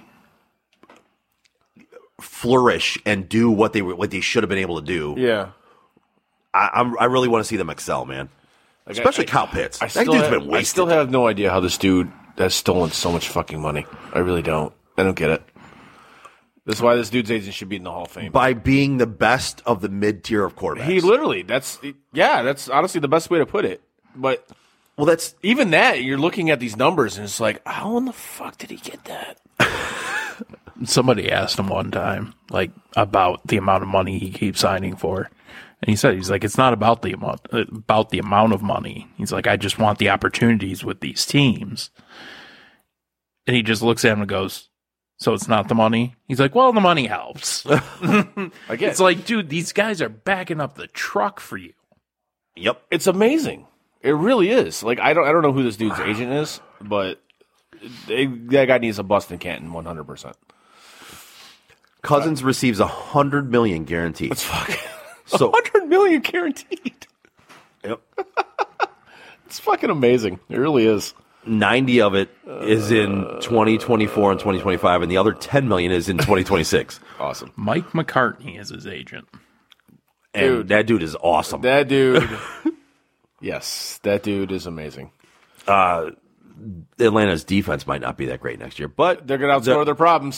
flourish and do what they were, what they should have been able to do. yeah. I, I'm, I really want to see them excel, man. Like, Especially I- Kyle Pitts. I that still, dude's have, been wasted. I still have no idea how this dude has stolen so much fucking money. I really don't. I don't get it. That's why this dude's agent should be in the Hall of Fame. by being the best of the mid tier of quarterbacks. He literally, that's, yeah, that's honestly the best way to put it. But well, that's even that, you're looking at these numbers and it's like, how in the fuck did he get that? Somebody asked him one time, like, about the amount of money he keeps signing for. And he said, he's like, it's not about the amount, about the amount of money. He's like, I just want the opportunities with these teams. And he just looks at him and goes, so it's not the money? He's like, well, the money helps. I get It's like, dude, these guys are backing up the truck for you. yep. it's amazing. It really is. Like I don't I don't know who this dude's agent is, but they, that guy needs a bust in Canton one hundred percent. Cousins receives a hundred million guaranteed. It's fucking So one hundred million guaranteed. yep. It's fucking amazing. It really is. ninety of it is in twenty twenty-four and twenty twenty-five, and the other ten million is in twenty twenty-six. Awesome. Mike McCartney is his agent. And Dude. that dude is awesome. That dude. Yes, that dude is amazing. Atlanta's defense might not be that great next year, but They're gonna outscore their problems.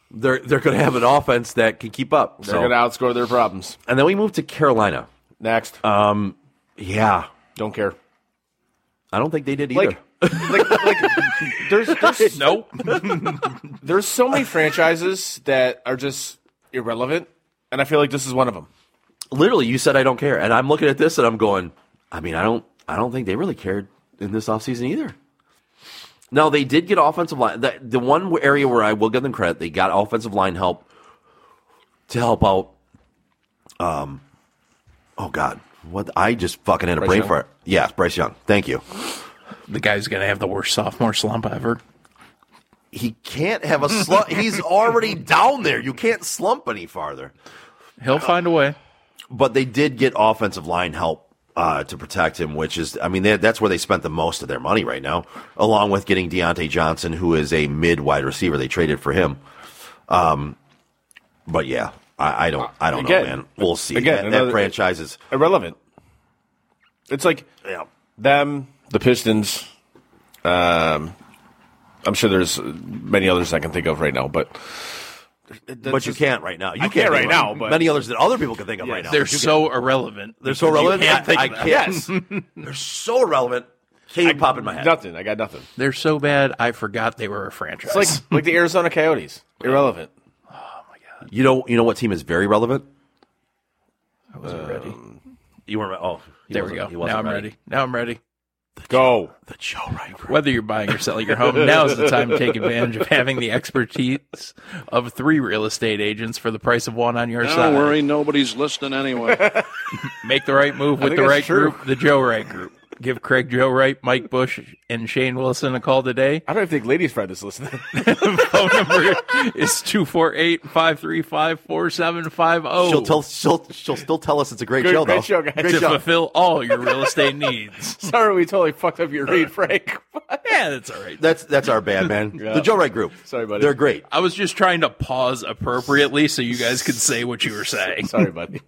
They're they're going to have an offense that can keep up. They're So. going to outscore their problems. And then we move to Carolina. Next. Um, yeah, Don't care. I don't think they did either. Like, like, like there's, there's Nope. there's so many franchises that are just irrelevant, and I feel like this is one of them. Literally, you said I don't care, and I'm looking at this and I'm going. I mean, I don't. I don't think they really cared in this offseason either. No, they did get offensive line. The, the one area where I will give them credit, they got offensive line help to help out. Um, oh God, what I just fucking had a Bryce brain Young? for it. Yes, Bryce Young. Thank you. The guy's going to have the worst sophomore slump ever. He can't have a slump. He's already down there. You can't slump any farther. He'll find a way. But they did get offensive line help uh, to protect him, which is, I mean, they, that's where they spent the most of their money right now, along with getting Deontay Johnson, who is a mid wide receiver. They traded for him. Um, but yeah, I, I don't, I don't Again, know, man. We'll see. again, that, another- that franchise is Irrelevant. It's like yeah. them, the Pistons. Um, I'm sure there's many others I can think of right now, but But you can't right now. You I can't right think now, of but- many others that other people can think of right now. They're but you so irrelevant. They're so relevant. can't think I, I of them. can't. They're so irrelevant. Can't even pop in my head. nothing. I got nothing. They're so bad, I forgot they were a franchise. It's like like the Arizona Coyotes. Irrelevant. You know, you know what team is very relevant? I wasn't ready. You weren't. Oh, he There we wasn't- go. he wasn't Now I'm ready. Now I'm ready. Go. The Joe Wright Group. Whether you're buying or selling your home, now is the time to take advantage of having the expertise of three real estate agents for the price of one on your Don't side. worry, nobody's listening anyway. Make the right move with think the that's right true. group, the Joe Wright Group. Give Craig Joe Wright, Mike Bush, and Shane Wilson a call today. I don't even think ladies' friend is listening. Phone number is two four eight, five three five, four seven five zero. She'll tell. She'll. She'll still tell us it's a great Good- show, great though. show, guys. Great to show. fulfill all your real estate needs. Sorry, we totally fucked up your read, Frank. Yeah, that's all right. That's that's our bad man. The Joe Wright Group. Sorry, buddy. They're great. I was just trying to pause appropriately so you guys could say what you were saying. Sorry, buddy.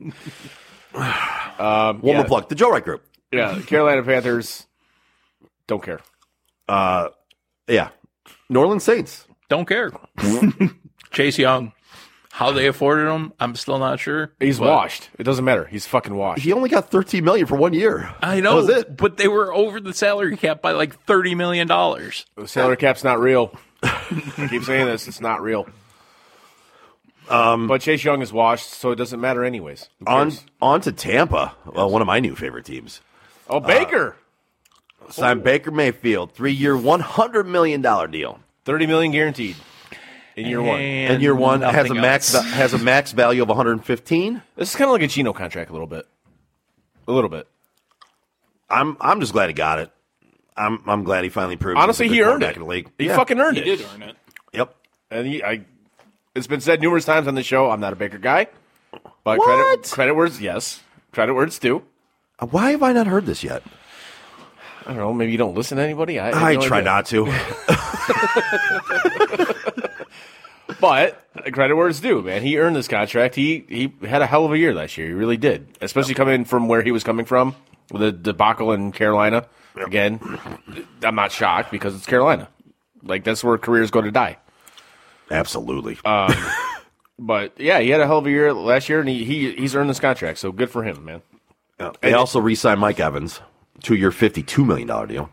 One yeah. more plug. The Joe Wright Group. Yeah, Carolina Panthers. Don't care. Uh, yeah. New Orleans Saints. Don't care. Chase Young. How they afforded him, I'm still not sure. He's but- washed. It doesn't matter. He's fucking washed. He only got thirteen million for one year. I know, That was it. but they were over the salary cap by like thirty million dollars. The salary cap's not real. I keep saying this. It's not real. Um, but Chase Young is washed, so it doesn't matter anyways. Who On cares? on to Tampa. Well, one of my new favorite teams. Oh, Baker. Signed Baker Mayfield, three year, one hundred million dollar deal. thirty million guaranteed in year one. And year one has a nothing max else. has a max value of one hundred fifteen. This is kind of like a Geno contract a little bit. A little bit. I'm I'm just glad he got it. I'm I'm glad he finally proved. Honestly, he's a he good earned quarterback it. in the league. He Yeah. fucking earned He it. did earn it. Yep. And he, I, it's been said numerous times on the show, I'm not a Baker guy. But What? credit credit where it's, yes. Credit where it's due. Uh, Why have I not heard this yet? I don't know. Maybe you don't listen to anybody. I, have I no try idea. not to. But credit where it's due, man. He earned this contract. He he had a hell of a year last year. He really did. Especially coming from where he was coming from with the debacle in Carolina. Again, I'm not shocked because it's Carolina. Like, that's where careers go to die. Absolutely. But, yeah, he had a hell of a year last year, and he, he he's earned this contract. So good for him, man. Yeah. They also re-signed Mike Evans, two-year, fifty-two million dollar deal.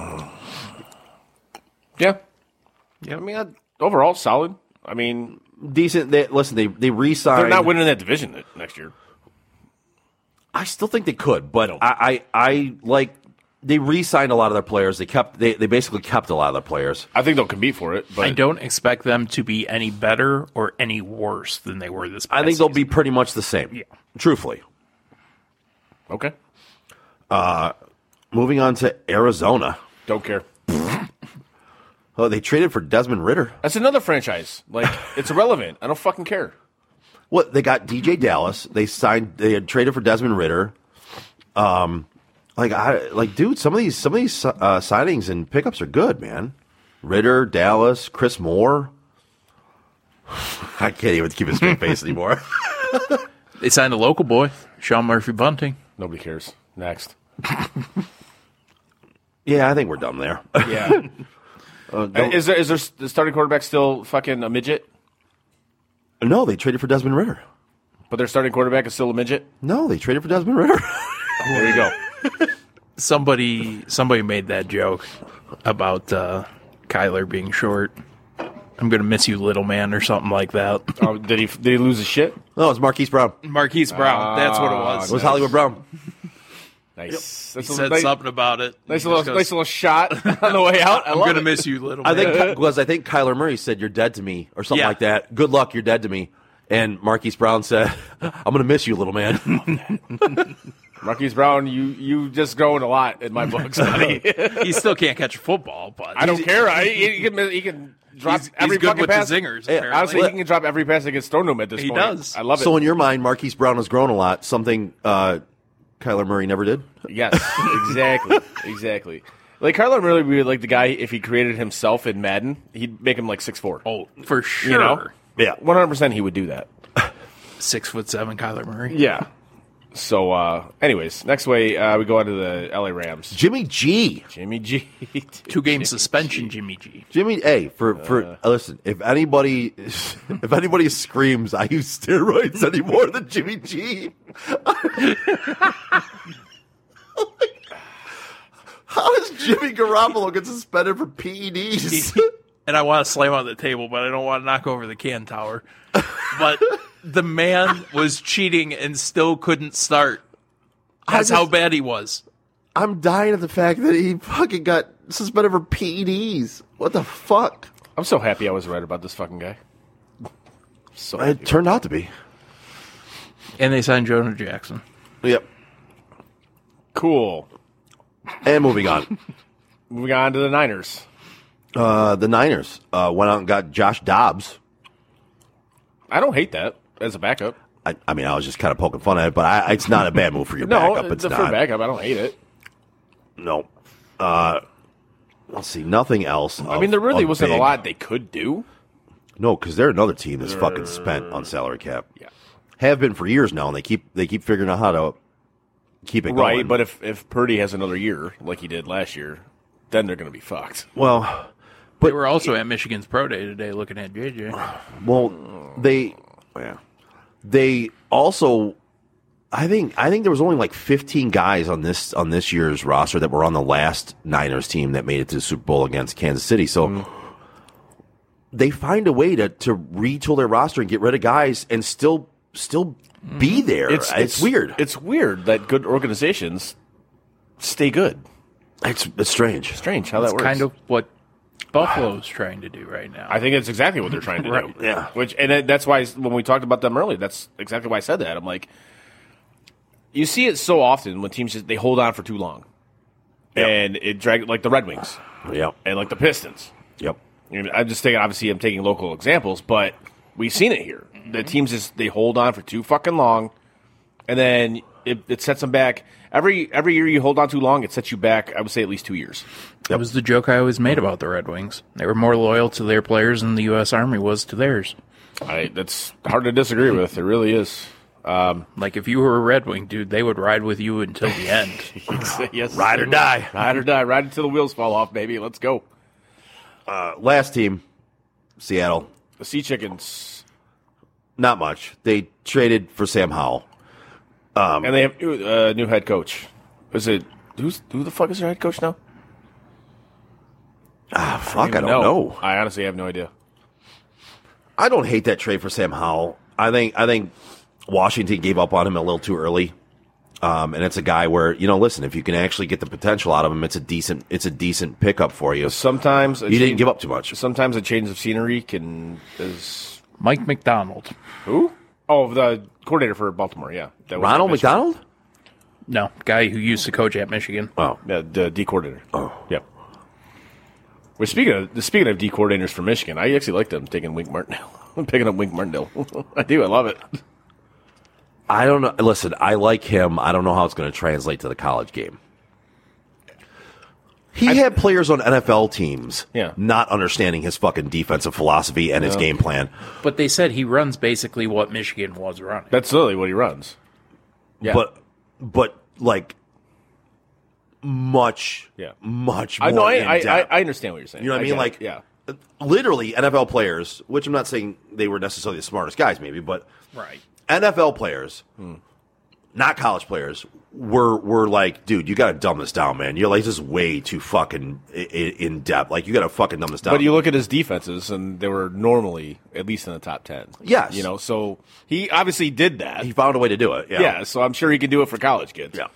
Yeah. Yeah, I mean, I, overall, solid. I mean, Decent. They, listen, they they re-signed. they're not winning that division th- next year. I still think they could, but I, I, I like they re-signed a lot of their players. They kept they, they basically kept a lot of their players. I think they'll compete for it. But I don't expect them to be any better or any worse than they were this past I think they'll season. be pretty much the same. Yeah. Truthfully. Okay. Moving on to Arizona. Don't care. Oh, they traded for Desmond Ritter. That's another franchise. Like, it's irrelevant. I don't fucking care. What they got? D J Dallas. They signed. They had traded for Desmond Ritter. Um, like I like, dude. Some of these some of these uh, signings and pickups are good, man. Ritter, Dallas, Chris Moore. I can't even keep a straight face anymore. They signed a local boy, Sean Murphy Bunting. Nobody cares. Next. Yeah, I think we're done there. Yeah. Uh, is there is there the starting quarterback still fucking a midget? No, they traded for Desmond Ritter. But their starting quarterback is still a midget? No, they traded for Desmond Ritter. There you go. Somebody somebody made that joke about uh, Kyler being short. I'm going to miss you, little man, or something like that. Oh, did he did he lose his shit? No, it was Marquise Brown. Marquise Brown. That's what it was. It was Hollywood Brown. Nice. He That's a said nice, something about it. Nice He little, just goes, nice little shot on the way out. I I'm love going to it. miss you, little I man. think was I think Kyler Murray said, "You're dead to me," or something Yeah. like that. Good luck, you're dead to me. And Marquise Brown said, "I'm going to miss you, little man." Marquise Brown, you you just growing a lot in my books, buddy. He still can't catch a football, but I don't care. I, he, he can he can drop He's, every he's good fucking with pass. the zingers. Yeah, apparently. Honestly, he can drop every pass that gets thrown to him at this He point. does. I love it. So in your mind, Marquise Brown has grown a lot. Something uh, Kyler Murray never did. Yes, exactly, exactly. Like Kyler Murray would be like the guy if he created himself in Madden, he'd make him like six four. Oh, for sure. You know? Yeah. one hundred percent he would do that. Six foot seven, Kyler Murray. Yeah. So, uh, anyways, next way uh, we go on to the L A Rams. Jimmy G. Jimmy G. Two game suspension, Jimmy G. Jimmy, hey, for for uh, listen, if anybody if anybody screams I use steroids any more than Jimmy G, how does Jimmy Garoppolo get suspended for P E Ds? And I want to slam on the table, but I don't want to knock over the can tower. But the man was cheating and still couldn't start. That's just- how bad he was. I'm dying at the fact that he fucking got suspended for P E Ds. What the fuck? I'm so happy I was right about this fucking guy. So happy. It turned out to be. And they signed Jonah Jackson. Yep. Cool. And moving on. Moving on to the Niners. Uh, the Niners uh, went out and got Josh Dobbs. I don't hate that as a backup. I, I mean, I was just kind of poking fun at it, but I, it's not a bad move for your No, backup. It's the, not. for backup, I don't hate it. No. Uh, let's see. Nothing else. I mean, there really of wasn't big. a lot they could do. No, because they're another team that's fucking spent on salary cap. Yeah. Have been for years now, and they keep they keep figuring out how to keep it Right, going. but if, if Purdy has another year like he did last year, then they're going to be fucked. well, They were also at Michigan's Pro Day today looking at J J. well, they Yeah. they also. I think I think there was only like fifteen guys on this on this year's roster that were on the last Niners team that made it to the Super Bowl against Kansas City. So Mm. they find a way to, to retool their roster and get rid of guys and still still be there. It's, it's weird. It's weird that good organizations stay good. It's it's strange. Strange how That's that works. kind of what Buffalo's trying to do right now. I think it's exactly what they're trying to Right. do. Yeah. Which and it- that's why when we talked about them earlier, that's exactly why I said that. I'm like, you see it so often when teams just they hold on for too long, Yep. and it drag like the Red Wings Yep. and like the Pistons. Yep. I mean, I'm just taking obviously I'm taking local examples, but we've seen it here. The teams just they hold on for too fucking long, and then it, it sets them back. Every every year you hold on too long, it sets you back. I would say at least two years. That was the joke I always made about the Red Wings. They were more loyal to their players than the U S Army was to theirs. I, that's hard to disagree with. It really is. Um, Like, if you were a Red Wing, dude, they would ride with you until the end. yes, Ride or die. ride or die, ride until the wheels fall off, baby. Let's go. Uh, last team, Seattle. The Sea Chickens, Not much. They traded for Sam Howell. and they have a uh, new head coach. Is it who's who the fuck is their head coach now? Ah, fuck, I even don't know. I honestly have no idea. I don't hate that trade for Sam Howell. I think I think Washington gave up on him a little too early. Um, and it's a guy where, you know, listen, if you can actually get the potential out of him, it's a decent it's a decent pickup for you. Sometimes a You didn't change- give up too much. Sometimes a change of scenery can is Mike McDonald. who? Oh, the coordinator for Baltimore. Yeah, that was Ronald Michigan. McDonald? No, guy who used to coach at Michigan. Oh. Yeah, the D coordinator. Oh. Yep. Well, speaking of speaking of D coordinators for Michigan, I actually like them taking Wink Martindale. I'm picking up Wink Martindale. I do. I love it. I don't know. Listen, I like him. I don't know how it's going to translate to the college game. He I- had players on N F L teams Yeah. not understanding his fucking defensive philosophy and his game plan. But they said he runs basically what Michigan was running. That's literally what he runs. Yeah. But, but like, much, Yeah. much more I know. I, in I, I depth. I understand what you're saying. You know what I mean? get Like, it. yeah. literally N F L players, which I'm not saying they were necessarily the smartest guys, maybe, but Right. N F L players, hmm. not college players, were were like, dude, you got to dumb this down, man. You're like, this is way too fucking in, in depth. Like, you got to fucking dumb this down. But you look at his defenses, and they were normally at least in the top ten. Yes, you know, so he obviously did that. He found a way to do it. Yeah, yeah so I'm sure he can do it for college kids. Yeah.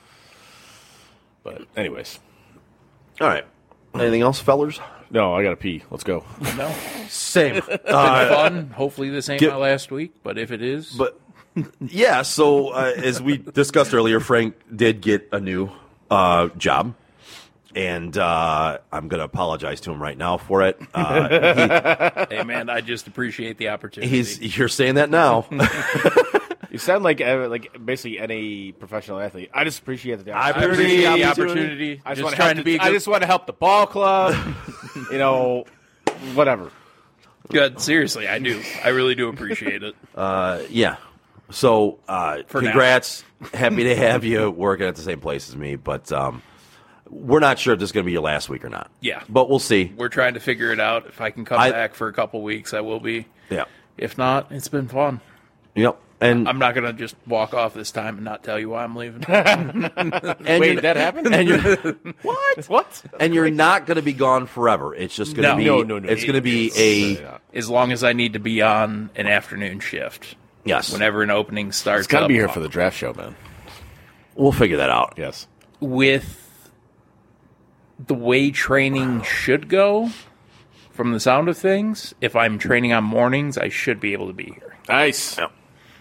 But anyways, all right. Anything else, fellers? No, I got to pee. Let's go. No. Same. It's been uh, fun. Hopefully this ain't get, my last week, but if it is. But, yeah, so uh, as we discussed earlier, Frank did get a new uh, job, and uh, I'm going to apologize to him right now for it. Uh, he, hey, man, I just appreciate the opportunity. He's, you're saying that now. You sound like uh, like basically any professional athlete. I just appreciate the opportunity. I appreciate the opportunity. I just, just want trying to the, be. I just want to help the ball club. You know, whatever. Good. Seriously, I do. I really do appreciate it. Uh, yeah. So, uh, congrats. Happy to have you working at the same place as me, but um, we're not sure if this is going to be your last week or not. Yeah. But we'll see. We're trying to figure it out. If I can come I, back for a couple weeks, I will be. Yeah. If not, it's been fun. Yep. And I'm not going to just walk off this time and not tell you why I'm leaving. and Wait, that happened? And you're, what? What? And you're not going to be gone forever. It's just going to no. be. No, no, no. It's going to be a. As long as I need to be on an afternoon shift. Yes. Whenever an opening starts. It's got to up, be here for the draft show, man. We'll figure that out. Yes. With the way training should go, from the sound of things, if I'm training on mornings, I should be able to be here. Nice. Yeah.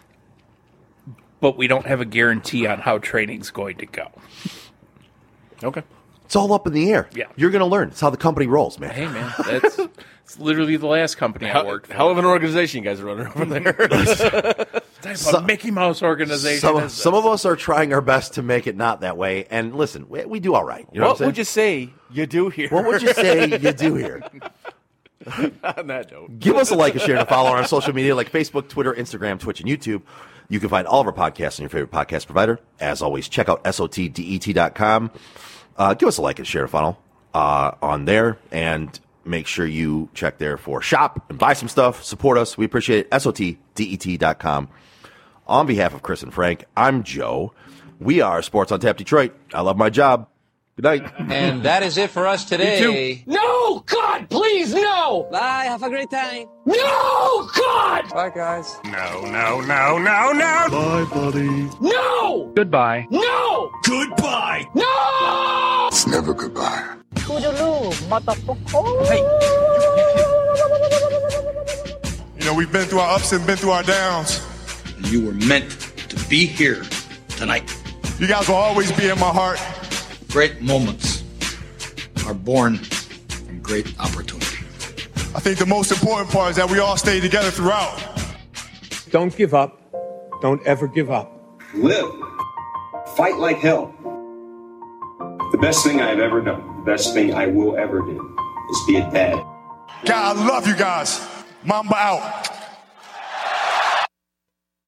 But we don't have a guarantee on how training's going to go. Okay. It's all up in the air. Yeah. You're going to learn. It's how the company rolls, man. Hey, man, that's it's literally the last company I worked for. Hell of an organization you guys are running over there. Type So- of Mickey Mouse organization. Some, is some this. of us are trying our best to make it not that way. And listen, we, we do all right. You know What what, I'm would you say you do here? saying? What would you say you do here? On that note. Give us a like, a share, and a follow on our social media like Facebook, Twitter, Instagram, Twitch, and YouTube. You can find all of our podcasts on your favorite podcast provider. As always, check out S O T D E T dot com. Uh, give us a like and share and follow uh, on there. And make sure you check there for shop and buy some stuff. Support us. We appreciate it. S O T D E T dot com. On behalf of Chris and Frank, I'm Joe. We are Sports on Tap Detroit. I love my job. Good night. And that is it for us today. No! God, please, no! Bye, have a great time. No! God! Bye, guys. No, no, no, no, no! Bye, buddy. No! Goodbye. No! Goodbye. No! It's never goodbye. You know, we've been through our ups and been through our downs. You were meant to be here tonight. You guys will always be in my heart. Great moments are born from great opportunity. I think the most important part is that we all stay together throughout. Don't give up. Don't ever give up. Live. Fight like hell. The best thing I've ever done, the best thing I will ever do, is be a dad. God, I love you guys. Mamba out.